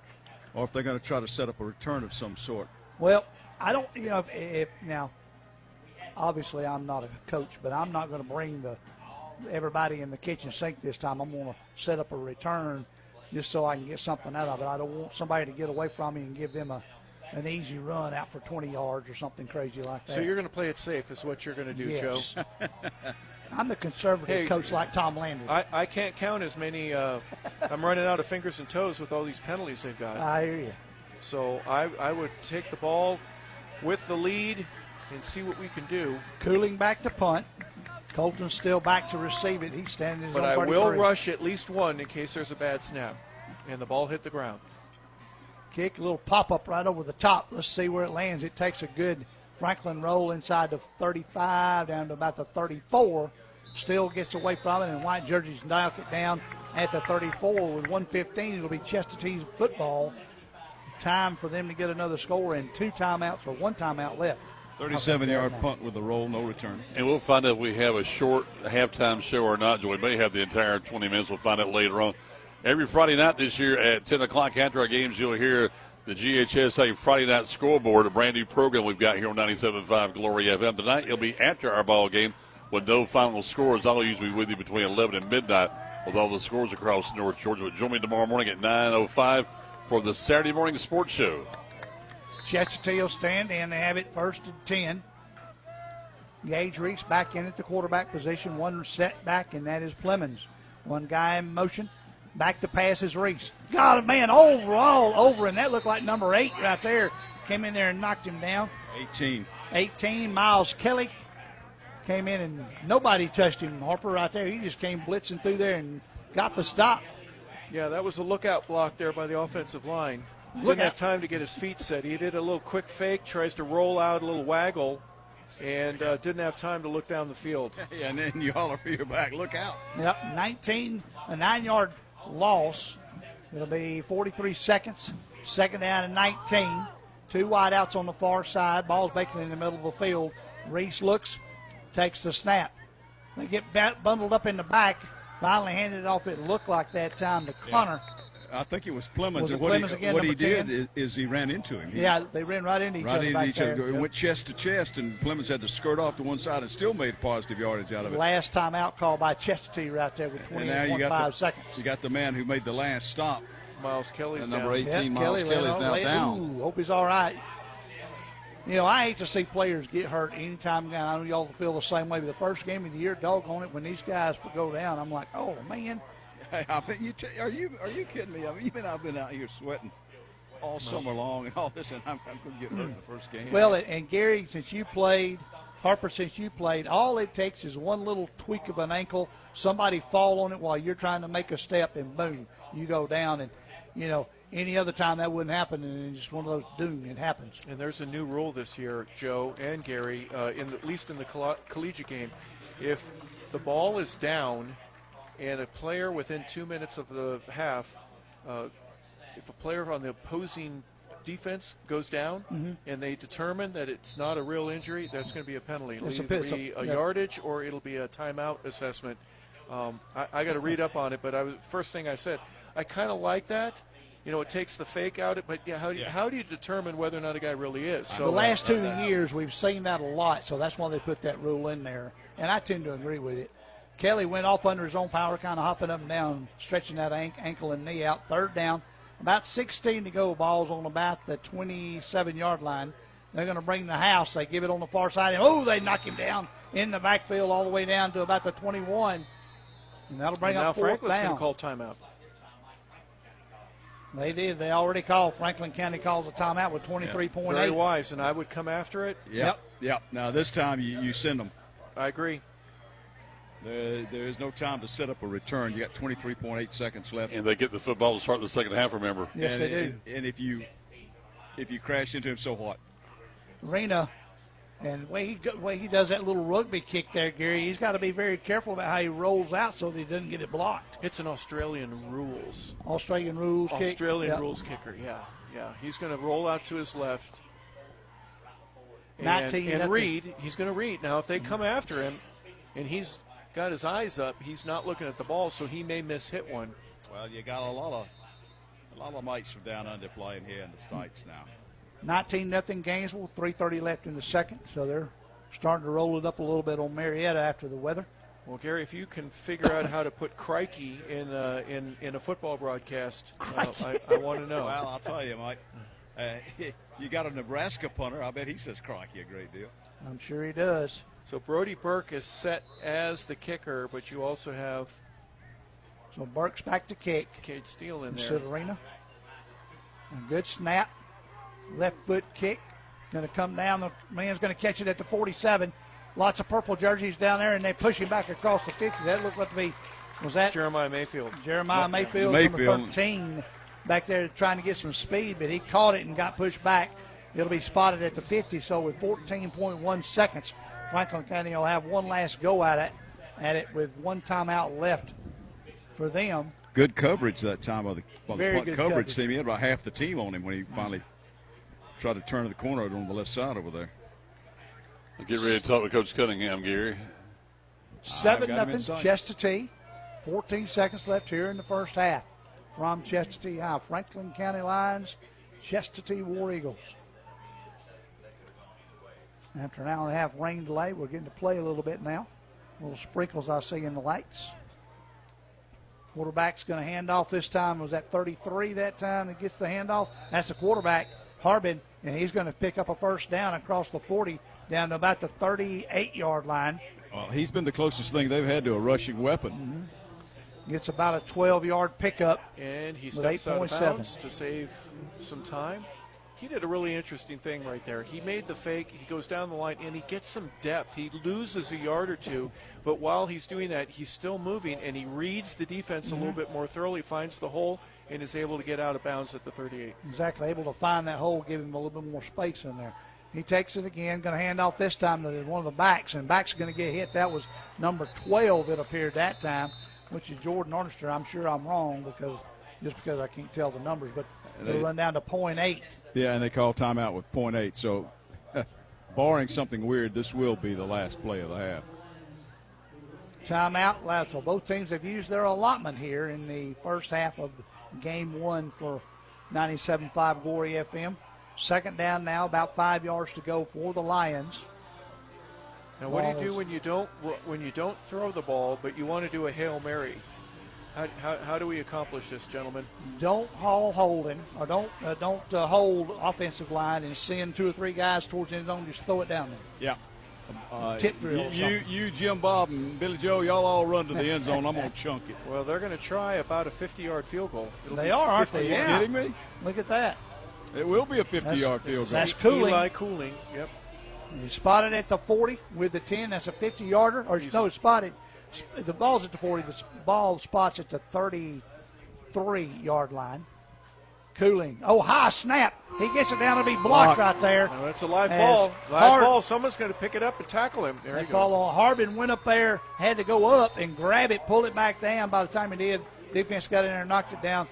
or if they're going to try to set up a return of some sort. Well, I don't, you know, if, if now, obviously I'm not a coach, but I'm not going to bring the everybody in the kitchen sink this time. I'm going to set up a return just so I can get something out of it. I don't want somebody to get away from me and give them a an easy run out for twenty yards or something crazy like that. So you're going to play it safe is what you're going to do, Yes. Joe. I'm the conservative Hey, coach like Tom Landry. I, I can't count as many. Uh, I'm running out of fingers and toes with all these penalties they've got. I hear you. So I, I would take the ball with the lead and see what we can do. Cooling back to punt. Colton's still back to receive it. He's standing his But own I will thirty-three. rush at least one in case there's a bad snap. And the ball hit the ground. Kick, a little pop-up right over the top. Let's see where it lands. It takes a good Franklin roll inside the thirty-five down to about the thirty-four. Still gets away from it, and white jerseys knock it down at the thirty-four. With one fifteen, it'll be Chestatee's football. Time for them to get another score and two timeouts or one timeout left. thirty-seven-yard punt with a roll, no return. And we'll find out if we have a short halftime show or not. We may have the entire twenty minutes. We'll find out later on. Every Friday night this year at ten o'clock after our games, you'll hear the G H S A Friday Night Scoreboard, a brand new program we've got here on ninety-seven point five Glory F M. Tonight it'll be after our ball game with no final scores. I'll usually be with you between eleven and midnight with all the scores across North Georgia. But join me tomorrow morning at nine oh five for the Saturday morning sports show. Chestatee will stand in. They have it first and ten. Gage Reese back in at the quarterback position. One set back, and that is Plemons. One guy in motion. Back to pass is Reese. Got it, man, overall over, and that looked like number eight right there. Came in there and knocked him down. eighteen. eighteen, Miles Kelly came in, and nobody touched him. Harper right there. He just came blitzing through there and got the stop. Yeah, that was a lookout block there by the offensive line. Didn't Look have out. time to get his feet set. He did a little quick fake, tries to roll out a little waggle, and uh, didn't have time to look down the field. Yeah, and then you holler for your back, look out. Yep, nineteen, a nine-yard loss. It'll be forty-three seconds. Second down and nineteen. Two wideouts on the far side. Ball's baking in the middle of the field. Reese looks, takes the snap. They get ba- bundled up in the back. Finally handed it off. It looked like that time to Connor. I think it was Plemons. Was it and what Plemons he, again, what he number did ten? is, is he ran into him. He, Yeah, they ran right into each right other into back each there. other. It Yep. went chest to chest, and Plemons had to skirt off to one side and still made positive yardage out of it. Last time out call by Chestatee right there with And twenty-eight now you point got five the, seconds. You got the man who made the last stop. Miles Kelly's And number down. eighteen, Yep, Miles Kelly Kelly's ran now over. down. Ooh, hope he's all right. You know, I hate to see players get hurt anytime. I know y'all feel the same way. But the first game of the year, doggone it, when these guys go down, I'm like, oh, man. Hey, I mean, you t- are you are you kidding me? I mean, even I've been out here sweating all summer long and all this, and I'm, I'm going to get hurt in the first game. Well, and, and Gary, since you played, Harper, since you played, all it takes is one little tweak of an ankle, somebody fall on it while you're trying to make a step, and boom, you go down. And, you know, any other time that wouldn't happen, and it's just one of those doom, it happens. And there's a new rule this year, Joe and Gary, uh, in the, at least in the coll- collegiate game. If the ball is down and a player within two minutes of the half uh, if a player on the opposing defense goes down Mm-hmm. and they determine that it's not a real injury, that's going to be a penalty. It'll It's a either pit- be a yeah. yardage or it'll be a timeout assessment. Um, I, I got to read up on it, but I was first thing I said, I kind of like that. You know, it takes the fake out, but yeah, how do you, Yeah. how do you determine whether or not a guy really is? So the last two years, we've seen that a lot, so that's why they put that rule in there. And I tend to agree with it. Kelly went off under his own power, kind of hopping up and down, stretching that ank- ankle and knee out. Third down, about sixteen to go. Ball's on about the twenty-seven-yard line. They're going to bring the house. They give it on the far side, and oh, they knock him down in the backfield all the way down to about the twenty-one. And that'll bring and now up fourth Franklin's going down. to call timeout. They did. They already called. Franklin County calls a timeout with twenty-three point eight. Very wise, and I would come after it. Yep. Yep. Now this time you, you send them. I agree. There, there is no time to set up a return. You got twenty-three point eight seconds left. And they get the football to start the second half, remember. Yes, and, they do. And, and if you if you crash into him, so what? Rena, and the way he go- way he does that little rugby kick there, Gary, he's got to be very careful about how he rolls out so that he doesn't get it blocked. It's an Australian rules. Australian rules kick. Australian Yep. rules kicker, yeah. Yeah, he's going to roll out to his left. And, nineteen and nothing. read. He's going to read. Now, if they come after him and he's got his eyes up, he's not looking at the ball, so he may miss hit one. Well, you got a lot of a lot of mates from down under playing here in the States now. nineteen nothing Gainesville, three thirty left in the second, so they're starting to roll it up a little bit on Marietta after the weather. Well, Gary, if you can figure out how to put crikey in uh, in in a football broadcast, uh, I, I want to know. Well, I'll tell you, Mike. Uh, you got a Nebraska punter. I bet he says crikey a great deal. I'm sure he does. So Brody Burke is set as the kicker, but you also have So Burke's back to kick. Cade Steele in there. Instead of Rena. A good snap. Left foot kick. Going to come down. The man's going to catch it at the forty-seven. Lots of purple jerseys down there, and they push him back across the fifty. That looked like to be, was that Jeremiah Mayfield? Jeremiah Mayfield, Mayfield. number thirteen, back there trying to get some speed, but he caught it and got pushed back. It'll be spotted at the fifty, so with fourteen point one seconds, Franklin County will have one last go at it, at it with one timeout left for them. Good coverage that time of the, of the Very punt good coverage coverage. team. He had about half the team on him when he finally tried to turn to the corner on the left side over there. Get ready to talk to Coach Cunningham, Gary. Seven got him in nothing sight. Chestatee. fourteen seconds left here in the first half from Chestatee High. Franklin County Lions, Chestatee War Eagles. After an hour and a half rain delay, we're getting to play a little bit now. Little sprinkles I see in the lights. Quarterback's going to hand off this time. Was that thirty-three that time that gets the handoff? That's the quarterback, Harbin, and he's going to pick up a first down across the forty down to about the thirty-eight-yard line. Well, he's been the closest thing they've had to a rushing weapon. Mm-hmm. Gets about a twelve-yard pickup. And he with steps out of eight point seven. bounds to save some time. He did a really interesting thing right there. He made the fake, he goes down the line, and he gets some depth. He loses a yard or two, but while he's doing that, he's still moving, and he reads the defense Mm-hmm. a little bit more thoroughly, finds the hole, and is able to get out of bounds at the thirty-eight. Exactly, able to find that hole, give him a little bit more space in there. He takes it again, going to hand off this time to one of the backs, and back's going to get hit. That was number twelve, it appeared that time, which is Jordan Arnster. I'm sure I'm wrong because just because I can't tell the numbers, but they'll run down to point eight. Yeah, and they call timeout with point eight. So, barring something weird, this will be the last play of the half. Timeout last. So both teams have used their allotment here in the first half of game one for ninety-seven point five Glory F M. Second down now, about five yards to go for the Lions. Now, what do you Balls. do when you don't when you don't throw the ball, but you want to do a Hail Mary? How, how, how do we accomplish this, gentlemen? Don't haul holding, or don't uh, don't uh, hold offensive line and send two or three guys towards the end zone. Just throw it down there. Yeah. Uh, Tip drill or You, you, something. you, Jim Bob, and Billy Joe, y'all all run to the end zone. I'm going to chunk it. Well, they're going to try about a fifty-yard field goal. It'll They be are, aren't they? fifty-one. Yeah. Kidding me? Look at that. It will be a fifty-yard field goal. That's Cooling. Eli Cooling, yep. He's spotted at the forty with the ten. That's a fifty-yarder. Or no, spotted. The ball's at the forty. The ball spots at the thirty-three-yard line. Cooling. Oh, high snap. He gets it down to be blocked right there. Well, that's a live As ball. Live Hard- ball. Someone's going to pick it up and tackle him. There They you call go. on Harbin, went up there, had to go up and grab it, pull it back down. By the time he did, defense got in there and knocked it down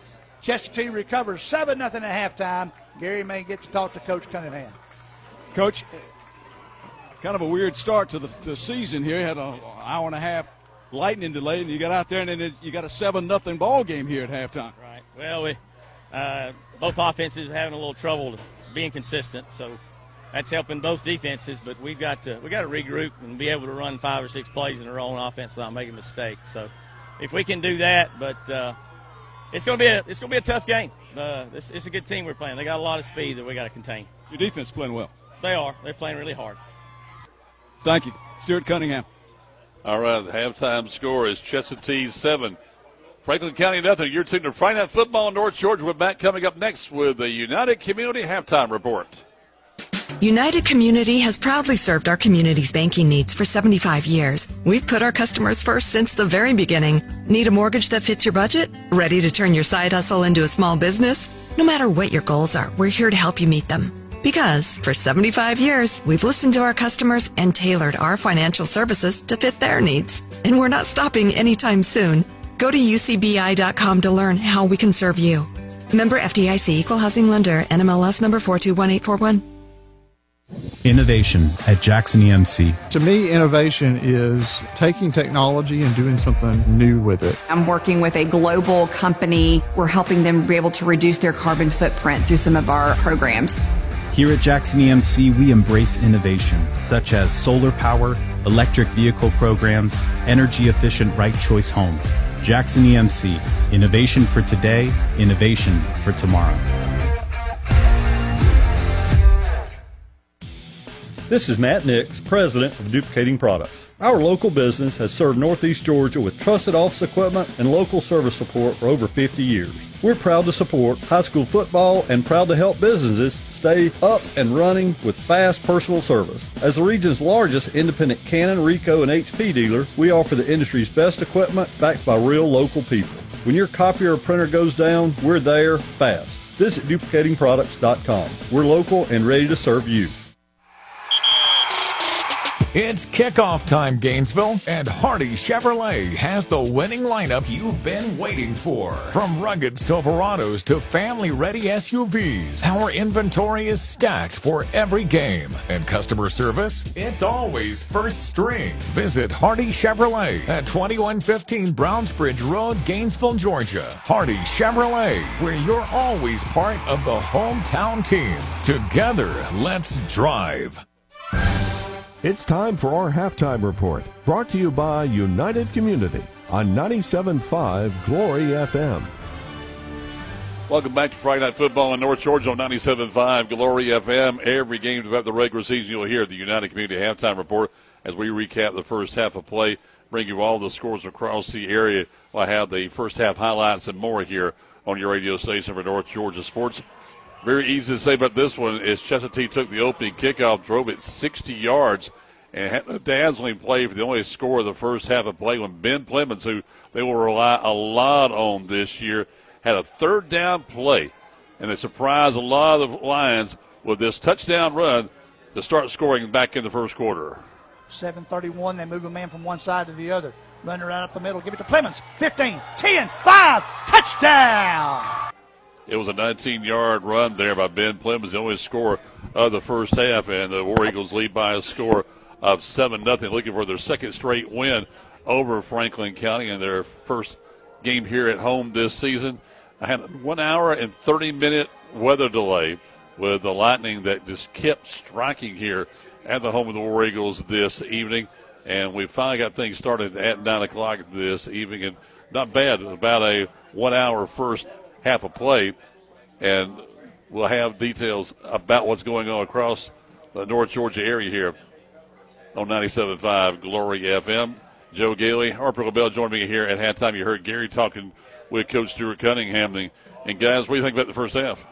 Chestatee recovers seven nothing at halftime. Gary may get to talk to Coach Cunningham. Coach, kind of a weird start to the, to the season here. You had an hour and a half lightning delay, and you got out there, and then it, you got a seven nothing ball game here at halftime. Right. Well, we uh, both offenses are having a little trouble being consistent, so that's helping both defenses. But we've got to we got to regroup and be able to run five or six plays in a row on offense without making mistakes. So if we can do that, but uh, it's going to be a it's going to be a tough game. Uh, this it's a good team we're playing. They got a lot of speed that we got to contain. Your defense is playing well. They are. They're playing really hard. Thank you, Stuart Cunningham. All right, the halftime score is Chestatee seven, Franklin County nothing. You're tuned to Friday Night Football in North Georgia. We're back coming up next with the United Community Halftime Report. United Community has proudly served our community's banking needs for seventy-five years. We've put our customers first since the very beginning. Need a mortgage that fits your budget? Ready to turn your side hustle into a small business? No matter what your goals are, we're here to help you meet them. Because for seventy-five years, we've listened to our customers and tailored our financial services to fit their needs. And we're not stopping anytime soon. Go to U C B I dot com to learn how we can serve you. Member F D I C, Equal Housing Lender, N M L S number four two one eight four one. Innovation at Jackson E M C. To me, innovation is taking technology and doing something new with it. I'm working with a global company. We're helping them be able to reduce their carbon footprint through some of our programs. Here at Jackson E M C, we embrace innovation, such as solar power, electric vehicle programs, energy-efficient right choice homes. Jackson E M C, innovation for today, innovation for tomorrow. This is Matt Nix, president of Duplicating Products. Our local business has served Northeast Georgia with trusted office equipment and local service support for over fifty years. We're proud to support high school football and proud to help businesses stay up and running with fast personal service. As the region's largest independent Canon, Ricoh, and H P dealer, we offer the industry's best equipment backed by real local people. When your copier or printer goes down, we're there fast. Visit duplicating products dot com. We're local and ready to serve you. It's kickoff time, Gainesville, and Hardy Chevrolet has the winning lineup you've been waiting for. From rugged Silverados to family-ready S U Vs, our inventory is stacked for every game. And customer service, it's always first string. Visit Hardy Chevrolet at twenty-one fifteen Brownsbridge Road, Gainesville, Georgia. Hardy Chevrolet, where you're always part of the hometown team. Together, let's drive. It's time for our halftime report, brought to you by United Community on ninety-seven point five Glory F M. Welcome back to Friday Night Football in North Georgia on ninety-seven point five Glory F M. Every game throughout the regular season you'll hear the United Community Halftime Report as we recap the first half of play, bring you all the scores across the area. I have the first half highlights and more here on your radio station for North Georgia Sports. Very easy to say about this one is Chestatee took the opening kickoff, drove it sixty yards, and had a dazzling play for the only score of the first half of play when Ben Plemons, who they will rely a lot on this year, had a third down play. And they surprised a lot of the Lions with this touchdown run to start scoring back in the first quarter. seven thirty-one, they move a man from one side to the other. Running right up the middle, give it to Plemons. fifteen, ten, five, touchdown! It was a nineteen-yard run there by Ben Plemons, the only score of the first half, and the War Eagles lead by a score of seven nothing, looking for their second straight win over Franklin County in their first game here at home this season. I had a one hour and thirty-minute weather delay with the lightning that just kept striking here at the home of the War Eagles this evening, and we finally got things started at nine o'clock this evening, and not bad, about a one-hour first half of play, and we'll have details about what's going on across the North Georgia area here on ninety-seven point five Glory F M. Joe Gailey, Harper LaBelle joined me here at halftime. You heard Gary talking with Coach Stuart Cunningham. And, guys, what do you think about the first half?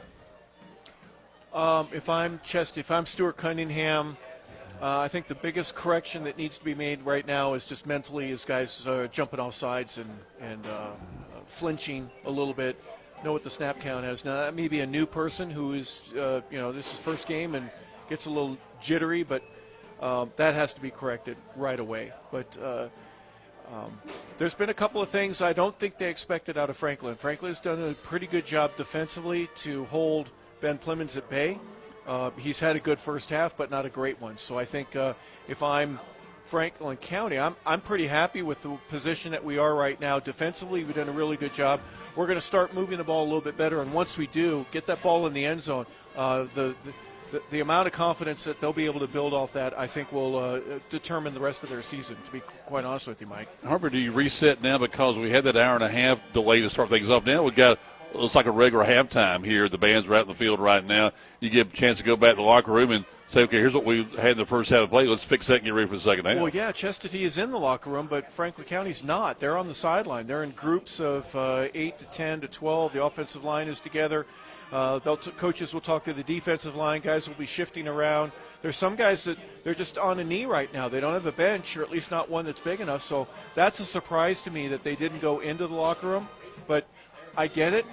Um, if I'm Chest, if I'm Stuart Cunningham, uh, I think the biggest correction that needs to be made right now is just mentally is guys uh, jumping off sides and, and uh, flinching a little bit, know what the snap count is. Now, that may be a new person who is, uh, you know, this is first game and gets a little jittery, but um, that has to be corrected right away. But uh, Um, there's been a couple of things I don't think they expected out of Franklin. Franklin's done a pretty good job defensively to hold Ben Plemons at bay. Uh, he's had a good first half, but not a great one. So I think uh, if I'm Franklin County, I'm I'm pretty happy with the position that we are right now. Defensively, we've done a really good job. We're going to start moving the ball a little bit better, and once we do, get that ball in the end zone, uh, the, the The, the amount of confidence that they'll be able to build off that, I think, will uh, determine the rest of their season, to be quite honest with you, Mike. Harper, do you reset now because we had that hour and a half delay to start things up? Now we've got, it looks like a regular halftime here. The band's right in the field right now. You get a chance to go back to the locker room and say, okay, here's what we had in the first half of play. Let's fix that and get ready for the second half. Well, yeah, Chestatee is in the locker room, but Franklin County's not. They're on the sideline. They're in groups of uh, eight to ten to twelve. The offensive line is together. Uh, they'll t- coaches will talk to the defensive line. Guys will be shifting around. There's some guys that they're just on a knee right now. They don't have a bench, or at least not one that's big enough. So that's a surprise to me that they didn't go into the locker room. But I get it.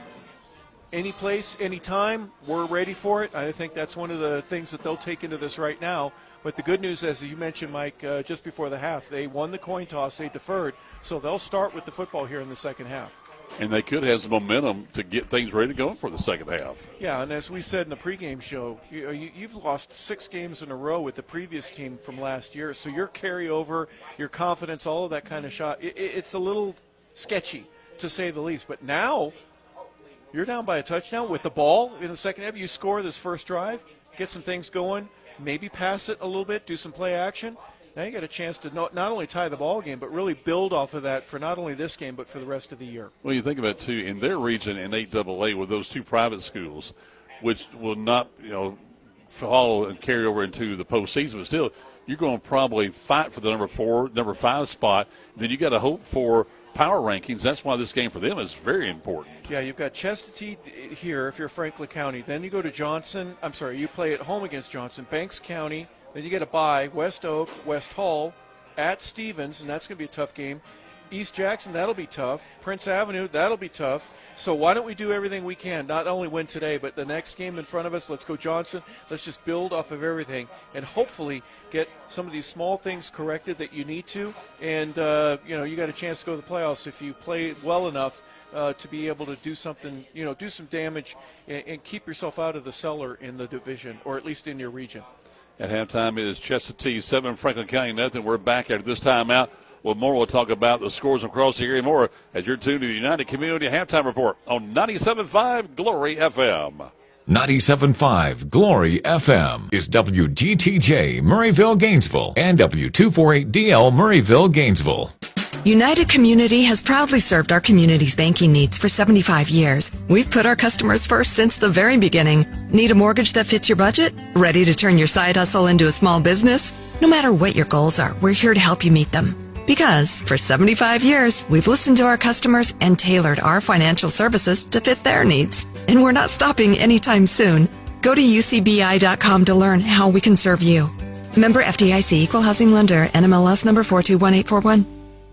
Any place, any time, we're ready for it. I think that's one of the things that they'll take into this right now. But the good news, as you mentioned, Mike, uh, just before the half, they won the coin toss. They deferred. So they'll start with the football here in the second half. And they could have some momentum to get things ready to go for the second half. Yeah, and as we said in the pregame show, you, you, you've lost six games in a row with the previous team from last year. So your carryover, your confidence, all of that kind of shot, it, it's a little sketchy, to say the least. But now you're down by a touchdown with the ball in the second half. You score this first drive, get some things going, maybe pass it a little bit, do some play action. Now you got a chance to not, not only tie the ball game, but really build off of that for not only this game, but for the rest of the year. Well, you think about it, too, in their region in eight double A with those two private schools, which will not, you know, follow and carry over into the postseason, but still, you're going to probably fight for the number four, number five spot. Then you got to hope for power rankings. That's why this game for them is very important. Yeah, you've got Chestatee here if you're Franklin County. Then you go to Johnson. I'm sorry, you play at home against Johnson. Banks County. Then you get a bye, West Oak, West Hall, at Stevens, and that's going to be a tough game. East Jackson, that'll be tough. Prince Avenue, that'll be tough. So why don't we do everything we can, not only win today, but the next game in front of us, let's go Johnson. Let's just build off of everything and hopefully get some of these small things corrected that you need to. And, uh, you know, you got a chance to go to the playoffs if you play well enough uh, to be able to do something, you know, do some damage and, and keep yourself out of the cellar in the division, or at least in your region. At halftime, it is Chestatee seven, Franklin County nothing. We're back after this timeout. Well, more we'll talk about the scores across the area more as you're tuned to the United Community Halftime Report on ninety-seven point five Glory F M. ninety-seven point five Glory F M is W G T J Murrayville, Gainesville, and W two forty-eight D L Murrayville, Gainesville. United Community has proudly served our community's banking needs for seventy-five years. We've put our customers first since the very beginning. Need a mortgage that fits your budget? Ready to turn your side hustle into a small business? No matter what your goals are, we're here to help you meet them. Because for seventy-five years, we've listened to our customers and tailored our financial services to fit their needs. And we're not stopping anytime soon. Go to U C B I dot com to learn how we can serve you. Member F D I C, Equal Housing Lender, N M L S number four two one eight four one.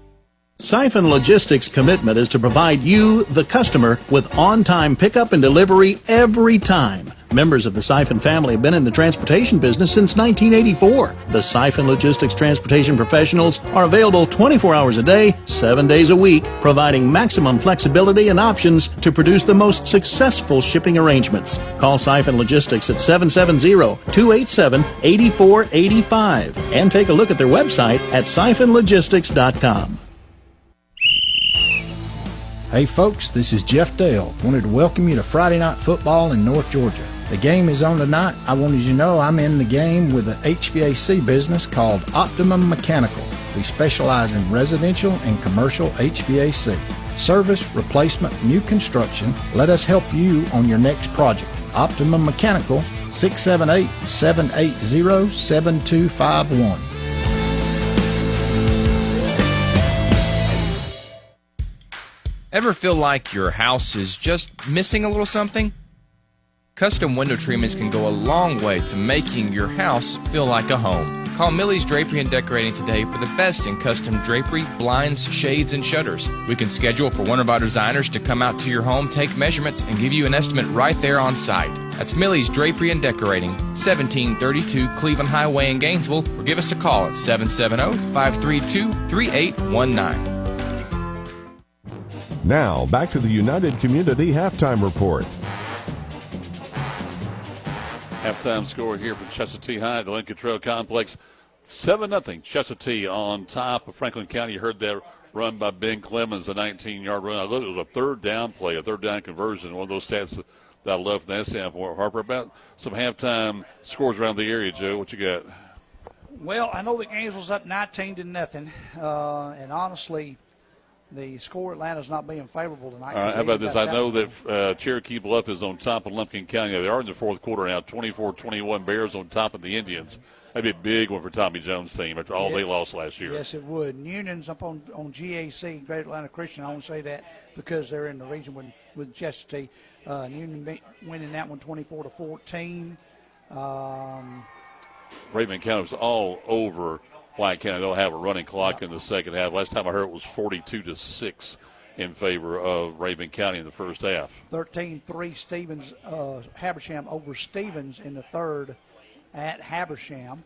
Siphon Logistics' commitment is to provide you, the customer, with on-time pickup and delivery every time. Members of the Siphon family have been in the transportation business since nineteen eighty-four. The Siphon Logistics transportation professionals are available twenty-four hours a day, seven days a week, providing maximum flexibility and options to produce the most successful shipping arrangements. Call Siphon Logistics at seven seven zero, two eight seven, eight four eight five and take a look at their website at siphon logistics dot com. Hey folks, this is Jeff Dale. Wanted to welcome you to Friday Night Football in North Georgia. The game is on tonight. I wanted you to know I'm in the game with an H V A C business called Optimum Mechanical. We specialize in residential and commercial H V A C. Service, replacement, new construction. Let us help you on your next project. Optimum Mechanical, six seven eight, seven eight zero, seven two five one. Ever feel like your house is just missing a little something? Custom window treatments can go a long way to making your house feel like a home. Call Millie's Drapery and Decorating today for the best in custom drapery, blinds, shades, and shutters. We can schedule for one of our designers to come out to your home, take measurements, and give you an estimate right there on site. That's Millie's Drapery and Decorating, seventeen thirty-two Cleveland Highway in Gainesville, or give us a call at seven seven zero, five three two, three eight one nine. Now, back to the United Community Halftime Report. Halftime score here from Chestatee High at the Lincoln Trail Complex. seven nothing Chestatee on top of Franklin County. You heard that run by Ben Clemens, a nineteen-yard run. I looked, it was a third down play, a third down conversion, one of those stats that I love from that standpoint. Harper, about some halftime scores around the area, Joe. What you got? Well, I know the game was up nineteen to nothing, uh, and honestly, the score Atlanta's not being favorable tonight. All right, how about this? I know that uh, Cherokee Bluff is on top of Lumpkin County. They are in the fourth quarter now, twenty-four twenty-one. Bears on top of the Indians. That'd be a big one for Tommy Jones' team after all yeah. they lost last year. Yes, it would. And Union's up on, on G A C, Great Atlanta Christian. I won't say that because they're in the region with, with Chestatee. Uh, Union winning that one twenty-four to fourteen. Um, Raven County was all over White County. They'll have a running clock in the second half. Last time I heard it was forty-two to six in favor of Raven County in the first half. thirteen three Stevens, uh, Habersham over Stevens in the third at Habersham.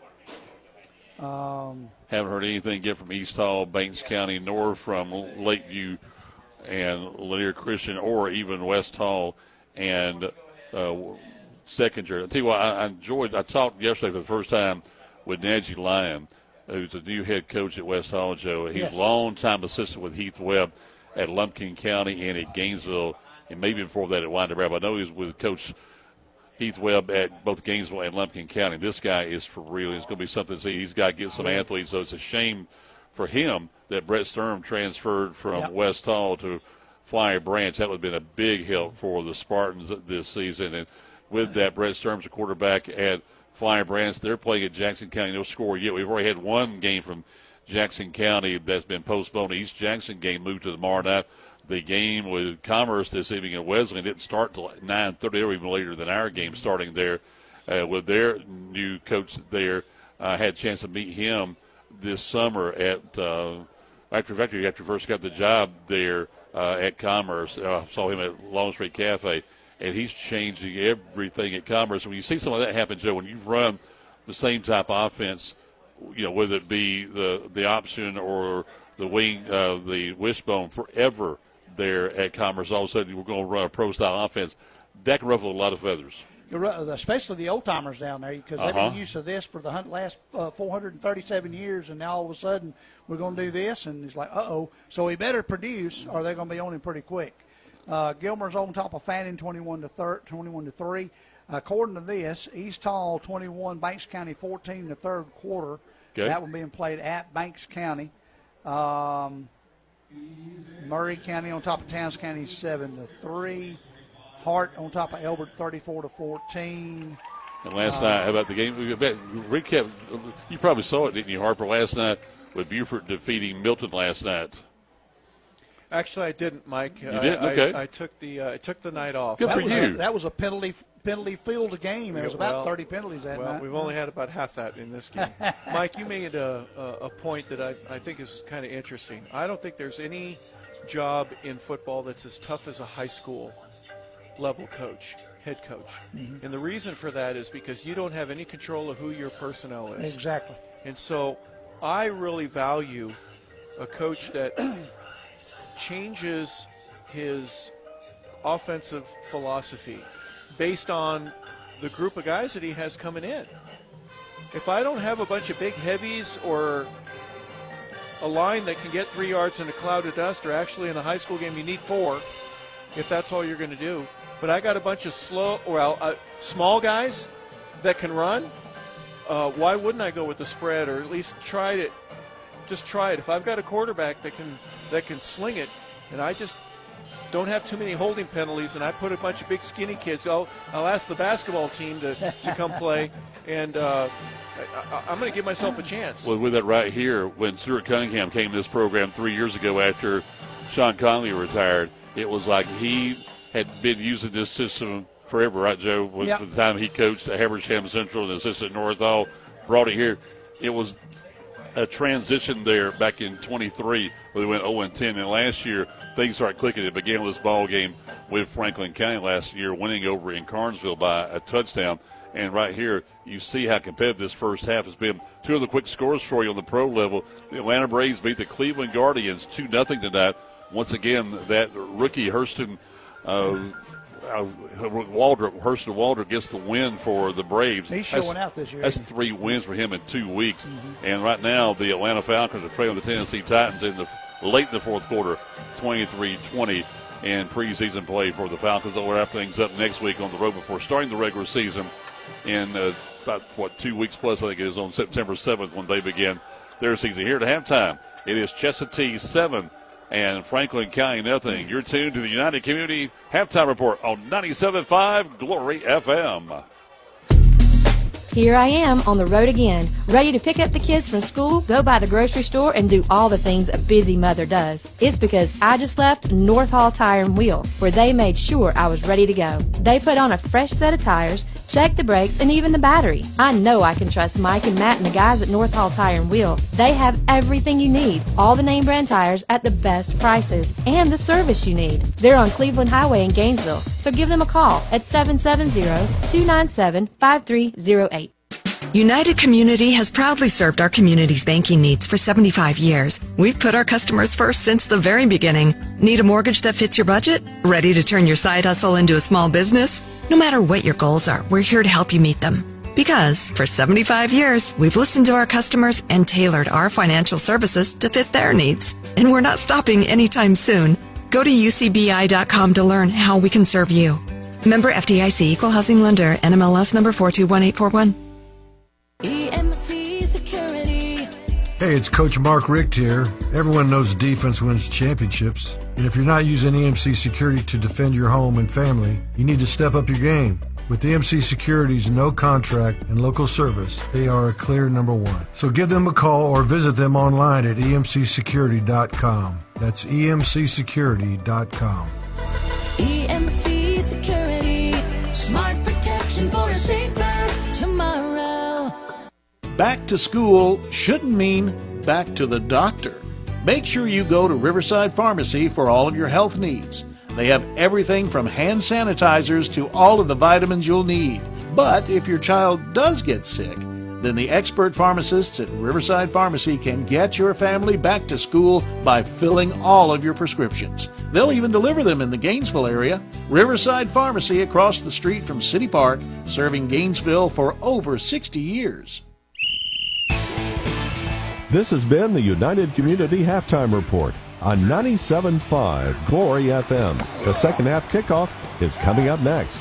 Um, Haven't heard anything yet from East Hall, Banks County, nor from Lakeview and Lanier Christian, or even West Hall and uh, Seconder. I'll tell you what, I, I enjoyed, I talked yesterday for the first time with Najee Lyon, who's the new head coach at West Hall, Joe. He's yes. a long-time assistant with Heath Webb at Lumpkin County and at Gainesville, and maybe before that at Winder Barrow. I know he was with Coach Heath Webb at both Gainesville and Lumpkin County. This guy is for real. It's going to be something to see. He's got to get some athletes, so it's a shame for him that Brett Sturm transferred from yep. West Hall to Flyer Branch. That would have been a big help for the Spartans this season. And with that, Brett Sturm's a quarterback at Flyer Branch. They're playing at Jackson County. No score yet. We've already had one game from Jackson County that's been postponed. The East Jackson game moved to tomorrow night. The game with Commerce this evening at Wesleyan didn't start till nine thirty, or even later than our game starting there. Uh, with their new coach there, I uh, had a chance to meet him this summer at uh, after after after first got the job there uh, at Commerce. I uh, saw him at Long Street Cafe, and he's changing everything at Commerce. When you see something like that happen, Joe, when you've run the same type of offense, you know, whether it be the the option or the wing, uh, the wishbone, forever there at Commerce, all of a sudden we're going to run a pro-style offense. That can ruffle a lot of feathers. Especially the old-timers down there, because they've uh-huh. been used to this for the last uh, four hundred thirty-seven years, and now all of a sudden we're going to do this, and it's like, uh-oh. So we better produce, or they're going to be on him pretty quick. Uh, Gilmer's on top of Fannin, twenty-one to three. According to this, East Hall twenty-one, Banks County fourteen in the third quarter. Okay. That one being played at Banks County. Um, Murray County on top of Towns County seven to three. Hart on top of Elbert thirty-four to fourteen. And last uh, night, how about the game? Recap. You probably saw it, didn't you, Harper? Last night with Beaufort defeating Milton last night. Actually, I didn't, Mike. You didn't? Okay. I, I took the uh, I took the night off. Good that for was you. A, that was a penalty penalty field game. There was about well, thirty penalties that well, night. we've only had about half that in this game. Mike, you made a, a, a point that I, I think is kind of interesting. I don't think there's any job in football that's as tough as a high school level coach, head coach. Mm-hmm. And the reason for that is because you don't have any control of who your personnel is. Exactly. And so I really value a coach that changes his offensive philosophy based on the group of guys that he has coming in. If I don't have a bunch of big heavies or a line that can get three yards in a cloud of dust, or actually in a high school game you need four if that's all you're going to do. But I got a bunch of slow, well, uh, small guys that can run. Uh, why wouldn't I go with the spread, or at least try it? Just try it. If I've got a quarterback that can that can sling it, and I just don't have too many holding penalties, and I put a bunch of big skinny kids, I'll I'll ask the basketball team to, to come play, and uh, I, I'm going to give myself a chance. Well, with that right here, when Stuart Cunningham came to this program three years ago after Sean Conley retired, it was like he had been using this system forever, right, Joe? When, yep. For the time he coached at Habersham Central and assistant North Hall, brought it here. It was a transition there back in twenty-three where they went oh and ten. And last year, things started clicking. It began with this ball game with Franklin County last year, winning over in Carnesville by a touchdown. And right here, you see how competitive this first half has been. Two of the quick scores for you on the pro level. The Atlanta Braves beat the Cleveland Guardians two nothing tonight. once again, that rookie Hurston uh, uh, Waldrop, Hurston Waldrop gets the win for the Braves. He's showing that's, out this year. That's three wins for him in two weeks. Mm-hmm. And right now, the Atlanta Falcons are trailing the Tennessee Titans in the late in the fourth quarter, twenty-three twenty. In preseason play for the Falcons. They'll wrap things up next week on the road before starting the regular season in uh, about, what, two weeks plus, I think it is, on September seventh when they begin their season. Here at halftime, it is Chestatee seven and Franklin County nothing. You're tuned to the United Community Halftime Report on ninety-seven point five Glory F M. Here I am on the road again, ready to pick up the kids from school, go by the grocery store, and do all the things a busy mother does. It's because I just left North Hall Tire and Wheel, where they made sure I was ready to go. They put on a fresh set of tires, checked the brakes, and even the battery. I know I can trust Mike and Matt and the guys at North Hall Tire and Wheel. They have everything you need, all the name brand tires at the best prices, and the service you need. They're on Cleveland Highway in Gainesville, so give them a call at seven seven zero, two nine seven, five three zero eight. United Community has proudly served our community's banking needs for seventy-five years. We've put our customers first since the very beginning. Need a mortgage that fits your budget? Ready to turn your side hustle into a small business? No matter what your goals are, we're here to help you meet them. Because for seventy-five years, we've listened to our customers and tailored our financial services to fit their needs. And we're not stopping anytime soon. Go to U C B I dot com to learn how we can serve you. Member F D I C, Equal Housing Lender, N M L S number four two one eight four one. E M C Security. Hey, it's Coach Mark Richt here. Everyone knows defense wins championships. And if you're not using E M C Security to defend your home and family, you need to step up your game. With E M C Security's no contract and local service, they are a clear number one. So give them a call or visit them online at E M C security dot com. That's E M C security dot com. E M C Security. Smart protection for a safer tomorrow. Back to school shouldn't mean back to the doctor. Make sure you go to Riverside Pharmacy for all of your health needs. They have everything from hand sanitizers to all of the vitamins you'll need. But if your child does get sick, then the expert pharmacists at Riverside Pharmacy can get your family back to school by filling all of your prescriptions. They'll even deliver them in the Gainesville area. Riverside Pharmacy across the street from City Park, serving Gainesville for over sixty years. This has been the United Community Halftime Report on ninety-seven point five Glory F M. The second half kickoff is coming up next.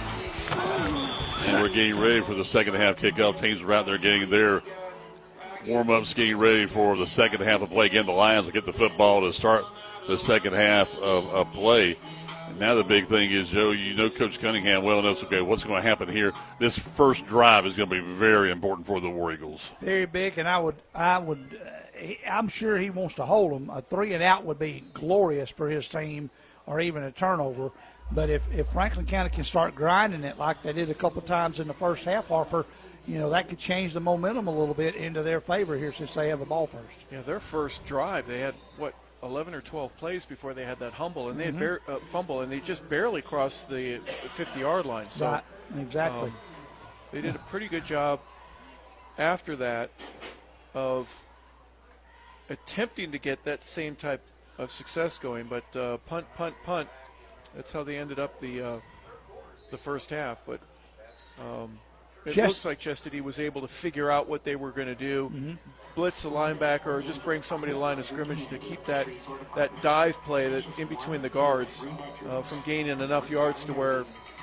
And we're getting ready for the second half kickoff. Teams are out there getting their warm-ups, getting ready for the second half of play. Again, the Lions will get the football to start the second half of, of play. And now the big thing is, Joe, you know Coach Cunningham well enough. Okay, what's going to happen here? This first drive is going to be very important for the War Eagles. Very big, and I would, I would, uh, he, I'm sure he wants to hold them. A three and out would be glorious for his team, or even a turnover. But if, if Franklin County can start grinding it like they did a couple times in the first half, Harper, you know, that could change the momentum a little bit into their favor here since they have the ball first. Yeah, their first drive, they had, what, eleven or twelve plays before they had that humble, and they mm-hmm. had bar- uh, fumble, and they just barely crossed the fifty-yard line. So, right, exactly. Um, they did a pretty good job after that of attempting to get that same type of success going, but uh, punt, punt, punt. That's how they ended up the uh, the first half. But um, it Chest- looks like Chestatee was able to figure out what they were going to do. Mm-hmm. Blitz a linebacker or just bring somebody to the line of scrimmage to keep that, that dive play that in between the guards uh, from gaining enough yards to where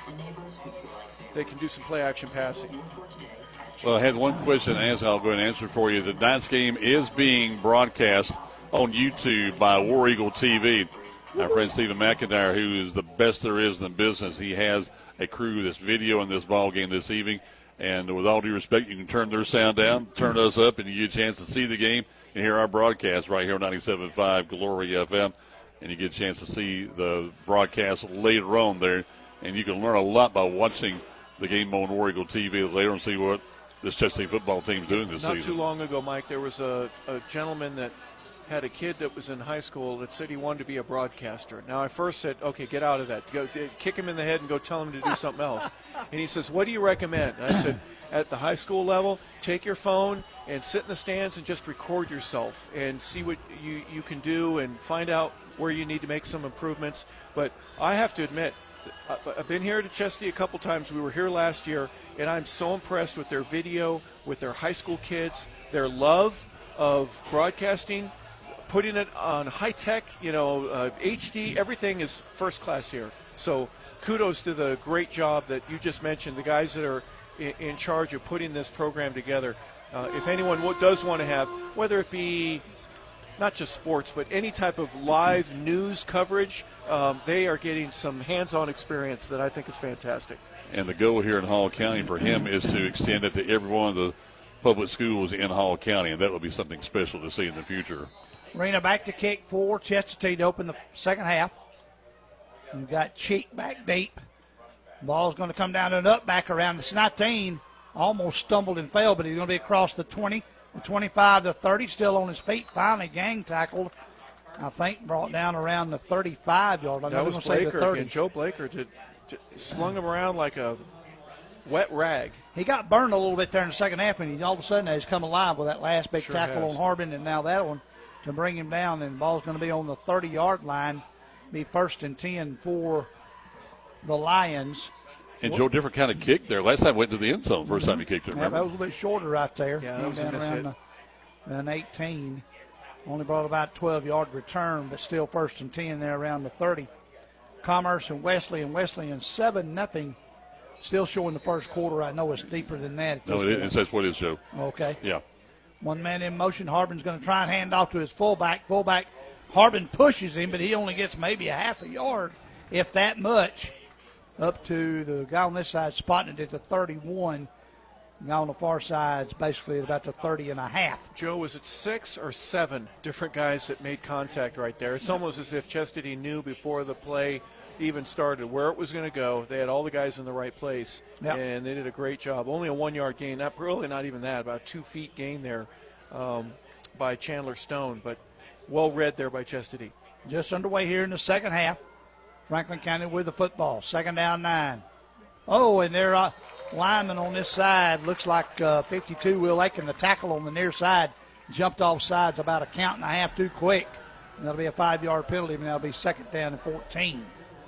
they can do some play action passing. Well, I had one question to ask. I'll go ahead and answer for you. Tonight's game is being broadcast on YouTube by War Eagle T V. Our friend Stephen McIntyre, who is the best there is in the business, he has a crew that's videoing this ball game this evening. And with all due respect, you can turn their sound down, turn us up, and you get a chance to see the game and hear our broadcast right here on ninety-seven point five Glory F M. And you get a chance to see the broadcast later on there. And you can learn a lot by watching the game on War Eagle T V later and see what this Chestatee football team's doing this Not season. Not too long ago, Mike, there was a, a gentleman that had a kid that was in high school that said he wanted to be a broadcaster. Now, I first said, okay, get out of that. Go, kick him in the head and go tell him to do something else. And he says, what do you recommend? And I said, at the high school level, take your phone and sit in the stands and just record yourself and see what you, you can do and find out where you need to make some improvements. But I have to admit, I've been here to Chestatee a couple times. We were here last year, and I'm so impressed with their video, with their high school kids, their love of broadcasting, putting it on high tech, you know, uh, H D. Everything is first class here. So kudos to the great job that you just mentioned, the guys that are in, in charge of putting this program together. Uh, if anyone w- does want to have, whether it be not just sports, but any type of live news coverage, um, they are getting some hands-on experience that I think is fantastic. And the goal here in Hall County for him is to extend it to every one of the public schools in Hall County, and that will be something special to see in the future. Rena back to kick for Chestatee to open the second half. We've got Cheek back deep. Ball's going to come down and up back around the nineteen. Almost stumbled and fell, but he's going to be across the twenty, the twenty-five, the thirty, still on his feet. Finally gang tackled. I think brought down around the thirty-five-yard line. That was Blaker again. Joe Blaker did, did, slung him around like a wet rag. He got burned a little bit there in the second half, and he all of a sudden has come alive with that last big Sure tackle has. on Harbin, and now that one to bring him down. And the ball's going to be on the thirty-yard line, be first and ten for the Lions. And Joe, different kind of kick there. Last time went to the end zone. First time he kicked it. Yeah, Remember? that was a little bit shorter right there. Yeah, that Came was a down miss around hit. the, an eighteen. Only brought about a twelve-yard return, but still first and ten there around the thirty. Commerce and Wesley, and Wesley in seven nothing. Still showing the first quarter. I know it's deeper than that. at No, this it point. is. That's what it is, Joe. Okay. Yeah. One man in motion. Harbin's going to try and hand off to his fullback. Fullback, Harbin pushes him, but he only gets maybe a half a yard, if that much, up to the guy on this side spotting it at the thirty-one. The guy on the far side is basically at about the thirty and a half. Joe, was it six or seven different guys that made contact right there? It's almost as if Chestatee knew before the play even started where it was going to go. They had all the guys in the right place, Yep. and they did a great job. Only a one-yard gain, not really not even that, about two feet gain there um, by Chandler Stone, but well read there by Chestatee. Just underway here in the second half. Franklin County with the football. Second down, nine. Oh, and their uh, lineman on this side looks like uh, fifty-two, Will Aiken, the tackle on the near side, jumped off sides about a count and a half too quick. And that'll be a five-yard penalty, and that'll be second down and fourteen.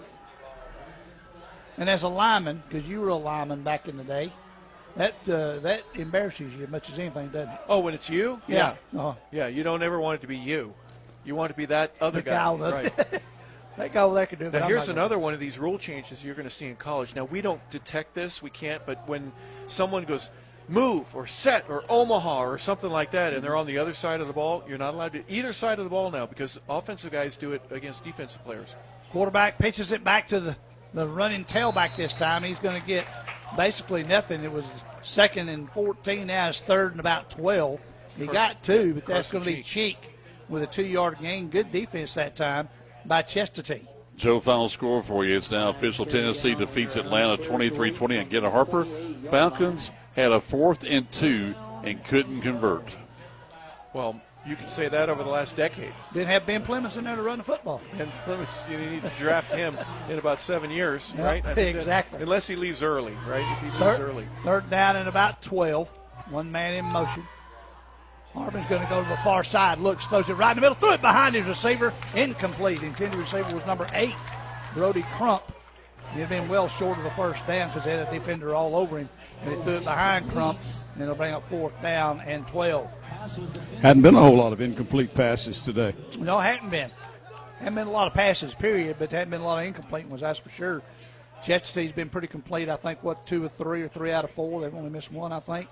And as a lineman, because you were a lineman back in the day, that uh, that embarrasses you as much as anything, doesn't it? Oh, when it's you? Yeah. Yeah, Uh-huh. yeah you don't ever want it to be you. You want it to be that other The guy. guy on the- Right. That guy over there could do it. but Now, I'm here's not gonna. another one of these rule changes you're going to see in college. Now, we don't detect this. We can't. But when someone goes move or set or Omaha or something like that, and they're on the other side of the ball, you're not allowed to either side of the ball now because offensive guys do it against defensive players. Quarterback pitches it back to the, the running tailback this time. He's going to get basically nothing. It was second and fourteen. Now it's third and about twelve. He Carson- got two, but that's Carson going to be Cheek with a two-yard gain. Good defense that time by Chestatee. Joe, final score for you. It's now official. Tennessee defeats Atlanta twenty-three twenty. And get a Harper. Falcons had a fourth and two and couldn't convert. Well, you can say that over the last decade. Didn't have Ben Clemens in there to run the football. And Clemens, you need to draft him in about seven years, Yeah, right? I think that- exactly. Unless he leaves early, right? If he leaves Third, early. third down and about twelve. One man in motion. Harbin's going to go to the far side. Looks, throws it right in the middle. Threw it behind his receiver. Incomplete. Intended receiver was number eight, Brody Crump. He had been well short of the first down because they had a defender all over him. And he threw it behind Crump, and it'll bring up fourth down and twelve. Hadn't been a whole lot of incomplete passes today. No, hadn't been. Hadn't been a lot of passes, period, but there hadn't been a lot of incomplete ones, that's for sure. Chestatee's been pretty complete. I think, what, two or three or three out of four. They've only missed one, I think.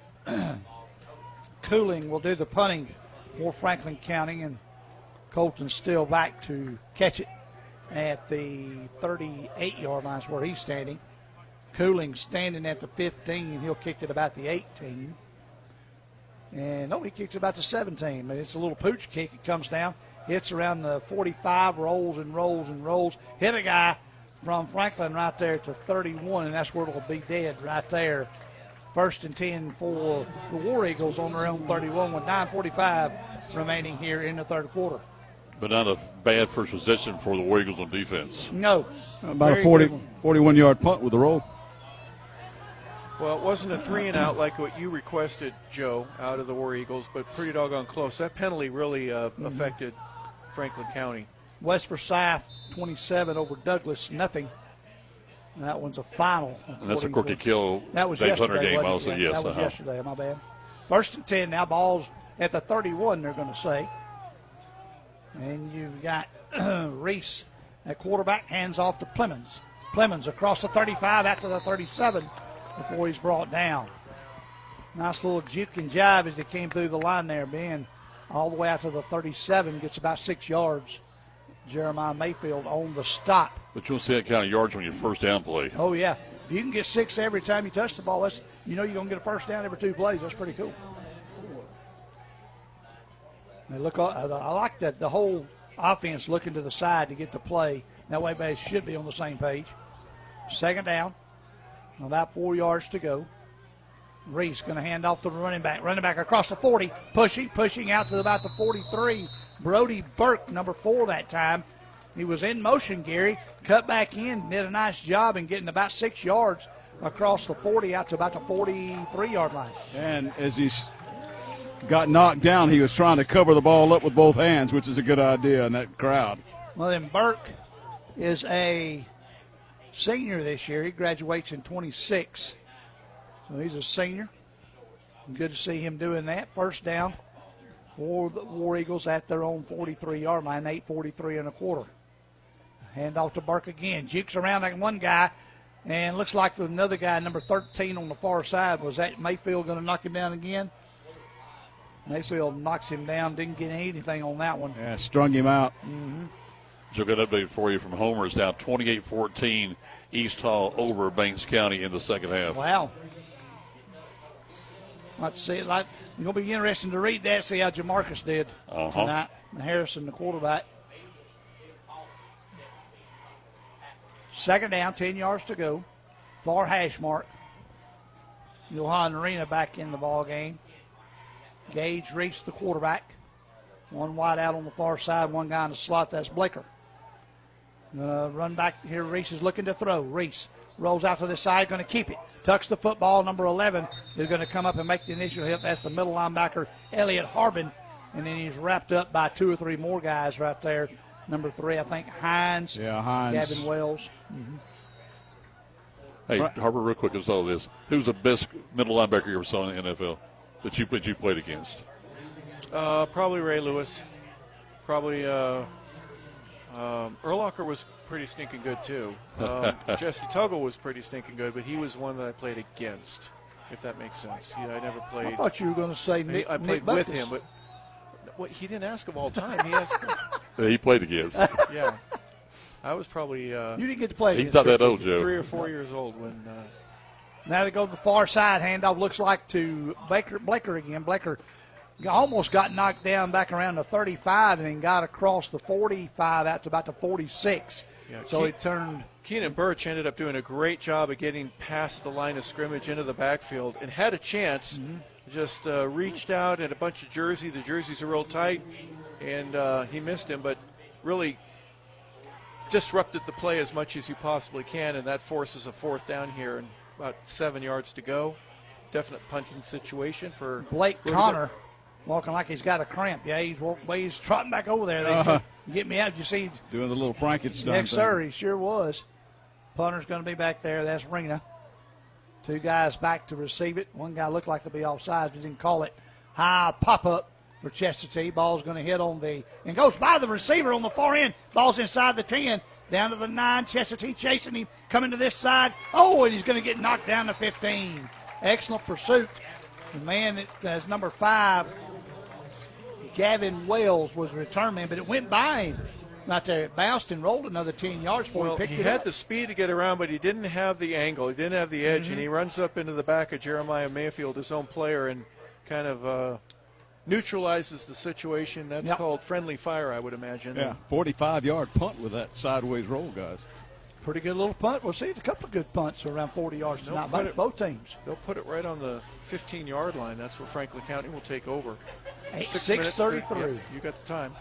Cooling will do the punting for Franklin County, and Colton's still back to catch it at the thirty-eight-yard line is where he's standing. Cooling standing at the fifteen, and he'll kick it about the eighteen. And no, he kicks about the seventeen. But it's a little pooch kick. It comes down, hits around the forty-five, rolls and rolls and rolls. Hit a guy from Franklin right there at the thirty-one, and that's where it'll be dead right there. First and ten for the War Eagles on their own thirty-one with nine forty-five remaining here in the third quarter. But not a bad first possession for the War Eagles on defense. No. About Very a forty, good one. forty-one-yard punt with the roll. Well, it wasn't a three and out like what you requested, Joe, out of the War Eagles, but pretty doggone close. That penalty really uh, mm-hmm. affected Franklin County. West Forsyth, twenty-seven over Douglas, nothing. And that one's a final. And that's a Corky Kill. That was Dave yesterday. Hunter game Yeah, also, yes. That was uh-huh. yesterday, my bad. First and ten, now ball's at the thirty-one, they're going to say. And you've got Reese at quarterback, hands off to Plemons. Plemons across the thirty-five out to the thirty-seven before he's brought down. Nice little juke and jive as he came through the line there, being all the way out to the thirty-seven, gets about six yards. Jeremiah Mayfield on the stop. But you want to see that kind of yards on your first down play. Oh, yeah. If you can get six every time you touch the ball, that's, you know you're going to get a first down every two plays. That's pretty cool. They look. I like that the whole offense looking to the side to get the play. That way they should be on the same page. Second down. About four yards to go. Reese going to hand off to the running back. Running back across the forty. Pushing, pushing out to about the forty-three. Brody Burke, number four that time. He was in motion, Gary. Cut back in, did a nice job in getting about six yards across the forty out to about the forty-three-yard line. And as he's got knocked down, he was trying to cover the ball up with both hands, which is a good idea in that crowd. Well, then Burke is a senior this year. He graduates in twenty-six. So he's a senior. Good to see him doing that. First down for the War Eagles at their own forty-three-yard line, eight forty-three and a quarter. Hand off to Burke again. Jukes around like one guy, and looks like another guy, number thirteen on the far side. Was that Mayfield going to knock him down again? Mayfield knocks him down, didn't get anything on that one. Yeah, strung him out. Mm-hmm. So good update for you from Homer. It's now twenty-eight fourteen East Hall over Banks County in the second half. Wow. Let's see. Like, it's going to be interesting to read that, see how Jamarcus did uh-huh. tonight. Harrison, the quarterback. Second down, ten yards to go. Far hash mark. Johan Arena back in the ball game. Gage reached the quarterback. One wide out on the far side, one guy in the slot. That's Blaker. Uh, run back here. Reese is looking to throw. Reese rolls out to the side, going to keep it. Tucks the football. Number eleven is going to come up and make the initial hit. That's the middle linebacker, Elliott Harbin. And then he's wrapped up by two or three more guys right there. Number three, I think, Hines. Yeah, Hines. Gavin Wells. Mm-hmm. Hey, Harper, real quick, as all this, who's the best middle linebacker you ever saw in the N F L that you, that you played against? Uh, probably Ray Lewis. Probably uh, um, Urlacher was pretty stinking good, too. Um, Jesse Tuggle was pretty stinking good, but he was one that I played against, if that makes sense. He, I never played. I thought you were going to say Nick. I played Nick with Buckus. him, but well, he didn't ask of all time. He asked. Yeah, he played against. Yeah. I was probably. Uh, You didn't get to play. He's not that old, Joe. Three or four years old when. Uh, Now they go to the far side. Handoff looks like to Blaker, Blaker again. Blaker almost got knocked down back around the thirty-five and then got across the forty-five out to about the forty-six. Yeah, so Ke- he turned. Keenan Birch ended up doing a great job of getting past the line of scrimmage into the backfield and had a chance. Mm-hmm. Just uh, reached out at a bunch of jersey. The jerseys are real tight, and uh, he missed him, but really disrupted the play as much as you possibly can, and that forces a fourth down here and about seven yards to go. Definite punting situation for Blake Rudiger. Connor walking like he's got a cramp. Yeah, he's walk, well, he's trotting back over there. They Uh-huh. said, get me out. You see? Doing the little Frankenstein Yes, thing. sir. He sure was. Punter's going to be back there. That's Rena. Two guys back to receive it. One guy looked like to be offside, but didn't call it. High pop-up for Chestatee. Ball's going to hit on the – and goes by the receiver on the far end. Ball's inside the ten. Down to the nine. Chestatee chasing him. Coming to this side. Oh, and he's going to get knocked down to fifteen. Excellent pursuit. The man that is number five, Gavin Wells, was returning, but it went by him. Right there, it bounced and rolled another ten yards for Well, him. Picked he it had up. the speed to get around, but he didn't have the angle. He didn't have the edge, Mm-hmm. and he runs up into the back of Jeremiah Mayfield, his own player, and kind of uh, neutralizes the situation. That's Yep. called friendly fire, I would imagine. Yeah, forty-five-yard punt with that sideways roll, guys. Pretty good little punt. We'll see a couple of good punts around forty yards They'll tonight put by it- both teams. They'll put it right on the fifteen-yard line. That's where Franklin County will take over. Eight- Six six minutes, thirty-three. yeah, you got the time.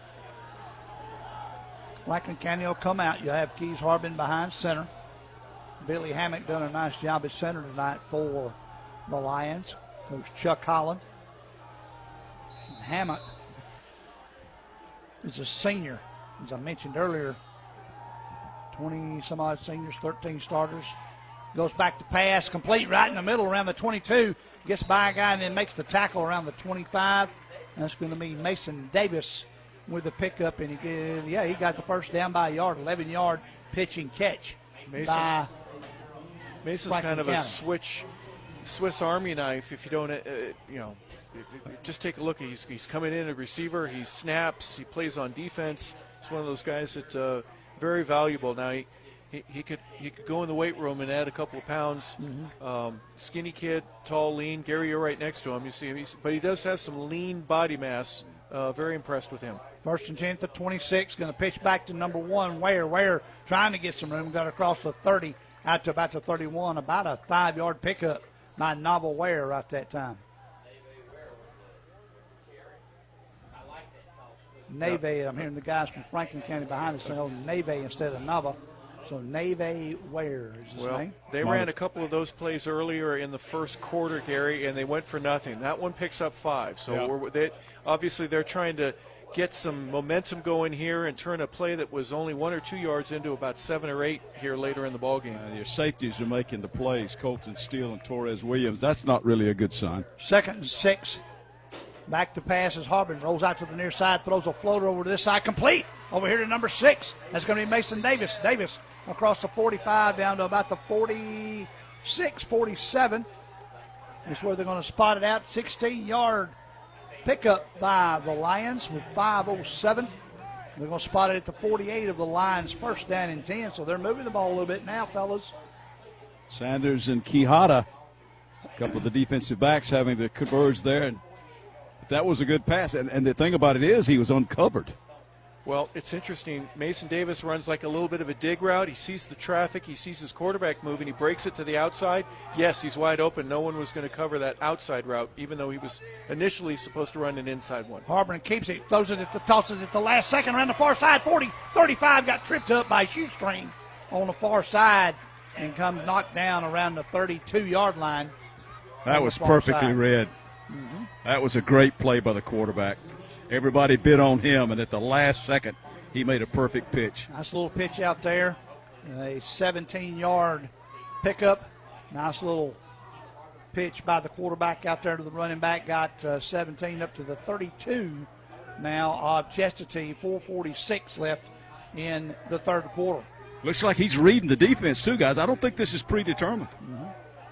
Franklin County will come out. You have Keys Harbin behind center. Billy Hammock done a nice job at center tonight for the Lions. Coach Chuck Holland. And Hammock is a senior, as I mentioned earlier. twenty some odd seniors, thirteen starters. Goes back to pass, complete right in the middle around the twenty-two. Gets by a guy and then makes the tackle around the twenty-five. And that's going to be Mason Davis with the pickup. And he get, yeah, he got the first down by a yard, eleven yard pitch and catch. Mason's, by Mason's Franklin kind of County. a switch, Swiss Army knife. If you don't, uh, you know, just take a look. He's he's coming in a receiver. He snaps. He plays on defense. He's one of those guys that uh, very valuable. Now he, he he could he could go in the weight room and add a couple of pounds. Mm-hmm. Um, skinny kid, tall, lean. Gary, you're right next to him. You see him, he's, but he does have some lean body mass. Uh, very impressed with him. First and ten to twenty-six. Going to pitch back to number one, Ware. Ware trying to get some room. Got across the thirty, out to about the thirty-one. About a five-yard pickup by Novel Ware right that time. Neve, I'm hearing the guys from Franklin County behind us saying Neve instead of Nava. So Neve Ware is his Well, name. they ran a couple of those plays earlier in the first quarter, Gary, and they went for nothing. That one picks up five. So Yeah. we're, they, obviously they're trying to get some momentum going here and turn a play that was only one or two yards into about seven or eight here later in the ballgame. Uh, your safeties are making the plays, Colton Steele and Torres Williams. That's not really a good sign. Second and six. Back to pass as Harbin rolls out to the near side, throws a floater over to this side, complete. Over here to number six. That's going to be Mason Davis. Davis across the forty-five down to about the forty-six, forty-seven. That's where they're going to spot it out. sixteen-yard pickup by the Lions with five oh seven. They're going to spot it at the forty-eight of the Lions, first down and ten. So they're moving the ball a little bit now, fellas. Sanders and Quijada, a couple of the defensive backs having to converge there. And that was a good pass. And, and the thing about it is he was uncovered. Well, it's interesting. Mason Davis runs like a little bit of a dig route. He sees the traffic. He sees his quarterback moving. He breaks it to the outside. Yes, he's wide open. No one was going to cover that outside route, even though he was initially supposed to run an inside one. Harbin keeps it, throws it at the, tosses it at the last second around the far side. forty, thirty-five, got tripped up by Shoestring on the far side and come knocked down around the thirty-two-yard line. That was perfectly read. Mm-hmm. That was a great play by the quarterback. Everybody bid on him, and at the last second, he made a perfect pitch. Nice little pitch out there. A seventeen-yard pickup. Nice little pitch by the quarterback out there to the running back. Got uh, seventeen up to the thirty-two now of Chestatee. four forty-six left in the third quarter. Looks like he's reading the defense, too, guys. I don't think this is predetermined. Mm-hmm.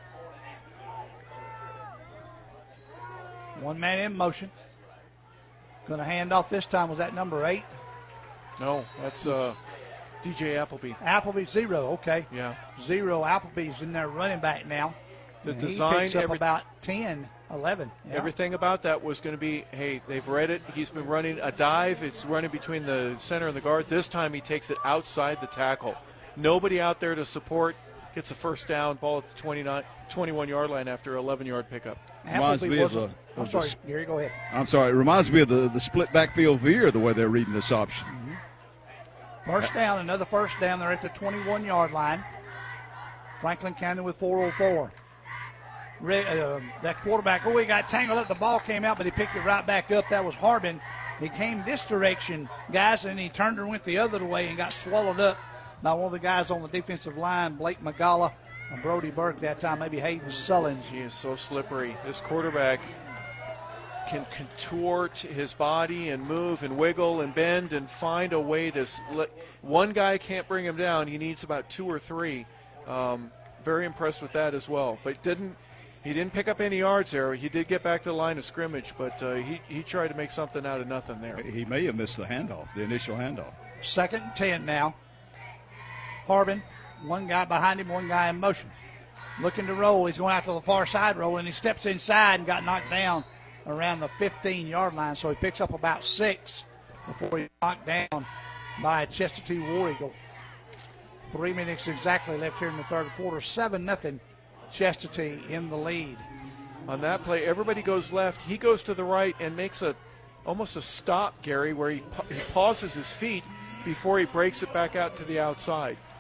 One man in motion. Going to hand off this time. Was that number eight? No, that's uh, D J Appleby. Appleby, zero. Okay. Yeah. Zero. Appleby's in there running back now. The And design, he picks up every- about ten, eleven. Yeah. Everything about that was going to be, hey, they've read it. He's been running a dive. It's running between the center and the guard. This time he takes it outside the tackle. Nobody out there to support. Gets a first down, ball at the twenty-nine, twenty-one-yard line after an eleven-yard pickup. Reminds Appleby me of wasn't. a- I'm of sorry, the- Gary, go ahead. I'm sorry. It reminds me of the, the split backfield veer, the way they're reading this option. First down, another first down. They're at the twenty-one-yard line. Franklin County with four oh four. Re- uh, that quarterback, oh, he got tangled up. The ball came out, but he picked it right back up. That was Harbin. He came this direction, guys, and he turned and went the other way and got swallowed up by one of the guys on the defensive line, Blake Magala and Brody Burke that time, maybe Hayden Sullins. He is so slippery. This quarterback can contort his body and move and wiggle and bend and find a way to s- let one guy can't bring him down. He needs about two or three. Um, very impressed with that as well. But didn't he didn't pick up any yards there. He did get back to the line of scrimmage, but uh, he he tried to make something out of nothing there. He may have missed the handoff, the initial handoff. Second and ten now. Harbin, one guy behind him, one guy in motion. Looking to roll. He's going out to the far side roll, and he steps inside and got knocked down around the fifteen-yard line. So he picks up about six before he's knocked down by a Chestatee War Eagle. Three minutes exactly left here in the third quarter. seven nothing Chestatee in the lead. On that play, everybody goes left. He goes to the right and makes a almost a stop, Gary, where he, pa- he pauses his feet before he breaks it back out to the outside.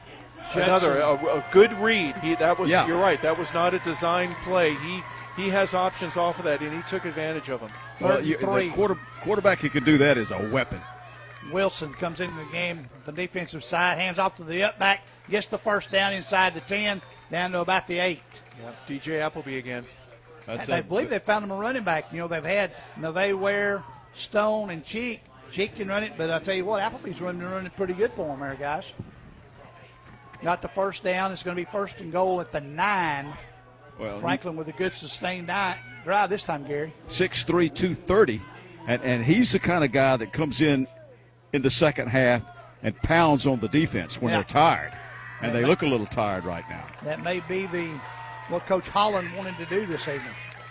another a, a good read. He that was Yeah. you're right. That was not a design play. He he has options off of that, and he took advantage of them. Well, you, the quarter, quarterback who can do that is a weapon. Wilson comes into the game, the defensive side, hands off to the up back, gets the first down inside the ten, down to about the eight. Yeah, D J Appleby again. That's I a- believe they found him a running back. You know, they've had Neve Ware, Stone, and Cheek. Cheek can run it, but I tell you what, Appleby's running, running pretty good for him there, guys. Got the first down. It's going to be first and goal at the nine. Well, Franklin with a good sustained di- drive this time, Gary. six three, two thirty, and and he's the kind of guy that comes in in the second half and pounds on the defense when Yeah. they're tired, and Yeah. they look a little tired right now. That may be the what Coach Holland wanted to do this evening.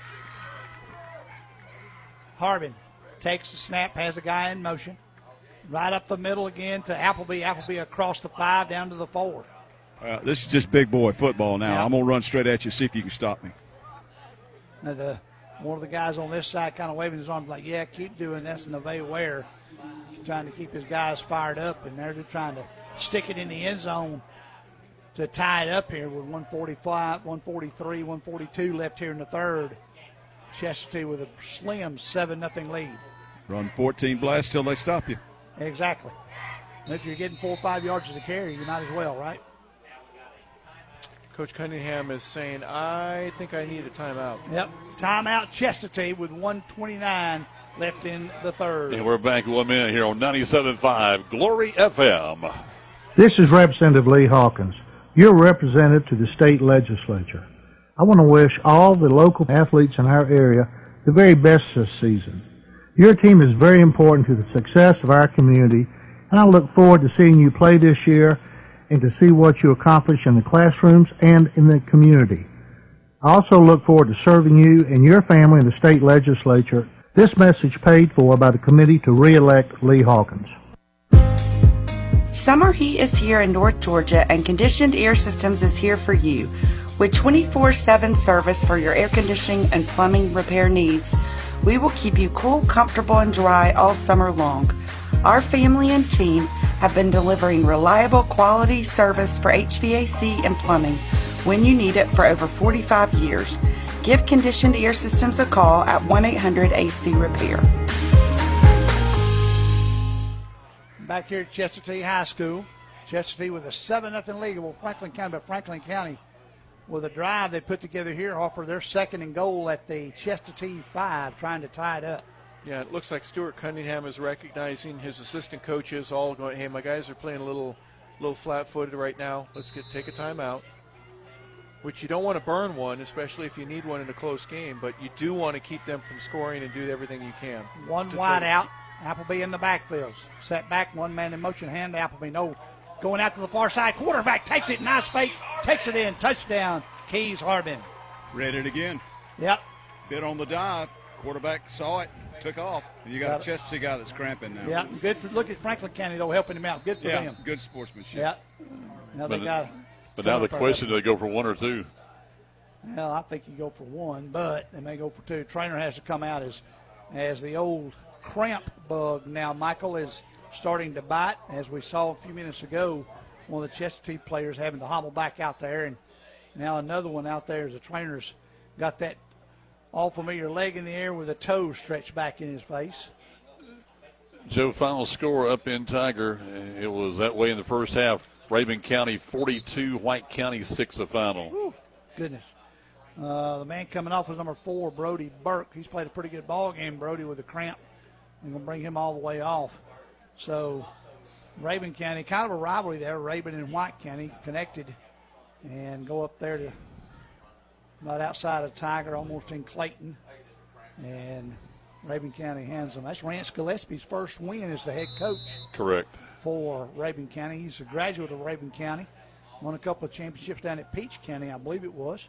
Harbin takes the snap, has a guy in motion. Right up the middle again to Appleby. Appleby across the five down to the four. Uh, this is just big boy football now. Yeah. I'm gonna run straight at you, see if you can stop me. Now the one of the guys on this side kind of waving his arms like, yeah, keep doing this. And Neve Ware trying to keep his guys fired up, and they're just trying to stick it in the end zone to tie it up here with one forty-five, one forty-three, one forty-two left here in the third. Chestatee with a slim seven nothing lead. Run fourteen blasts till they stop you. Exactly. And if you're getting four or five yards as a carry, you might as well, right? Coach Cunningham is saying, I think I need a timeout. Yep. Timeout Chestatee with one twenty-nine left in the third. And we're back one minute here on ninety-seven point five Glory F M. This is Representative Lee Hawkins, your representative to the state legislature. I want to wish all the local athletes in our area the very best this season. Your team is very important to the success of our community, and I look forward to seeing you play this year and to see what you accomplish in the classrooms and in the community. I also look forward to serving you and your family in the state legislature. This message paid for by the committee to re-elect Lee Hawkins. Summer heat is here in North Georgia, and Conditioned Air Systems is here for you. With twenty-four seven service for your air conditioning and plumbing repair needs, we will keep you cool, comfortable, and dry all summer long. Our family and team have been delivering reliable quality service for H V A C and plumbing when you need it for over forty-five years. Give Conditioned Air Systems a call at one eight hundred A C repair. Back here at Chestatee High School. Chestatee with a seven nothing lead over Franklin County, but Franklin County with a drive they put together here, Harper. They're second and goal at the Chestatee five, trying to tie it up. Yeah, it looks like Stuart Cunningham is recognizing his assistant coaches all going, hey, my guys are playing a little little flat-footed right now. Let's get take a timeout. Which you don't want to burn one, especially if you need one in a close game, but you do want to keep them from scoring and do everything you can. One to wide try- out. Appleby in the backfield. Set back, one man in motion, hand to Appleby. No, going out to the far side. Quarterback takes it, nice fake, takes it in. Touchdown, Keys Harbin. Read it again. Yep. Bit on the dive. Quarterback saw it, took off. And you got, Got a it. Chestatee guy that's cramping now. Yeah, good. For, look at Franklin County, though, helping him out. Good for Yeah, them. good sportsmanship. Yeah. Now they But, got but now the question, do they go for one or two? Well, I think you go for one, but they may go for two. Trainer has to come out as as the old cramp bug. Now, Michael is starting to bite, as we saw a few minutes ago, one of the Chestatee players having to hobble back out there. And now another one out there as the trainer's got that all-familiar leg in the air with a toe stretched back in his face. Joe, final score up in Tiger. It was that way in the first half. Rabun County forty-two, White County six the final. Whew, goodness. Uh, the man coming off was number four, Brody Burke. He's played a pretty good ball game, Brody, with a cramp. I'm going to bring him all the way off. So Rabun County, kind of a rivalry there. Rabun and White County connected and go up there to right outside of Tiger, almost in Clayton. And Rabun County hands them. That's Rance Gillespie's first win as the head coach. Correct. For Rabun County. He's a graduate of Rabun County. Won a couple of championships down at Peach County, I believe it was.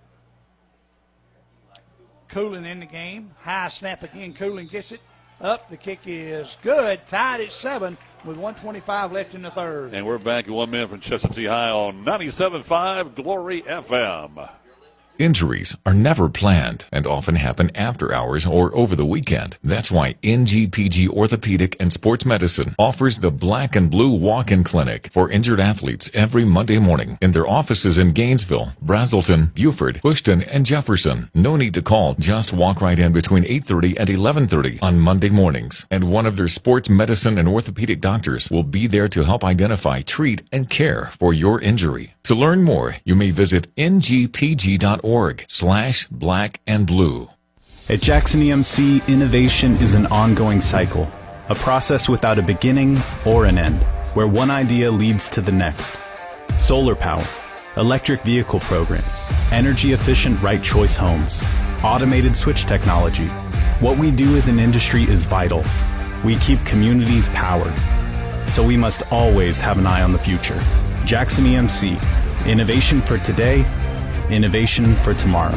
Cooling in the game. High snap again. Cooling gets it up. The kick is good. Tied at seven with one twenty-five left in the third. And we're back in one minute from Chestatee High on ninety-seven point five Glory F M. Injuries are never planned and often happen after hours or over the weekend. That's why N G P G Orthopedic and Sports Medicine offers the Black and Blue Walk-In Clinic for injured athletes every Monday morning in their offices in Gainesville, Brazelton, Buford, Bushton, and Jefferson. No need to call. Just walk right in between eight thirty and eleven thirty on Monday mornings, and one of their sports medicine and orthopedic doctors will be there to help identify, treat, and care for your injury. To learn more, you may visit N G P G dot org slash black and blue. At Jackson E M C, innovation is an ongoing cycle, a process without a beginning or an end, where one idea leads to the next. Solar power, electric vehicle programs, energy-efficient right choice homes, automated switch technology. What we do as an industry is vital. We keep communities powered. So we must always have an eye on the future. Jackson E M C, innovation for today, innovation for tomorrow.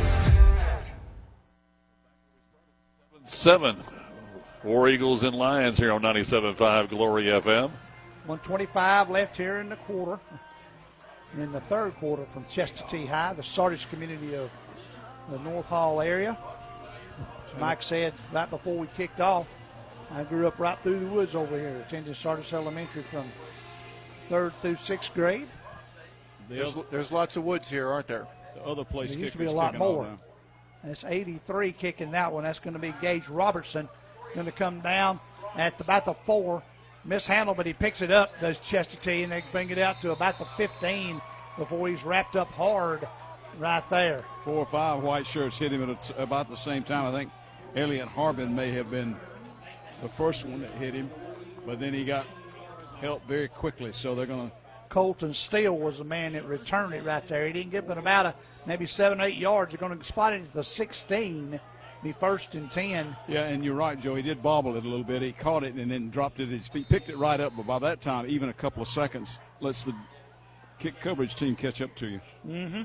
Seven. War Eagles and Lions here on ninety-seven point five Glory F M. one twenty-five left here in the quarter. In the third quarter from Chestatee High, the Sardis community of the North Hall area. As Mike said right before we kicked off, I grew up right through the woods over here. Attended Sardis Elementary from third through sixth grade. There's, there's lots of woods here, aren't there? The other place there used to be a lot more. And it's eighty-three kicking that one. That's going to be Gage Robertson. Going to come down at about the four. Mishandled, but he picks it up, does Chestatee, and they bring it out to about the fifteen before he's wrapped up hard right there. Four or five white shirts hit him at about the same time. I think Elliot Harbin may have been the first one that hit him, but then he got help very quickly, so they're going to. Colton Steele was the man that returned it right there. He didn't get but about a, maybe seven, eight yards. They're going to spot it at the sixteen, be first and ten. Yeah, and you're right, Joe. He did bobble it a little bit. He caught it and then dropped it at his feet, picked it right up, but by that time, even a couple of seconds lets the kick coverage team catch up to you. Mm-hmm.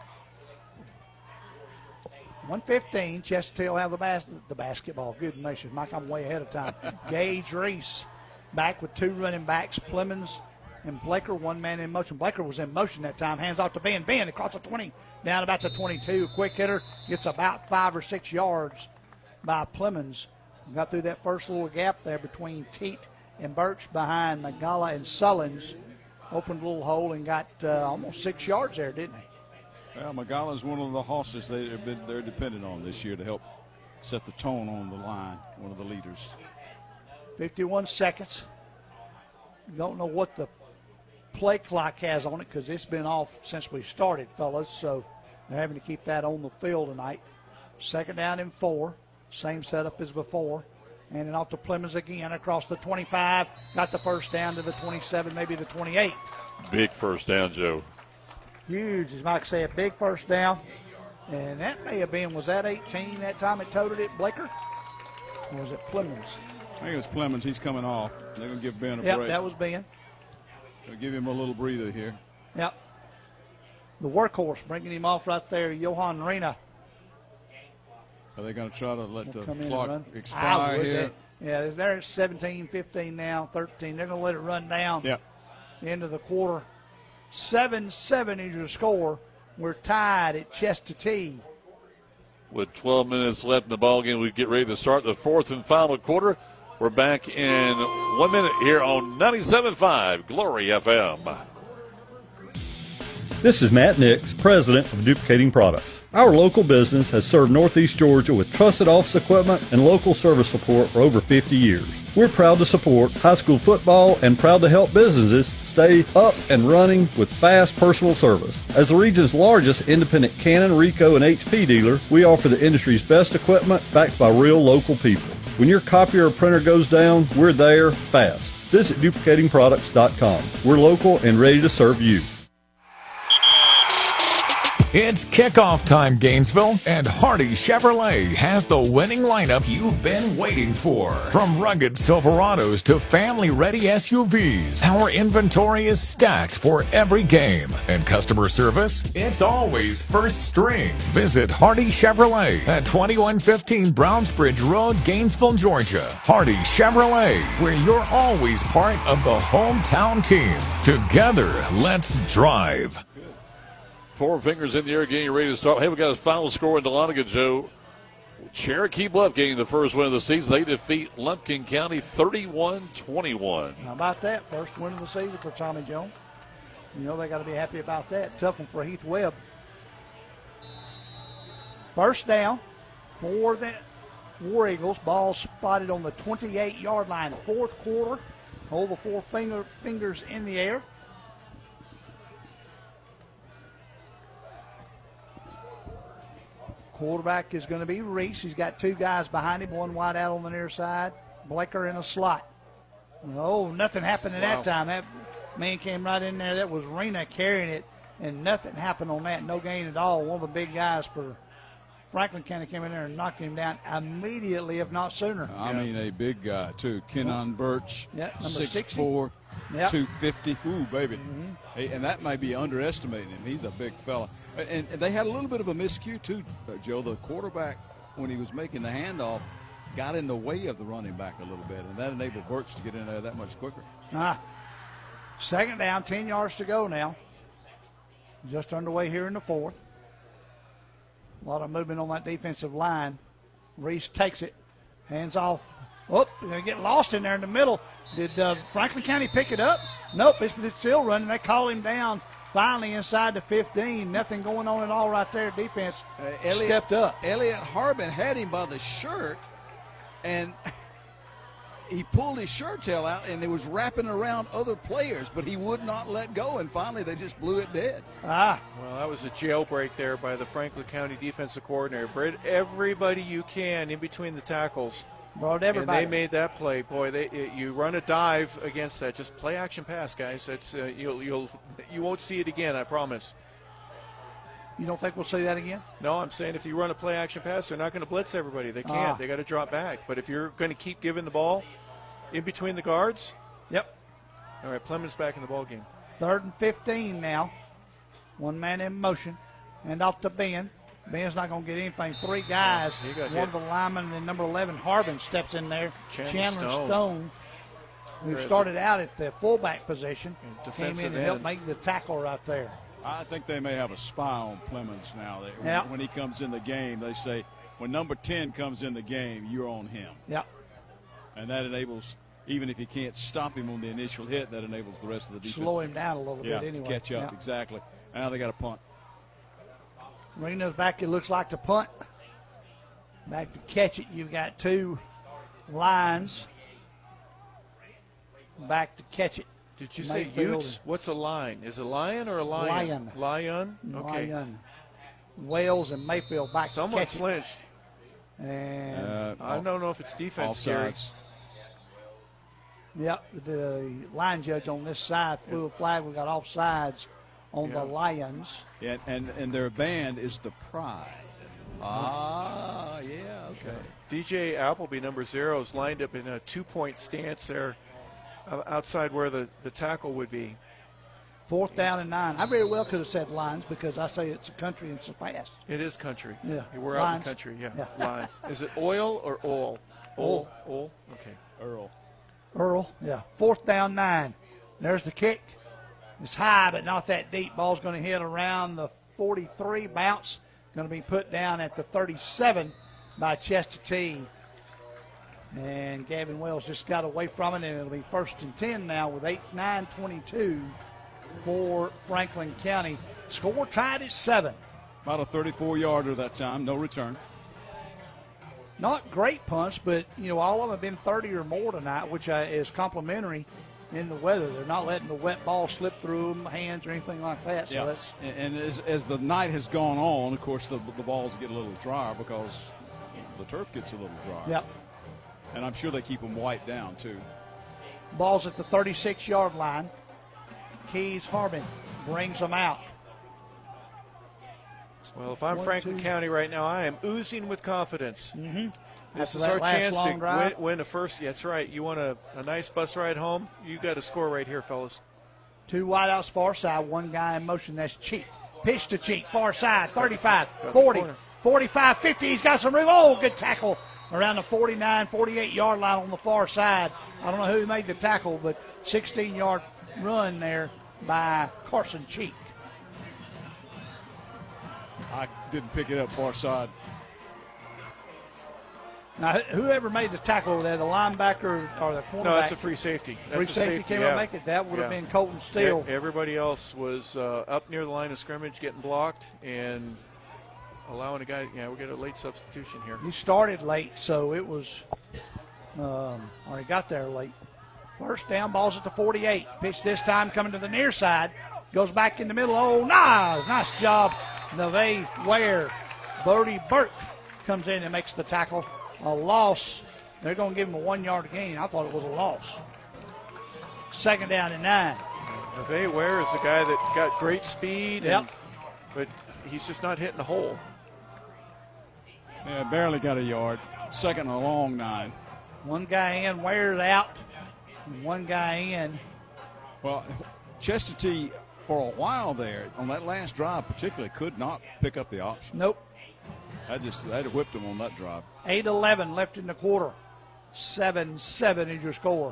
one fifteen, Chestatee will have the, bas- the basketball. Good nation. Mike, I'm way ahead of time. Gage Reese back with two running backs, Plemons and Blaker, one man in motion. Blaker was in motion that time. Hands off to Ben. Ben across the twenty, down about the twenty-two. Quick hitter gets about five or six yards by Plemons. Got through that first little gap there between Teat and Birch behind Magala and Sullins. Opened a little hole and got uh, almost six yards there, didn't he? Well, Magala is one of the horses they, they're dependent on this year to help set the tone on the line, one of the leaders. fifty-one seconds. Don't know what the play clock has on it because it's been off since we started, fellas, so they're having to keep that on the field tonight. Second down and four. Same setup as before. And then off to Plemons again across the twenty-five. Got the first down to the twenty-seven, maybe the twenty-eight. Big first down, Joe. Huge, as Mike said, big first down. And that may have been, was that eighteen that time it totaled it, Blaker? Or was it Plemons? I think it was Plemons. He's coming off. They're going to give Ben a yep, break. Yep, that was Ben. They'll give him a little breather here. Yep. The workhorse bringing him off right there, Johan Rena. Are they going to try to let we'll the clock expire would, here? Yeah, they're at seventeen, fifteen now, thirteen. They're going to let it run down. Yep. The end of the quarter. seven seven is your score. We're tied at Chestatee. With twelve minutes left in the ballgame, we get ready to start the fourth and final quarter. We're back in one minute here on ninety-seven point five Glory F M. This is Matt Nix, president of Duplicating Products. Our local business has served Northeast Georgia with trusted office equipment and local service support for over fifty years. We're proud to support high school football and proud to help businesses stay up and running with fast personal service. As the region's largest independent Canon, Ricoh, and H P dealer, we offer the industry's best equipment backed by real local people. When your copier or printer goes down, we're there fast. Visit duplicating products dot com. We're local and ready to serve you. It's kickoff time, Gainesville, and Hardy Chevrolet has the winning lineup you've been waiting for. From rugged Silverados to family-ready S U Vs, our inventory is stacked for every game. And customer service, it's always first string. Visit Hardy Chevrolet at twenty-one fifteen Brownsbridge Road, Gainesville, Georgia. Hardy Chevrolet, where you're always part of the hometown team. Together, let's drive. Four fingers in the air, getting ready to start. Hey, we got a final score in Dahlonega, Joe. Cherokee Bluff getting the first win of the season. They defeat Lumpkin County thirty-one twenty-one. How about that? First win of the season for Tommy Jones. You know they got to be happy about that. Tough one for Heath Webb. First down for the War Eagles. Ball spotted on the twenty-eight-yard line. Fourth quarter. Hold the four finger, fingers in the air. Quarterback is going to be Reese. He's got two guys behind him, one wide out on the near side, Blaker in a slot. Oh, nothing happened at Wow. that time. That man came right in there. That was Rena carrying it, and nothing happened on that. No gain at all. One of the big guys for Franklin County came in there and knocked him down immediately, if not sooner. I mean, a big guy, too. Kenon Birch, Yeah, number six sixty. four, Yep. two fifty. Ooh, baby. Mm-hmm. Hey, and that may be underestimating him. He's a big fella. And, and they had a little bit of a miscue, too, uh, Joe. The quarterback, when he was making the handoff, got in the way of the running back a little bit, and that enabled Birch to get in there that much quicker. Ah, second down, ten yards to go now. Just underway here in the fourth. A lot of movement on that defensive line. Reese takes it, hands off. Oh, they're going to get lost in there in the middle. Did uh, Franklin County pick it up? Nope, it's, it's still running. They call him down finally inside the fifteen. Nothing going on at all right there. Defense Uh, Elliot, stepped up. Elliot Harbin had him by the shirt, and he pulled his shirt tail out, and it was wrapping around other players, but he would not let go, and finally they just blew it dead. Ah. Well, that was a jailbreak there by the Franklin County defensive coordinator. Bring everybody you can in between the tackles. Brought everybody. And they made that play. Boy, they it, you run a dive against that. Just play action pass, guys. That's uh, you'll you'll you won't see it again. I promise. You don't think we'll see that again? No, I'm saying if you run a play action pass, they're not going to blitz everybody. They can't. Ah. They got to drop back. But if you're going to keep giving the ball in between the guards, yep. All right, Plymouth's back in the ball game. Third and fifteen now. One man in motion. And off to Ben. Ben's not going to get anything. Three guys. He got One hit. of the linemen and number eleven, Harbin, steps in there. Chandler Chandler Stone. Stone, who Where is started out at the fullback position, came defensive in and helped end. make the tackle right there. I think they may have a spy on Clemens now. They, Yeah. when, when he comes in the game, they say, when number ten comes in the game, you're on him. Yep. And that enables, even if you can't stop him on the initial hit, that enables the rest of the defense. Slow him down a little yeah, bit anyway. to catch up, Yeah. exactly. And now they got a punt. Rena's back, it looks like to punt. Back to catch it. You've got two lines. Back to catch it. Did you say Mayfield Utes? What's a line? Is it a lion or a lion? Lion. Lion? and Okay. Lion. Wales and Mayfield back Someone to catch flinched. it. And Uh, I don't know if it's defense, Gary. Offsides. Yep, the line judge on this side flew a flag. We got offsides on Yeah. the Lions. Yeah, and, and their band is the Pride. Ah, yeah, okay. D J Appleby, number zero, is lined up in a two-point stance there uh, outside where the, the tackle would be. Fourth down and nine. I very well could have said Lions because I say it's a country and so fast. It is country. Yeah. We're out in Lines. the country, yeah. Yeah. Lines. Is it oil or oil? Oil. Oil? Okay. Earl. Earl, yeah. Fourth down, nine. There's the kick. It's high, but not that deep. Ball's going to hit around the forty-three. Bounce. Going to be put down at the thirty-seven by Chester T. And Gavin Wells just got away from it, and it'll be first and ten now with eight nine twenty-two for Franklin County. Score tied at seven. About a thirty-four yarder that time, no return. Not great punts, but, you know, all of them have been thirty or more tonight, which uh, is complimentary in the weather. They're not letting the wet ball slip through them, hands or anything like that. So Yeah, that's and, and as, as the night has gone on, of course, the, the balls get a little drier because the turf gets a little drier. Yep. And I'm sure they keep them wiped down, too. Ball's at the thirty-six-yard line. Keys Harbin brings them out. Well, if I'm One, Franklin two. County right now, I am oozing with confidence. Mm-hmm. This After is that our last chance to long drive. win, win a first. Yeah, that's right. You want a, a nice bus ride home? You got to score right here, fellas. Two wideouts far side, one guy in motion. That's Cheek. Pitch to Cheek, far side, thirty-five, forty, forty-five, fifty. He's got some room. Oh, good tackle around the forty-nine, forty-eight-yard line on the far side. I don't know who made the tackle, but sixteen-yard run there by Carson Cheek. I didn't pick it up far side. Now, whoever made the tackle over there, the linebacker or the cornerback. No, that's a free safety. That's free a safety, safety came yeah. up make it. That would have yeah. been Colton Steele. Yeah, everybody else was uh, up near the line of scrimmage getting blocked and allowing a guy. Yeah, we got a late substitution here. He started late, so it was, um, or he got there late. First down, ball's at the forty-eight. Pitch this time coming to the near side. Goes back in the middle. Oh, nice. Nice job. Neve Ware. Brody Burke comes in and makes the tackle. A loss. They're going to give him a one-yard gain. I thought it was a loss. Second down and nine. Neve Ware is a guy that got great speed, Yep. and, but he's just not hitting the hole. Yeah, barely got a yard. Second and a long nine. One guy in, Ware's out. And one guy in. Well, Chestatee, for a while there, on that last drive particularly, could not pick up the option. Nope. I just I'd have whipped him on that drive. eight eleven left in the quarter. seven seven is your score.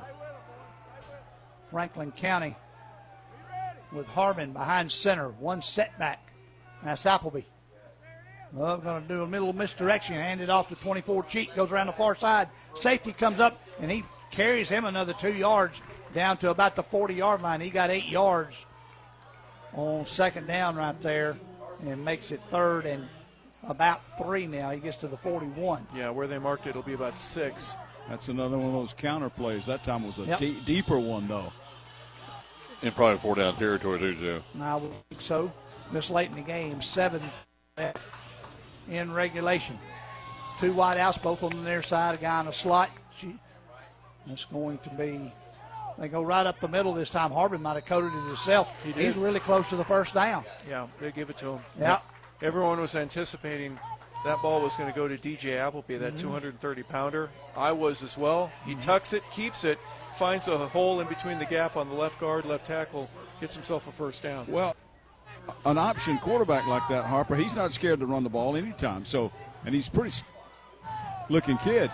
Franklin County with Harbin behind center. One setback. That's Appleby. Well, going to do a middle misdirection. Hand it off to twenty-four. Cheek goes around the far side. Safety comes up, and he carries him another two yards down to about the forty-yard line. He got eight yards on second down right there and makes it third and about three now. He gets to the forty-one. Yeah, where they marked it, it'll be about six. That's another one of those counter plays. That time was a Yep. deep, deeper one, though. And probably four down territory, too, Joe. I would think so. This late in the game, seven in regulation. Two wide outs, both on the near side, a guy in a slot. She, that's going to be, they go right up the middle this time. Harbin might have coded it himself. He did. He's really close to the first down. Yeah, they give it to him. Yeah. Everyone was anticipating that ball was going to go to D J Appleby, that Mhm. two hundred thirty pounder. I was as well. He tucks it, keeps it, finds a hole in between the gap on the left guard, left tackle, gets himself a first down. Well, an option quarterback like that, Harper, he's not scared to run the ball anytime. So, and he's a pretty looking kid.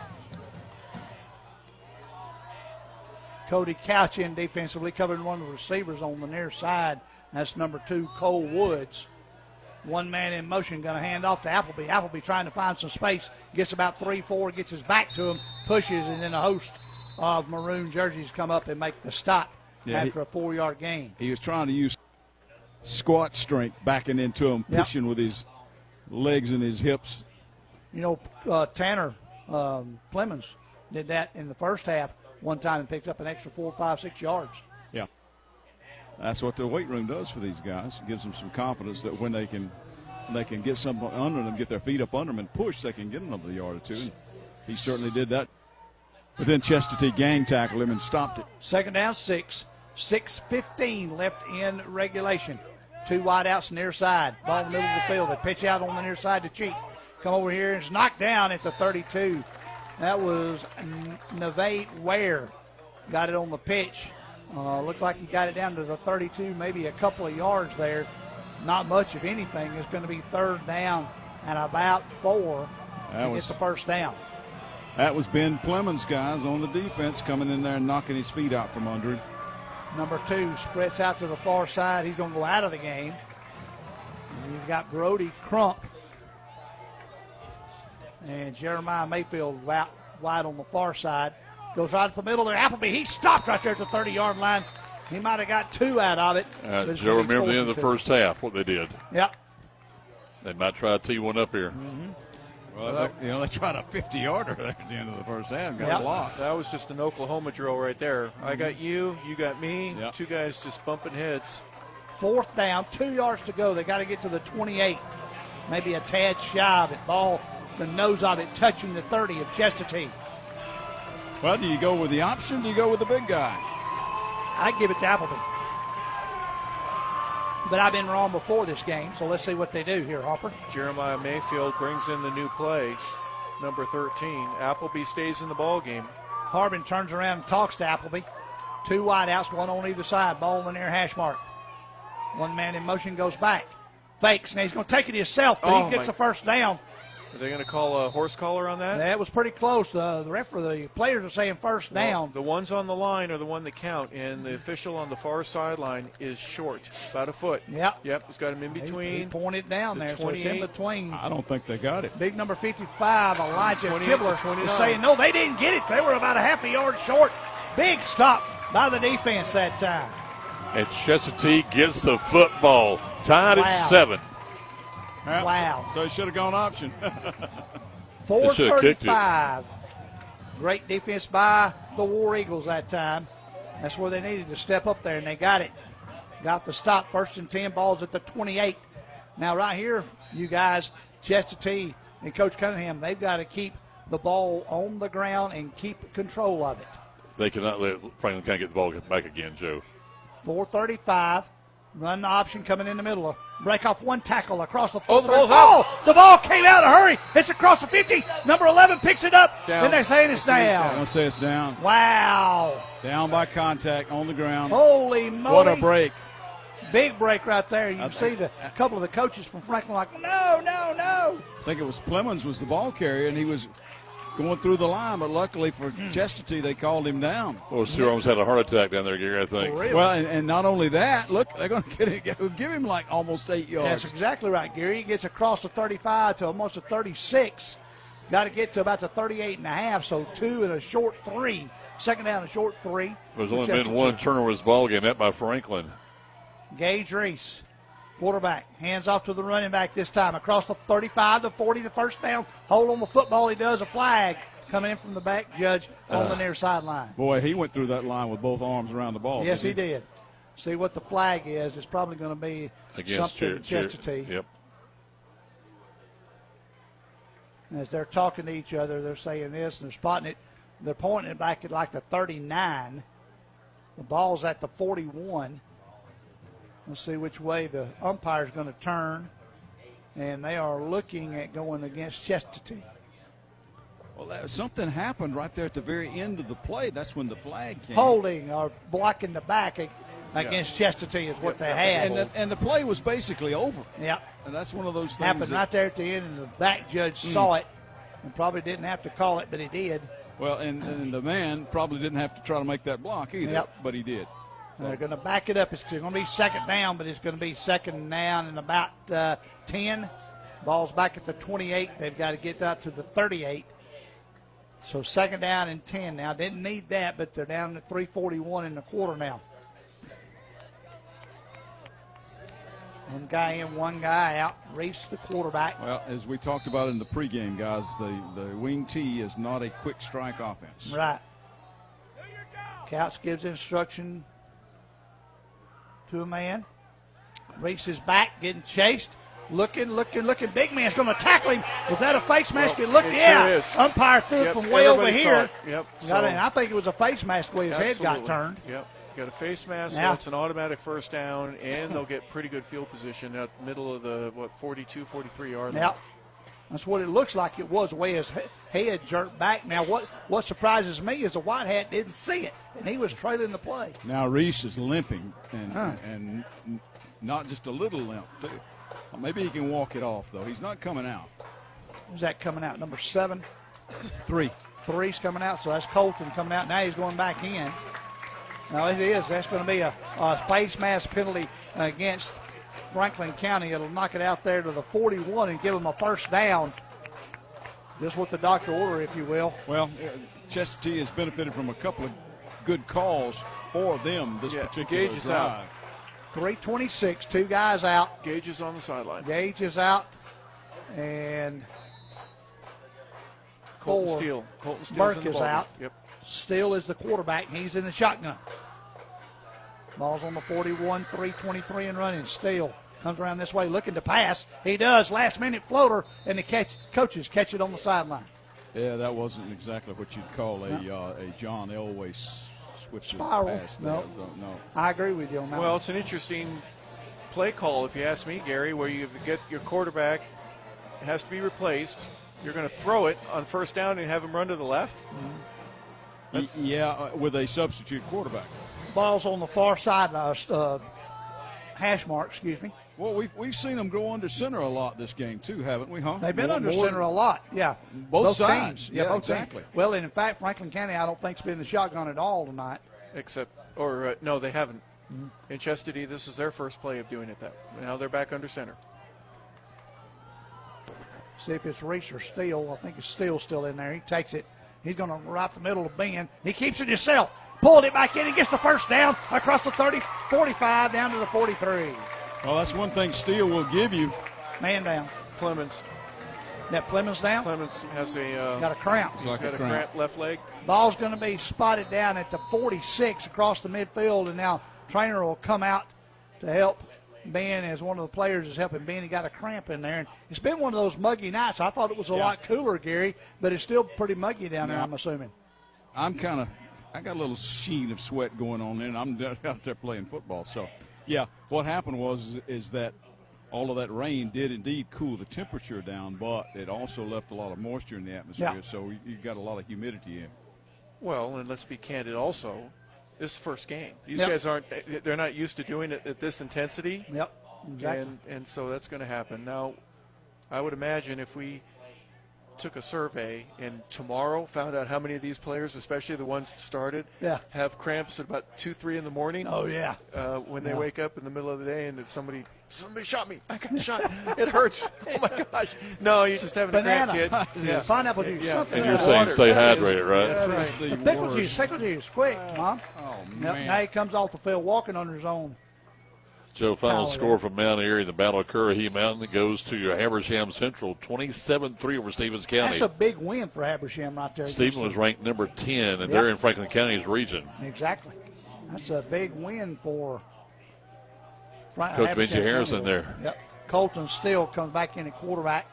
Cody Couch in defensively, covering one of the receivers on the near side. That's number two, Cole Woods. One man in motion, going to hand off to Appleby. Appleby trying to find some space. Gets about three, four, gets his back to him, pushes, and then a host of maroon jerseys come up and make the stop Yeah, after he- a four-yard gain. He was trying to use squat strength backing into him, Yep. pushing with his legs and his hips. You know, uh, Tanner um, Clemens did that in the first half one time and picked up an extra four, five, six yards. Yeah. That's what the weight room does for these guys. It gives them some confidence that when they can they can get something under them, get their feet up under them and push, they can get another yard or two. And he certainly did that. But then Chestatee gang tackled him and stopped it. Second down, six. six fifteen left in regulation. Two wide outs near side. Ball in the middle of the field. They pitch out on the near side to Cheek. Come over here and it's knocked down at the thirty-two. That was Neve Ware. Got it on the pitch. Uh, looked like he got it down to the thirty-two, maybe a couple of yards there. Not much of anything. It's going to be third down and about four That to was- get the first down. That was Ben Clemens, guys, on the defense, coming in there and knocking his feet out from under him. Number two spreads out to the far side. He's going to go out of the game. And you've got Brody Crump and Jeremiah Mayfield out wide on the far side. Goes right to the middle there. Appleby, he stopped right there at the thirty-yard line. He might have got two out of it. Uh, but it's Joe, gonna be remember the end of the fourth and first half, what they did. two. Yep. They might try to tee one up here. Well, they, you know, they tried a fifty-yarder there at the end of the first half. Got Yep. a lot. That was just an Oklahoma drill right there. I got you, you got me, Yep. two guys just bumping heads. Fourth down, two yards to go. They got to get to the twenty-eight. Maybe a tad shy of it. Ball, the nose of it touching the thirty of Chestatee. Well, do you go with the option? Do you go with the big guy? I give it to Appleby. But I've been wrong before this game, so let's see what they do here, Harper. Jeremiah Mayfield brings in the new play, number thirteen. Appleby stays in the ball game. Harbin turns around and talks to Appleby. Two wide outs, one on either side. Ball in the near hash mark. One man in motion goes back. Fakes. Now he's going to take it himself, but Oh, he gets my- the first down. Are they going to call a horse collar on that? That was pretty close. Uh, the referee, the players are saying first down. Well, the ones on the line are the one that count, and the official on the far sideline is short, about a foot. Yep. Yep, he's got him in between. He, he pointed down the there, so it's in between. I don't think they got it. Big number fifty-five, Elijah twenty-eight Kibler, is saying, no, they didn't get it. They were about a half a yard short. Big stop by the defense that time. And Chestatee gets the football, tied Wow. at seven. Well, Wow. So, so he should have gone option. four should've kicked it. thirty-five. Great defense by the War Eagles that time. That's where they needed to step up there, and they got it. Got the stop. First and ten, balls at the twenty-eight. Now, right here, you guys, Chestatee and Coach Cunningham, they've got to keep the ball on the ground and keep control of it. They cannot let Franklin County get the ball back again, Joe. four thirty-five. Run option coming in the middle. Break off one tackle across the Oh, the ball's oh, out. the ball came out in a hurry. It's across the fifty. Number eleven picks it up. Down. Then they're saying it's They say it's down. down. I'm going to say it's down. Wow. Down by contact on the ground. Holy moly. What a break. Big break right there. You I can see the a couple of the coaches from Franklin like, no, no, no. I think it was Clemens was the ball carrier, and he was going through the line, but luckily for Hmm. Chestatee, they called him down. Well, Sue almost had a heart attack down there, Gary, I think. Well, and, and not only that, look, they're going to get it, give him like almost eight yards. That's exactly right, Gary. He gets across the thirty-five to almost a thirty-six. Got to get to about the thirty-eight and a half, so two and a short three. Second down, a short three. There's only been one turnover in this ball game, that by Franklin. Gage Reese, quarterback, hands off to the running back this time. Across the thirty-five, the forty, the first down. Hold on the football. He does a flag coming in from the back judge on the near sideline. Boy, he went through that line with both arms around the ball. Yes, he didn't did. See what the flag is. It's probably going to be Against something Cher- Chestatee. Cher- Yep. As they're talking to each other, they're saying this and they're spotting it. They're pointing it back at like the thirty-nine. The ball's at the forty-one. Let's see which way the umpire's going to turn. And they are looking at going against Chestatee. Well, that, something happened right there at the very end of the play. That's when the flag came. Holding or blocking the back against Yeah. Chestatee is what they had. And the, and the play was basically over. Yep. And that's one of those things. Happened that- right there at the end, and the back judge Mm. saw it and probably didn't have to call it, but he did. Well, and, and the man probably didn't have to try to make that block either, Yep. but he did. And they're going to back it up. It's going to be second down, but it's going to be second down and about uh, ten. Ball's back at the twenty-eight. They've got to get out to the thirty-eight. So second down and ten now. Didn't need that, but they're down to three forty-one in the quarter now. One guy in, one guy out. Reese, the quarterback. Well, as we talked about in the pregame, guys, the, the wing T is not a quick strike offense. Right. Couch gives instruction to a man. Reese is back, getting chased. Looking, looking, looking. Big man's going to tackle him. Was that a face mask? Well, it looked, it yeah. sure is. Umpire threw Yep, it from way over everybody saw here. it. Yep, Got so- it. I think it was a face mask where his head got Absolutely. turned. Yep. Got a face mask, Now- so it's an automatic first down, and they'll get pretty good field position at the middle of the, what, forty-two, forty-three yard line. Yep. That's what it looks like it was, the way his he- head jerked back. Now, what, what surprises me is the white hat didn't see it, and he was trailing the play. Now Reese is limping, and, Huh. and not just a little limp, too. Well, maybe he can walk it off, though. He's not coming out. Who's that coming out? Number seven? Three. Three's coming out, so that's Colton coming out. Now he's going back in. Now, it is. That's going to be a, a face mask penalty against Franklin County. It'll knock it out there to the forty-one and give them a first down. Just what the doctor order, if you will. Well, uh, Chestatee has benefited from a couple of good calls for them this Yeah, particular Gage is drive. out. three twenty-six, two guys out. Gage is on the sideline. Gage is out. And Colton four. Steele. Colton Steele's Burke in the is ballgame. out. Yep. Steele is the quarterback. He's in the shotgun. Ball's on the forty-one, three twenty-three and running. Steele comes around this way looking to pass. He does. Last minute floater, and the catch, coaches catch it on the sideline. Yeah, that wasn't exactly what you'd call a uh, a John Elway s- switch Spiral. pass. there. No. Don't know. I agree with you on that. Well, one. it's an interesting play call, if you ask me, Gary, where you get your quarterback has to be replaced. You're going to throw it on first down and have him run to the left. Y- yeah, uh, with a substitute quarterback. Ball's on the far side, uh, uh, hash mark, excuse me. Well, we've, we've seen them go under center a lot this game, too, haven't we, huh? They've been more, under more center a lot, yeah. Both, both sides. Teams. Yeah, yeah both exactly. Teams. Well, and in fact, Franklin County, I don't think, has been the shotgun at all tonight. Except, or uh, no, they haven't. Mm-hmm. In Chestatee, this is their first play of doing it that way. Now they're back under center. See if it's Reese or Steele. I think it's Steele still in there. He takes it. He's going to right the middle of Ben. He keeps it himself. Pulled it back in. He gets the first down across the thirty, forty-five down to the forty-three. Well, that's one thing Steele will give you. Man down. Clemens. That Clemens down? Clemens has a uh, got a cramp. He's got a cramp. cramp left leg. Ball's going to be spotted down at the forty-six across the midfield, and now Trainer will come out to help Ben as one of the players is helping Ben. He got a cramp in there, and it's been one of those muggy nights. I thought it was a yeah. lot cooler, Gary, but it's still pretty muggy down yeah. there, I'm assuming. I'm kind of, I got a little sheen of sweat going on there, and I'm out there playing football. So, yeah, what happened was is that all of that rain did indeed cool the temperature down, but it also left a lot of moisture in the atmosphere, yeah. so you got a lot of humidity in. Well, and let's be candid also, this is the first game. These yep. guys aren't, they're not used to doing it at this intensity. Yep, exactly. And, and so that's going to happen. Now, I would imagine if we took a survey and tomorrow found out how many of these players, especially the ones that started, yeah. have cramps at about two, three in the morning. Oh, yeah. Uh, when yeah. they wake up in the middle of the day and that somebody, somebody shot me. I got shot. It hurts. Oh, my gosh. No, you're just having Banana. a cramp, kid. Yeah. Pineapple juice. Yeah. Something and you're like saying water. stay That hydrated, is, right? That's right. right. Pickle juice, pickle juice, quick, Mom. Oh, yep. man. Now he comes off the field walking on his own. Joe, final Oh, score yeah. from Mount Airy in the Battle of Currahee Mountain goes to Habersham Central, twenty-seven three over Stevens County. That's a big win for Habersham right there. Stephen was ranked number ten, and yep. they're in Franklin County's region. Exactly. That's a big win for Fra- Coach Habersham Benji Harrison County. there. Yep. Colton Steele comes back in at quarterback.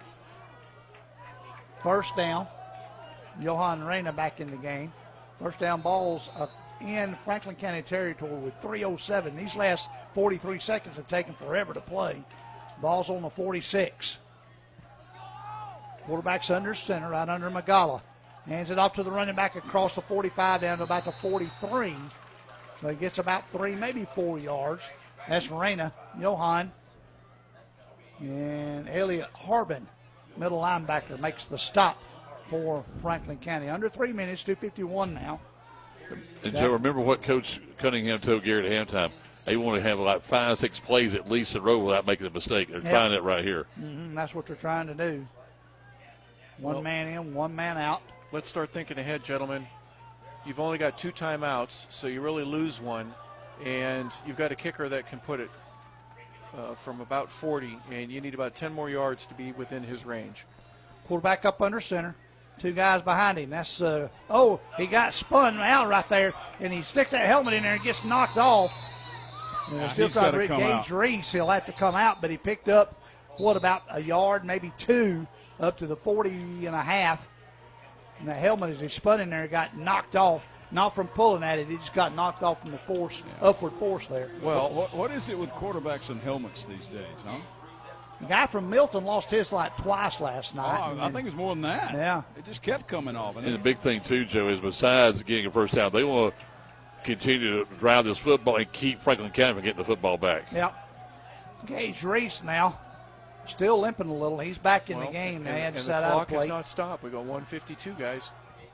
First down. Johan Reyna back in the game. First down balls up in Franklin County territory with three oh seven. These last forty-three seconds have taken forever to play. Ball's on the forty-six. Quarterback's under center, right under Magala. Hands it off to the running back across the forty-five down to about the forty-three. So he gets about three, maybe four yards. That's Reyna, Johan, and Elliot Harbin, middle linebacker, makes the stop for Franklin County. Under three minutes, two fifty-one now. And Joe, remember what Coach Cunningham told Garrett at halftime? They want to have like five, six plays at least in a row without making a mistake. They're yep. trying it right here. Mm-hmm. That's what they're trying to do. One well, man in, one man out. Let's start thinking ahead, gentlemen. You've only got two timeouts, so you really lose one, and you've got a kicker that can put it uh, from about forty, and you need about ten more yards to be within his range. Quarterback up under center. Two guys behind him. That's, uh, oh, he got spun out right there, and he sticks that helmet in there and gets knocked off. And Yeah, still he's trying to gotta come Gage out. Reese. He'll have to come out, but he picked up, what, about a yard, maybe two, up to the forty and a half. And the helmet, as he spun in there, got knocked off. Not from pulling at it. He just got knocked off from the force, upward force there. Well, what, what is it with quarterbacks and helmets these days, huh? The guy from Milton lost his like twice last Oh, night. I think it's more than that. Yeah. It just kept coming off. And the big thing, too, Joe, is besides getting a first down, they want to continue to drive this football and keep Franklin County from getting the football back. Yep. Gage Reese now, still limping a little. He's back in Well, the game. And, They had and to the set out a clock has plate. not stopped. We got one fifty-two, guys.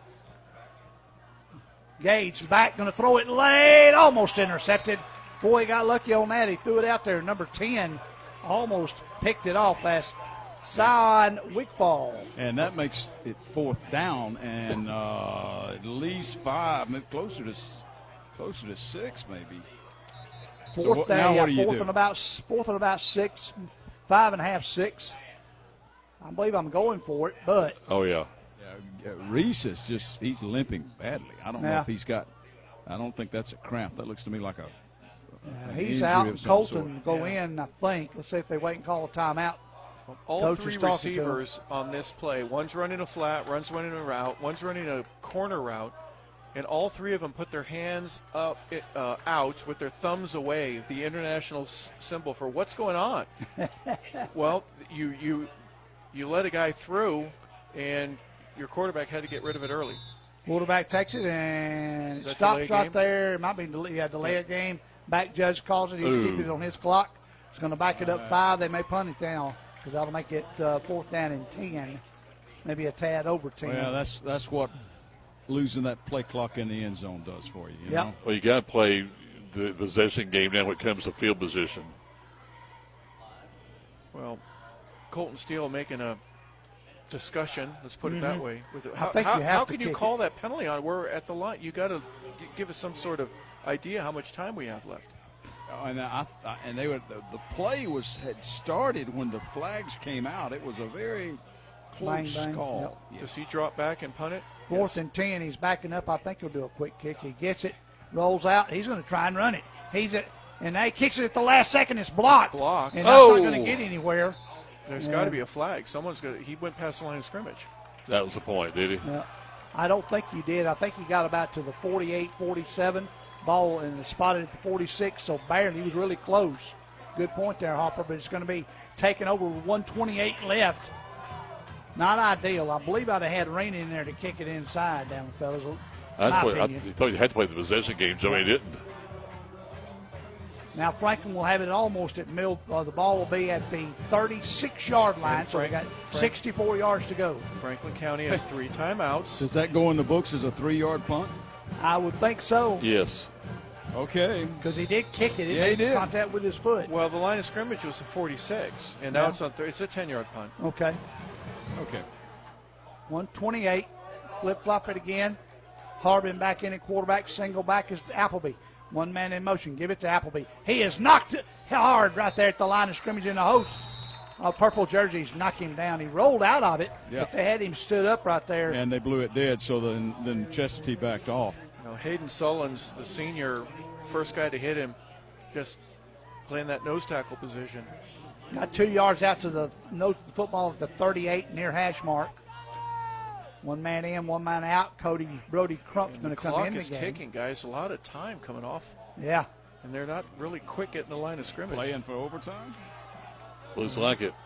Gage back, going to throw it late, almost intercepted. Boy, he got lucky on that. He threw it out there. Number ten almost picked it off. That's Sion Wickfall. And that makes it fourth down and uh, at least five, maybe closer to closer to six, maybe. Fourth so what, down, now yeah, what do you fourth do? and about fourth and about six, five and a half, six. I believe I'm going for it, but Oh, yeah. Yeah, Reese is just, he's limping badly. I don't know Yeah. if he's got, I don't think that's a cramp. That looks to me like a. uh, an he's injury out. of And some Colton sort. go in, I think. Let's see if they wait and call a timeout. All Coach three is talking to him. receivers on this play, one's running a flat, one's running a route, one's running a corner route, and all three of them put their hands up, uh, out with their thumbs away, the international s- symbol for what's going on. Well, you you you let a guy through, and your quarterback had to get rid of it early. Quarterback takes it and Is it that stops delay right game? there. It might be delay, yeah, delay a game. Back judge calls it. He's Ooh. keeping it on his clock. It's going to back it up five. They may punt it down because that'll make it uh, fourth down and ten, maybe a tad over ten. Well, that's that's what losing that play clock in the end zone does for you. you Yep. know? Well, you got to play the possession game now when it comes to field position. Well, Colton Steele making a discussion, let's put it that Mhm. way. With it. I How, think how, you have how to can you kick call that penalty on? We're at the line. You got to g- give us some sort of idea how much time we have left. And I, I, and they were the, the play was had started when the flags came out. It was a very close Bang, bang. call. Yep. Yeah. Does he drop back and punt it? Fourth Yes. and ten. He's backing up. I think he'll do a quick kick. He gets it, rolls out. He's going to try and run it. He's at, and now he kicks it at the last second. It's blocked. Blocked. And that's Oh. not going to get anywhere. There's Yeah. got to be a flag. Someone's going to. He went past the line of scrimmage. That was the point, did he? Yeah. I don't think he did. I think he got about to the forty-eight, forty-seven ball and spotted at the forty-six, so barely. He was really close. Good point there, Hopper, but it's going to be taken over with one twenty-eight left. Not ideal. I believe I'd have had Rain in there to kick it inside down, fellas. I, My play, I opinion. thought you had to play the possession game, so he didn't. Now Franklin will have it almost at middle. Uh, the ball will be at the thirty-six-yard line, And so we Frank- got Frank- sixty-four yards to go. Franklin County has three timeouts. Does that go in the books as a three-yard punt? I would think so. Yes. Okay. Because he did kick it. It Yeah, he made did. contact with his foot. Well, the line of scrimmage was the forty-six, and now Yeah. it's on thirty. It's a ten-yard punt. Okay. Okay. one twenty-eight. Flip-flop it again. Harbin back in at quarterback. Single back is Appleby. One man in motion. Give it to Appleby. He is knocked it hard right there at the line of scrimmage, in the host of purple jerseys knock him down. He rolled out of it, Yeah. but they had him stood up right there. And they blew it dead, so then then Chestatee backed off. Now, Hayden Sullins, the senior, first guy to hit him, just playing that nose tackle position. Got two yards out to the nose of the football at the thirty-eight near hash mark. One man in, one man out. Cody Brody Crump's going to The come clock in the is game. ticking, guys. A lot of time coming off, Yeah. and they're not really quick getting the line of scrimmage. Playing for overtime? Looks like it.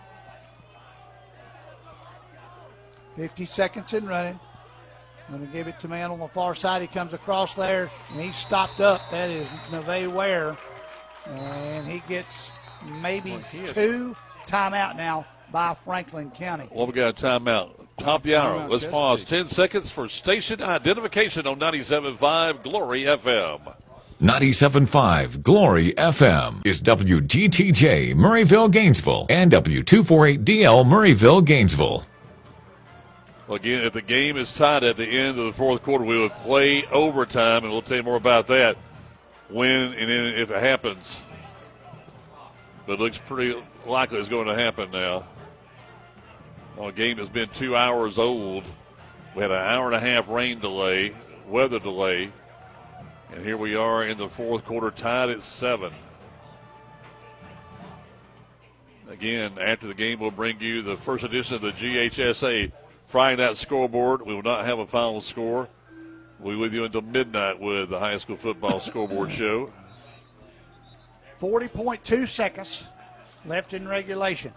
fifty seconds in running. Going to give it to man on the far side. He comes across there, and he's stopped up. That is Neve Ware. And he gets maybe he is- two timeout now by Franklin County. Well, we got a timeout. Top of the hour. Timeout, Let's Chesapeake. pause ten seconds for station identification on ninety-seven point five Glory F M. ninety-seven point five Glory F M is W G T J Murrayville, Gainesville, and W two forty-eight D L Murrayville, Gainesville. Well, again, if the game is tied at the end of the fourth quarter, we would play overtime, and we'll tell you more about that when and if it happens. But it looks pretty likely it's going to happen now. Well, the game has been two hours old. We had an hour and a half rain delay, weather delay, and here we are in the fourth quarter, tied at seven. Again, after the game, we'll bring you the first edition of the G H S A Friday Night Scoreboard. We will not have a final score. We'll be with you until midnight with the high school football scoreboard show. forty point two seconds left in regulation.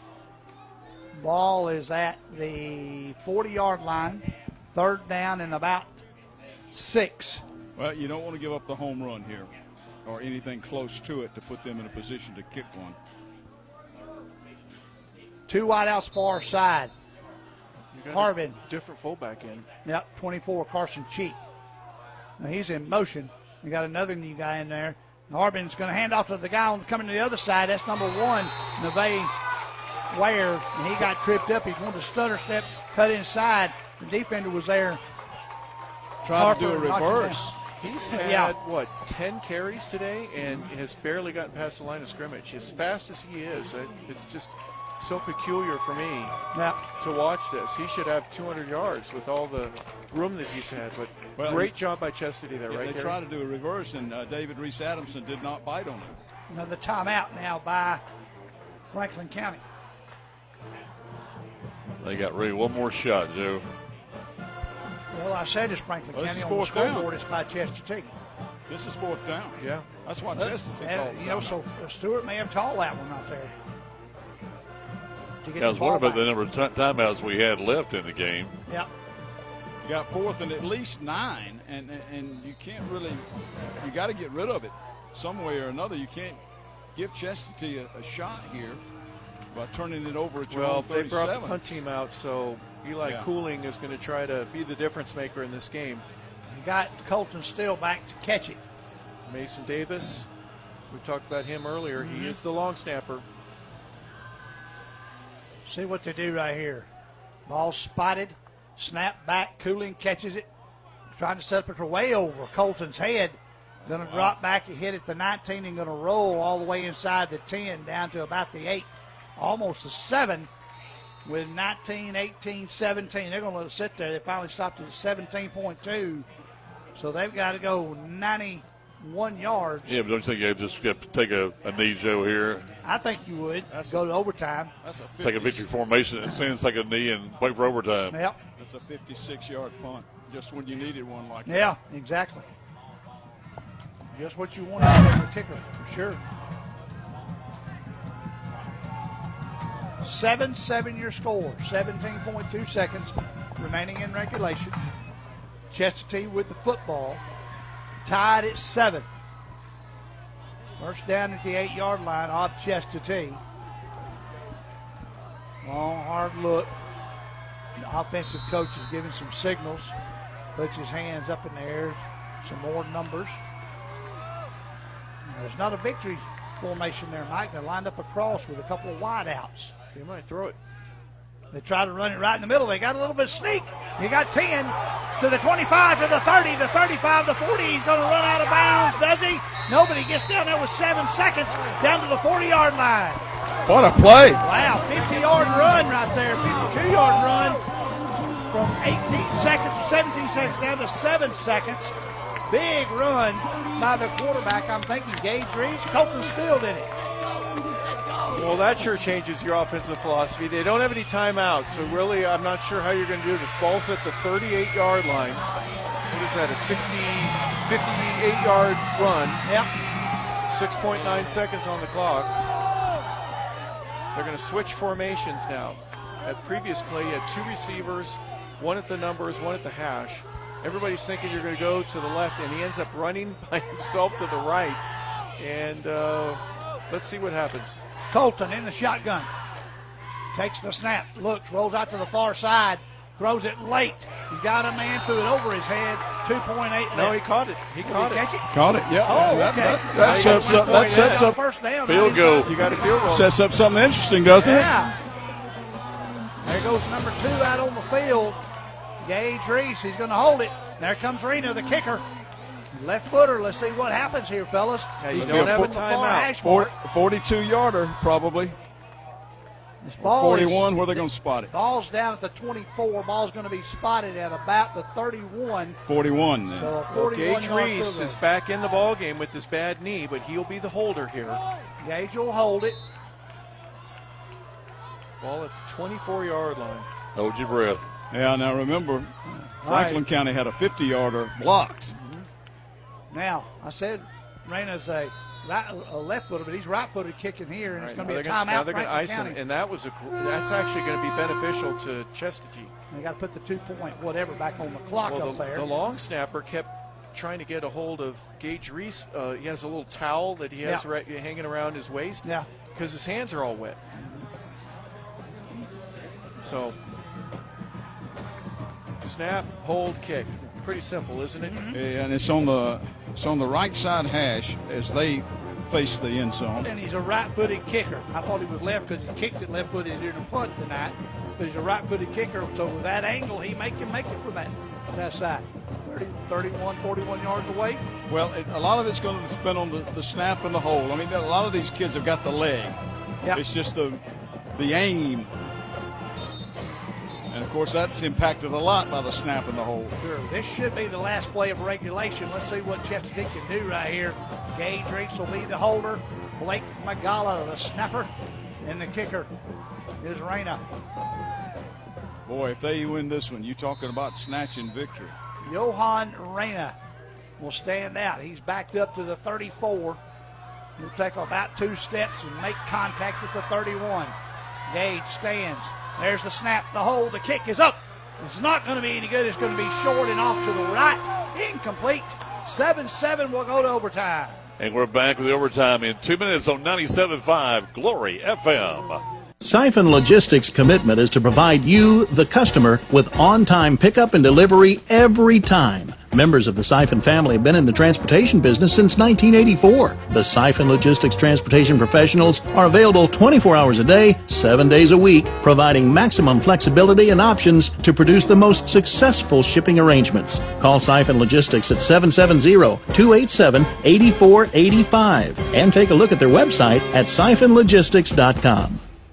Ball is at the forty-yard line. Third down and about six. Well, you don't want to give up the home run here or anything close to it to put them in a position to kick one. Two wideouts far side. You got a Harbin. different fullback in. Yep, twenty-four, Carson Cheek. Now he's in motion. We got another new guy in there. Harbin's going to hand off to the guy on coming to the other side. That's number one, Neve Ware, and he got tripped up. He wanted to stutter step, cut inside. The defender was there. Trying to do a Harper knocked him reverse. He's had, Yeah. what, ten carries today and has barely gotten past the line of scrimmage. As fast as he is, it, it's just so peculiar for me Yeah. to watch this. He should have two hundred yards with all the room that he's had. But Well, great job by Chestatee there, Yeah, right they there. tried to do a reverse, and uh, David Reese Adamson did not bite on it. Another timeout now by Franklin County. They got ready. One more shot, Joe. Well, I said it's Franklin Well, this County is on the fourth down. scoreboard. It's by Chestatee. This is fourth down. Yeah. That's why But, Chestatee uh, called you know, timeout. so Stewart may have called that one out there. To get I the was ball wondering about back. the number of t- timeouts we had left in the game. Yeah. You got fourth and at least nine, and and, and you can't really, you got to get rid of it some way or another. You can't give Chestatee a, a shot here by turning it over at your Well, own they brought the thirty-seven. punt team out, so Eli Yeah. Cooling is going to try to be the difference maker in this game. You got Colton Steele back to catch it. Mason Davis, we talked about him earlier. Mm-hmm. He is the long snapper. See what they do right here. Ball spotted, snap back, Cooling catches it, trying to set up it way over Colton's head. Going to drop back and hit at the nineteen and going to roll all the way inside the ten down to about the eight, almost the seven with nineteen, eighteen, seventeen. They're going to let it sit there. They finally stopped at seventeen point two, so they've got to go ninety-one yards. Yeah, but don't you think you just got to take a, a knee, Joe, here? I think you would. Go to overtime. That's a Take a victory formation and send take a knee and wait for overtime. Yep. That's a fifty-six-yard punt, just when you needed one like that. Yeah, exactly. Just what you want out of a kicker, for sure. seven seven your score, seventeen point two seconds remaining in regulation. Chestatee with the football, tied at seven. First down at the eight-yard line of Chestatee. Long, hard look. The offensive coach is giving some signals. Puts his hands up in the air. Some more numbers. There's not a victory formation there, Mike. They're lined up across with a couple of wideouts. They might throw it. They try to run it right in the middle. They got a little bit of sneak. You got ten to the twenty-five, to the thirty, the thirty-five, the forty. He's going to run out of bounds, does he? Nobody gets down there with seven seconds down to the forty-yard line. What a play. Wow, fifty-yard run right there, fifty-two-yard run from eighteen seconds to seventeen seconds down to seven seconds. Big run by the quarterback. I'm thinking Gage Reese. Colton Steele did it. Well, that sure changes your offensive philosophy. They don't have any timeouts, so really I'm not sure how you're going to do this. Ball's at the thirty-eight-yard line. What is that, a sixty, fifty-eight-yard run? Yep. six point nine seconds on the clock. They're going to switch formations now. At previous play, you had two receivers, one at the numbers, one at the hash. Everybody's thinking you're going to go to the left, and he ends up running by himself to the right. And uh, let's see what happens. Colton in the shotgun. Takes the snap, looks, rolls out to the far side, throws it late. He's got a man, threw it over his head. two point eight left. No, he caught it. He Did caught he it. catch it? Caught it, yeah. Oh, that, okay. that, that sets up, that sets up, First down. Field goal. You got a field goal. sets up something interesting, doesn't Yeah. There goes number two out on the field. Gage Reese, he's going to hold it. There comes Reno, the kicker. Left footer. Let's see what happens here, fellas. Yeah, you He's don't gonna have a put the far timeout. hash it? mark. forty-two-yarder, probably. This ball is- forty-one, where are they going to spot it? Ball's down at the twenty-four. Ball's going to be spotted at about the thirty-one. forty-one, then. So a Well, forty-one Gage yard Reese field is goal. back in the ball game with this bad knee, but he'll be the holder here. Gage will hold it. Ball at the twenty-four-yard line. Hold your breath. Yeah, now remember, Franklin County had a fifty-yarder blocked. Now, I said Rena's a, right, a left footer, but he's right footed kicking here, and it's going to be a Now timeout. they're going to Franklin ice County. him, and that was a that's actually going to be beneficial to Chestatee. They got to put the two point whatever back on the clock Well, up the, there. the long snapper kept trying to get a hold of Gage Reese. Uh, he has a little towel that he has Yeah. right, hanging around his waist. Yeah. Because his hands are all wet. So, snap, hold, kick. Pretty simple, isn't it? Yeah, and it's on the it's on the right side hash as they face the end zone. And he's a right-footed kicker. I thought he was left because he kicked it left-footed during the punt tonight. But he's a right-footed kicker, so with that angle, he may can make it from that, that side. thirty, thirty-one, forty-one yards away. Well, it, a lot of it's going to depend on the, the snap and the hold. I mean, a lot of these kids have got the leg. Yep. It's just the the aim. And, of course, that's impacted a lot by the snap and the hold. Sure. This should be the last play of regulation. Let's see what Chestatee can do right here. Gage Reese will be the holder. Blake Magala, the snapper. And the kicker is Reyna. Boy, if they win this one, you talking about snatching victory. Johan Reyna will stand out. He's backed up to the thirty-four. He'll take about two steps and make contact at the thirty-one. Gage stands. There's the snap, the hold, the kick is up. It's not going to be any good. It's going to be short and off to the right. Incomplete. seven seven will go to overtime. And we're back with the overtime in two minutes on ninety-seven point five Glory F M. Siphon Logistics' commitment is to provide you, the customer, with on-time pickup and delivery every time. Members of the Siphon family have been in the transportation business since nineteen eighty-four. The Siphon Logistics transportation professionals are available twenty-four hours a day, seven days a week, providing maximum flexibility and options to produce the most successful shipping arrangements. Call Siphon Logistics at seven seven zero, two eight seven, eight four eight five and take a look at their website at siphon logistics dot com.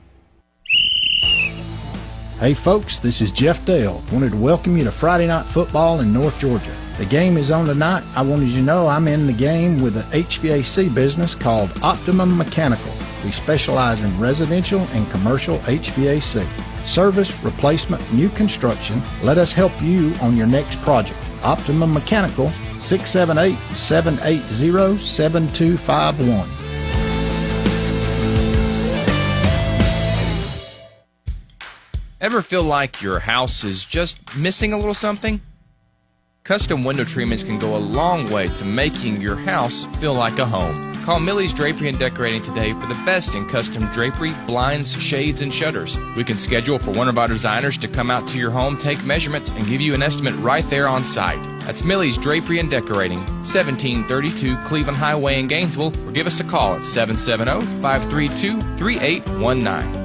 Hey folks, this is Jeff Dale. Wanted to welcome you to Friday Night Football in North Georgia. The game is on tonight. I wanted you to know I'm in the game with an H V A C business called Optimum Mechanical. We specialize in residential and commercial H V A C. Service, replacement, new construction. Let us help you on your next project. Optimum Mechanical, six seven eight, seven eight zero, seven two five one. Ever feel like your house is just missing a little something? Custom window treatments can go a long way to making your house feel like a home. Call Millie's Drapery and Decorating today for the best in custom drapery, blinds, shades, and shutters. We can schedule for one of our designers to come out to your home, take measurements, and give you an estimate right there on site. That's Millie's Drapery and Decorating, seventeen thirty-two Cleveland Highway in Gainesville, or give us a call at seven seven zero, five three two, three eight one nine.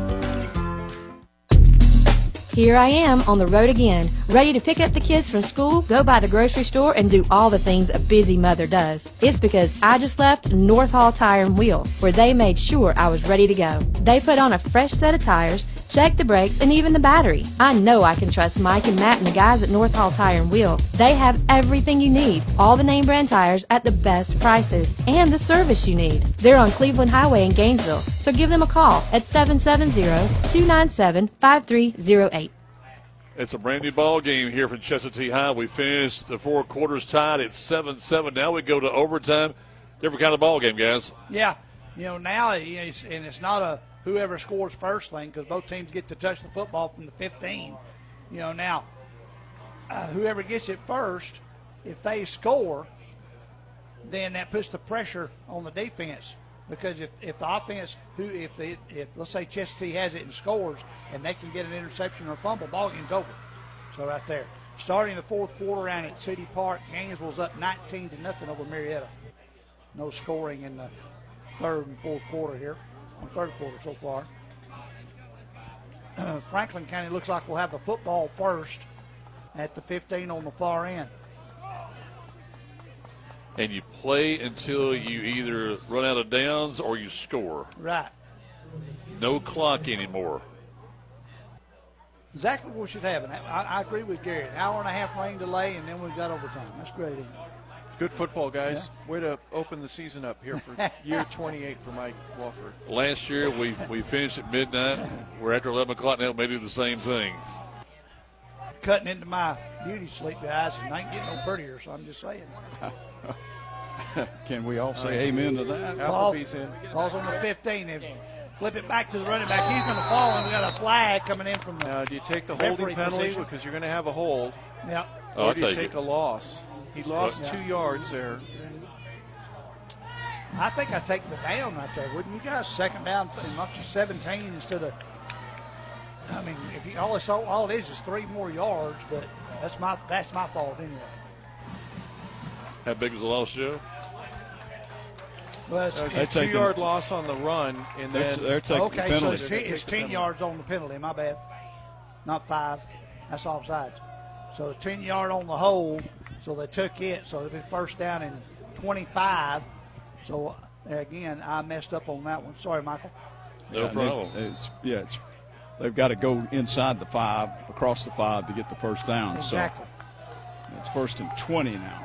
Here I am on the road again, ready to pick up the kids from school, go by the grocery store, and do all the things a busy mother does. It's because I just left North Hall Tire and Wheel, where they made sure I was ready to go. They put on a fresh set of tires, checked the brakes, and even the battery. I know I can trust Mike and Matt and the guys at North Hall Tire and Wheel. They have everything you need, all the name brand tires at the best prices, and the service you need. They're on Cleveland Highway in Gainesville, so give them a call at seven seven zero, two nine seven, five three zero eight. It's a brand new ball game here from Chestatee High. We finished the four quarters tied at seven seven. Now we go to overtime. Different kind of ball game, guys. Yeah, you know, now, it's, and it's not a whoever scores first thing because both teams get to touch the football from the fifteen. You know, now, uh, whoever gets it first, if they score, then that puts the pressure on the defense. Because if, if the offense, who if they if let's say Chestatee has it and scores, and they can get an interception or a fumble, ball game's over. So right there, starting the fourth quarter around at City Park, Gainesville's up nineteen to nothing over Marietta. No scoring in the third and fourth quarter here, or third quarter so far. Franklin County looks like we'll have the football first at the fifteen on the far end. And you play until you either run out of downs or you score. Right. No clock anymore. Exactly what we should have. And I, I agree with Gary. An hour and a half rain delay, and then we've got overtime. That's great, isn't it? Good football, guys. Yeah. Way to open the season up here for year twenty-eight for Mike Wofford. Last year, we we finished at midnight. We're after eleven o'clock now. May do the same thing. Cutting into my beauty sleep, guys, and I ain't getting no prettier, so I'm just saying. Can we all say uh, amen to that? Ball, ball's on the fifteen. They flip it back to the running back. He's going to fall, and we got a flag coming in from the Now, do you take the holding penalty position? Because you're going to have a hold? Yeah. Oh, or do you take, take a loss? He lost yeah. two yards there. I think I take the down right there. Wouldn't you guys? Second down, and up to seventeen instead of. I mean, if you, all, it's, all, all it is is three more yards, but that's my that's my thought anyway. How big was the loss, Joe? Well, it's, it's a two-yard loss on the run, and they're, then they're taking okay, the so penalty. it's, ten, it's ten yards on the penalty. My bad, not five. That's offsides. So it's ten yard on the hold. So they took it. So it'll be first down and twenty-five. So again, I messed up on that one. Sorry, Michael. No yeah, problem. They, it's, yeah, it's they've got to go inside the five, across the five to get the first down. Exactly. So it's first and twenty now.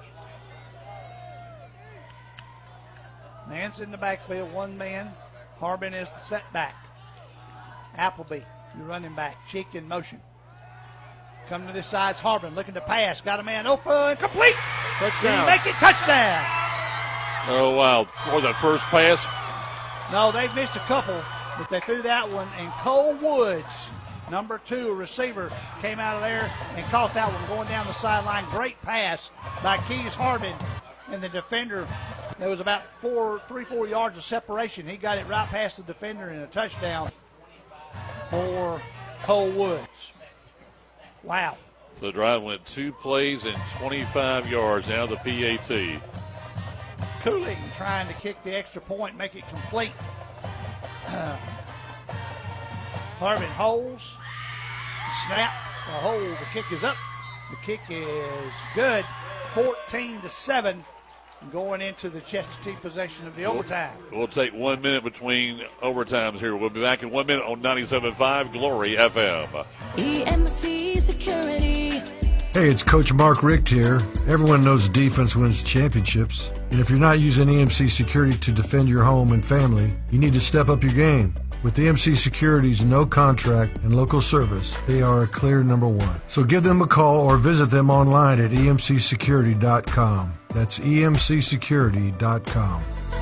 Nance in the backfield, one man. Harbin is the setback. Appleby, the running back. Cheek in motion. Coming to this side's Harbin, looking to pass. Got a man open, complete. Touchdown. Did he make it? Touchdown. Oh, wow. For that first pass? No, they missed a couple, but they threw that one. And Cole Woods, number two, a receiver, came out of there and caught that one going down the sideline. Great pass by Keys Harbin. And the defender There was about four, three, four yards of separation. He got it right past the defender in a touchdown for Cole Woods. Wow. So the drive went two plays and twenty-five yards out of the P A T. Cooling trying to kick the extra point, make it complete. Uh, Harvin holds. Snap. The hold. The kick is up. The kick is good. fourteen to seven. Going into the Chestatee possession of the overtime. We'll take one minute between overtimes here. We'll be back in one minute on ninety-seven point five Glory F M. E M C Security. Hey, it's Coach Mark Richt here. Everyone knows defense wins championships. And if you're not using E M C Security to defend your home and family, you need to step up your game. With E M C Security's no contract and local service, they are a clear number one. So give them a call or visit them online at E M C security dot com. That's E M C security dot com.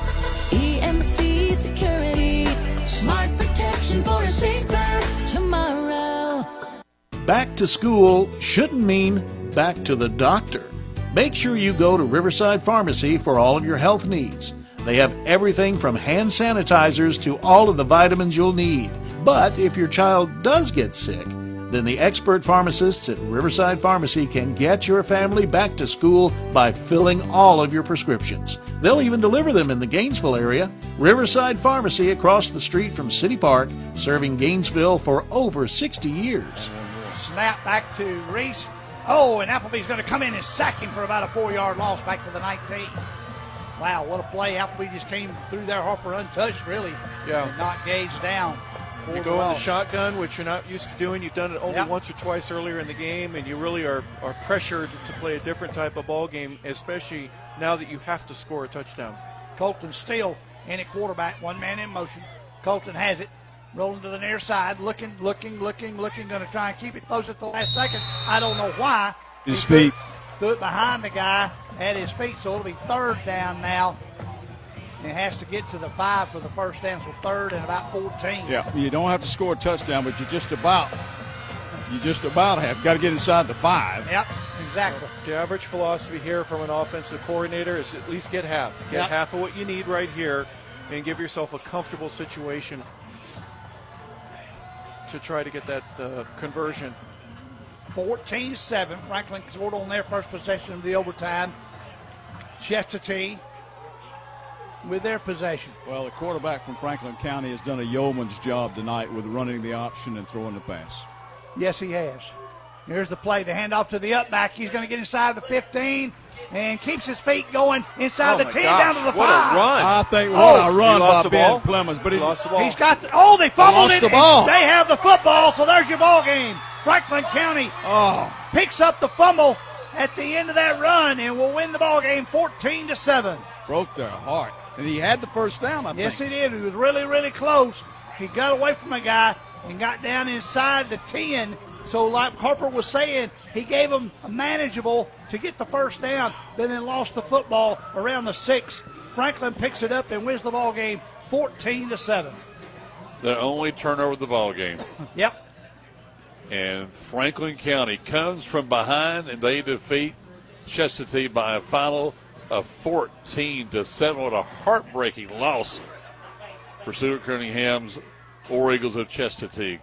E M C Security. Smart protection for a safer tomorrow. Back to school shouldn't mean back to the doctor. Make sure you go to Riverside Pharmacy for all of your health needs. They have everything from hand sanitizers to all of the vitamins you'll need. But if your child does get sick, then the expert pharmacists at Riverside Pharmacy can get your family back to school by filling all of your prescriptions. They'll even deliver them in the Gainesville area. Riverside Pharmacy across the street from City Park, serving Gainesville for over sixty years. Snap back to Reese. Oh, and Appleby's going to come in and sack him for about a four-yard loss back to the nineteen. Wow, what a play. Appleby just came through there, Harper untouched, really. Yeah. And knocked Gage down. You go in the shotgun, which you're not used to doing. You've done it only Yep. once or twice earlier in the game, and you really are, are pressured to play a different type of ball game, especially now that you have to score a touchdown. Colton still in at quarterback, one man in motion. Colton has it, rolling to the near side, looking, looking, looking, looking, going to try and keep it close at the last second. I don't know why. His He feet. Threw it behind the guy at his feet, so it'll be third down now. And has to get to the five for the first down, so third and about fourteen. Yeah, you don't have to score a touchdown, but you just about, you just about have got to get inside the five. Yep, exactly. The average philosophy here from an offensive coordinator is at least get half. Get Yep. half of what you need right here and give yourself a comfortable situation to try to get that uh, conversion. fourteen to seven. Franklin scored on their first possession of the overtime. Chestatee with their possession. Well, the quarterback from Franklin County has done a yeoman's job tonight with running the option and throwing the pass. Yes, he has. Here's the play. The handoff to the up back. He's going to get inside the fifteen and keeps his feet going inside Oh the my ten gosh, down to the what a five. run. I think Oh, what a run he by lost the Ben ball? Clemens, but He he lost the ball. He's got the, oh, they fumbled lost it. the and ball. They have the football, so there's your ball game. Franklin County Oh, picks up the fumble at the end of that run and will win the ball game fourteen to seven. broke their heart. And he had the first down, I Yes, think. he did. He was really, really close. He got away from a guy and got down inside the ten. So like Harper was saying, he gave him a manageable to get the first down, but then lost the football around the six. Franklin picks it up and wins the ball game fourteen to seven. Their only turnover of the ball game. Yep. And Franklin County comes from behind, and they defeat Chestatee by a final of fourteen to seven. What a heartbreaking loss for Stuart Cunningham's War Eagles of Chestatee.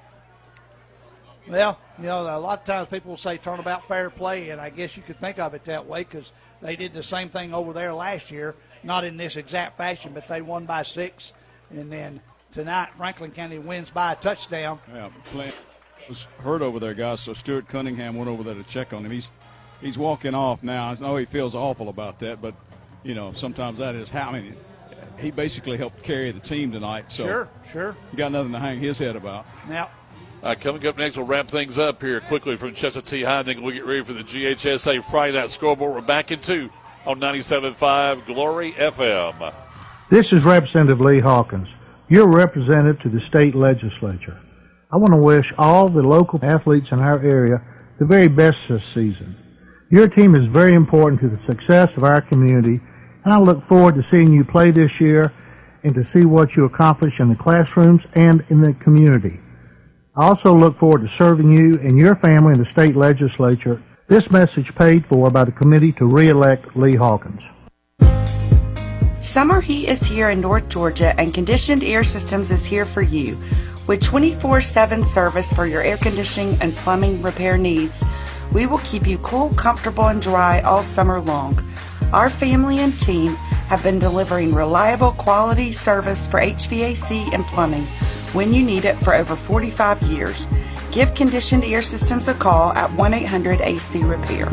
Well, you know, a lot of times people will say turnabout fair play, and I guess you could think of it that way because they did the same thing over there last year, not in this exact fashion, but they won by six. And then tonight, Franklin County wins by a touchdown. Yeah, playing was hurt over there, guys, so Stuart Cunningham went over there to check on him. He's he's walking off now. I know he feels awful about that, but, you know, sometimes that is how, I mean, he basically helped carry the team tonight. So Sure, sure. he got nothing to hang his head about. Now, Uh, coming up next, we'll wrap things up here quickly from Chestatee High. Then we'll get ready for the G H S A Friday Night Scoreboard. We're back in two on ninety-seven point five Glory F M. This is Representative Lee Hawkins, your representative to the state legislature. I want to wish all the local athletes in our area the very best this season. Your team is very important to the success of our community, and I look forward to seeing you play this year and to see what you accomplish in the classrooms and in the community. I also look forward to serving you and your family in the state legislature. This message paid for by the committee to re-elect Lee Hawkins. Summer heat is here in North Georgia, and Conditioned Air Systems is here for you. With twenty-four seven service for your air conditioning and plumbing repair needs, we will keep you cool, comfortable, and dry all summer long. Our family and team have been delivering reliable quality service for H V A C and plumbing when you need it for over forty-five years. Give Conditioned Air Systems a call at one eight hundred A C repair.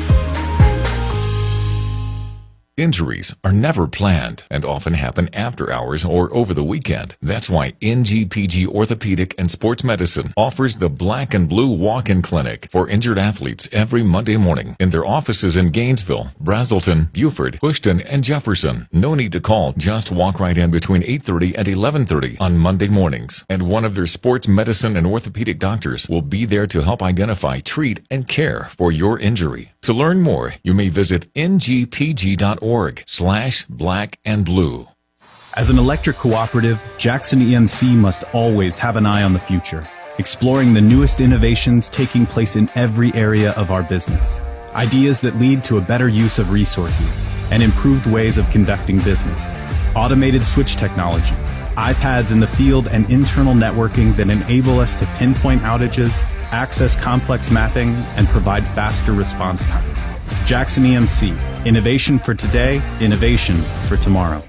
Injuries are never planned and often happen after hours or over the weekend. That's why N G P G Orthopedic and Sports Medicine offers the Black and Blue Walk-In Clinic for injured athletes every Monday morning in their offices in Gainesville, Brazelton, Buford, Houston, and Jefferson. No need to call. Just walk right in between eight thirty and eleven thirty on Monday mornings. And one of their sports medicine and orthopedic doctors will be there to help identify, treat, and care for your injury. To learn more, you may visit N G P G dot org slash black and blue. As an electric cooperative, Jackson E M C must always have an eye on the future, exploring the newest innovations taking place in every area of our business. Ideas that lead to a better use of resources and improved ways of conducting business. Automated switch technology, iPads in the field, and internal networking that enable us to pinpoint outages, access complex mapping, and provide faster response times. Jackson E M C, innovation for today, innovation for tomorrow.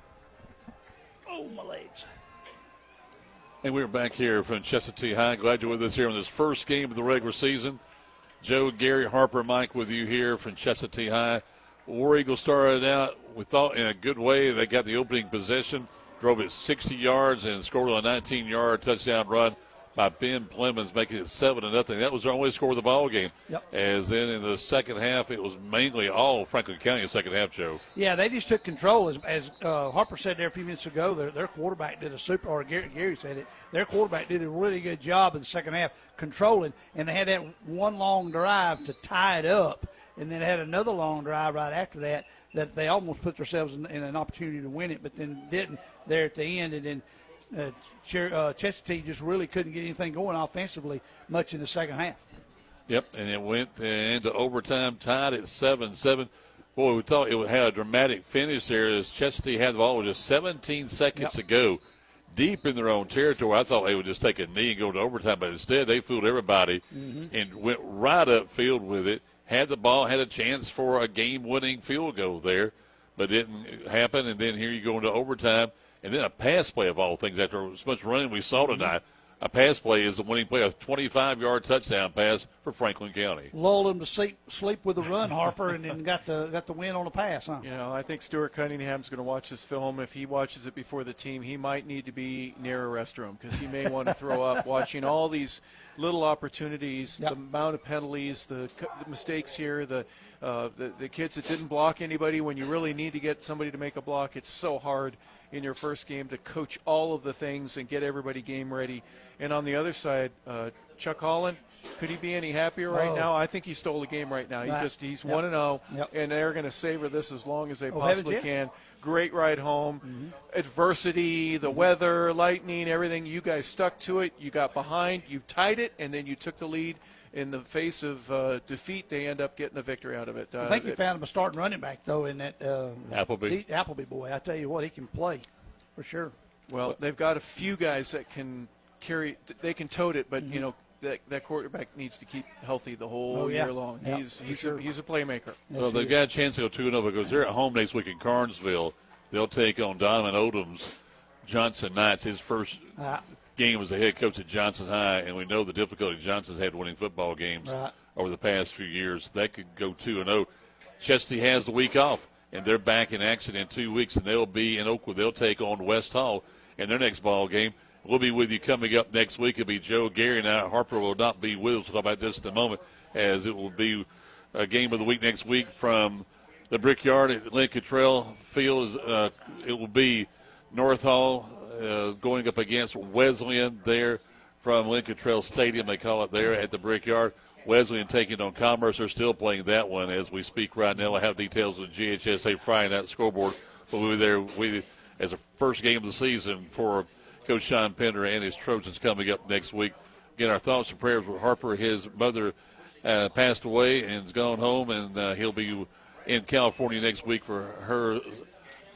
And we're back here from Chestatee High. Glad you're with us here on this first game of the regular season. Joe, Gary, Harper, Mike with you here from Chestatee High. War Eagles started out, we thought, in a good way. They got the opening possession, drove it sixty yards, and scored on a nineteen-yard touchdown run by Ben Plemons, making it seven to nothing. That was their only score of the ball game. Yep. As then in the second half, it was mainly all Franklin County in the second half, Joe. Yeah, they just took control. As, as uh, Harper said there a few minutes ago, their, their quarterback did a super, or Gary, Gary said it, their quarterback did a really good job in the second half controlling, and they had that one long drive to tie it up, and then had another long drive right after that that they almost put themselves in, in an opportunity to win it, but then didn't there at the end, and then Uh, Cher- uh, Chestatee just really couldn't get anything going offensively much in the second half. Yep, and it went uh, into overtime, tied at seven seven. Boy, we thought it would have a dramatic finish there as Chestatee had the ball with just seventeen seconds Yep. to go, deep in their own territory. I thought they would just take a knee and go to overtime, but instead they fooled everybody Mhm. and went right upfield with it, had the ball, had a chance for a game-winning field goal there, but it didn't happen, and then here you go into overtime. And then a pass play of all things after as much running we saw tonight. A pass play is the winning play, a twenty-five-yard touchdown pass for Franklin County. Lulled them to sleep, sleep with the run, Harper, and then got the got the win on the pass, huh? You know, I think Stuart Cunningham's going to watch this film. If he watches it before the team, he might need to be near a restroom because he may want to throw up watching all these little opportunities, Yep. the amount of penalties, the, the mistakes here, the, uh, the the kids that didn't block anybody when you really need to get somebody to make a block. It's so hard in your first game to coach all of the things and get everybody game ready. And on the other side, uh, Chuck Holland, could he be any happier right Oh. now? I think he stole the game right now. He Right. just he's Yep. one and zero, Yep. and they're going to savor this as long as they Oh, haven't possibly you? can. Great ride home. Mm-hmm. Adversity, the weather, lightning, everything. You guys stuck to it. You got behind. You tied it, and then you took the lead. In the face of uh, defeat, they end up getting a victory out of it. Uh, I think you it- found him a starting running back, though, in that uh, Appleby. he- Appleby boy. I tell you what, he can play for sure. Well, they've got a few guys that can carry, they can tote it, but, you know, that, that quarterback needs to keep healthy the whole Mm-hmm. Oh, yeah. year long. Yeah, he's for he's, sure. a, he's a playmaker. Well, they've got a chance to go two and oh because they're at home next week in Carnesville. They'll take on Donovan Odom's Johnson Knights, his first Ah. game as the head coach at Johnson High, and we know the difficulty Johnson's had winning football games Right. over the past few years. That could go two and oh. Chestatee has the week off, and they're back in action in two weeks, and they'll be in Oakwood. They'll take on West Hall in their next ball game. We'll be with you coming up next week. It'll be Joe, Gary, and I. Harper will not be with us. We'll talk about this in a moment, as it will be a game of the week next week from the Brickyard at Lynn Cottrell Field. Uh, it will be North Hall uh, going up against Wesleyan there from Lynn Cottrell Stadium. They call it there at the Brickyard. Wesleyan taking on Commerce. They're still playing that one as we speak right now. I have details of the G H S A Friday night scoreboard. But we'll be there we, as the first game of the season for Coach Sean Pender and his Trojans coming up next week. Again, our thoughts and prayers with Harper. His mother uh, passed away and has gone home, and uh, he'll be in California next week for her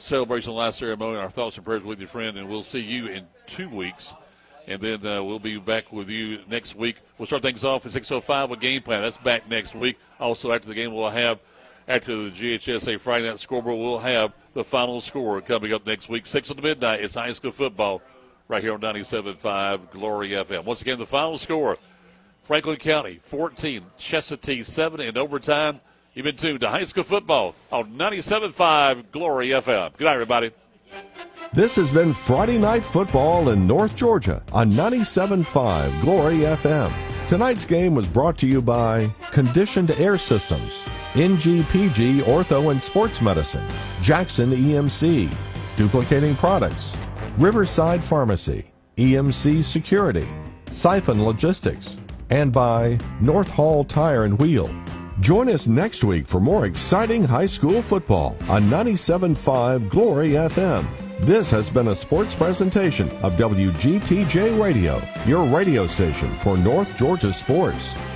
celebration, last ceremony. Our thoughts and prayers with you, friend, and we'll see you in two weeks. And then uh, we'll be back with you next week. We'll start things off at six oh five with Game Plan. That's back next week. Also, after the game, we'll have, after the G H S A Friday Night Scoreboard, we'll have the final score coming up next week. six to midnight, it's high school football right here on ninety-seven point five Glory F M. Once again, the final score, Franklin County fourteen, Chestatee seven in overtime. You've been tuned to high school football on ninety-seven point five Glory F M. Good night, everybody. This has been Friday Night Football in North Georgia on ninety-seven point five Glory F M. Tonight's game was brought to you by Conditioned Air Systems, N G P G Ortho and Sports Medicine, Jackson E M C, Duplicating Products, Riverside Pharmacy, E M C Security, Siphon Logistics, and by North Hall Tire and Wheel. Join us next week for more exciting high school football on ninety-seven point five Glory F M. This has been a sports presentation of W G T J Radio, your radio station for North Georgia sports.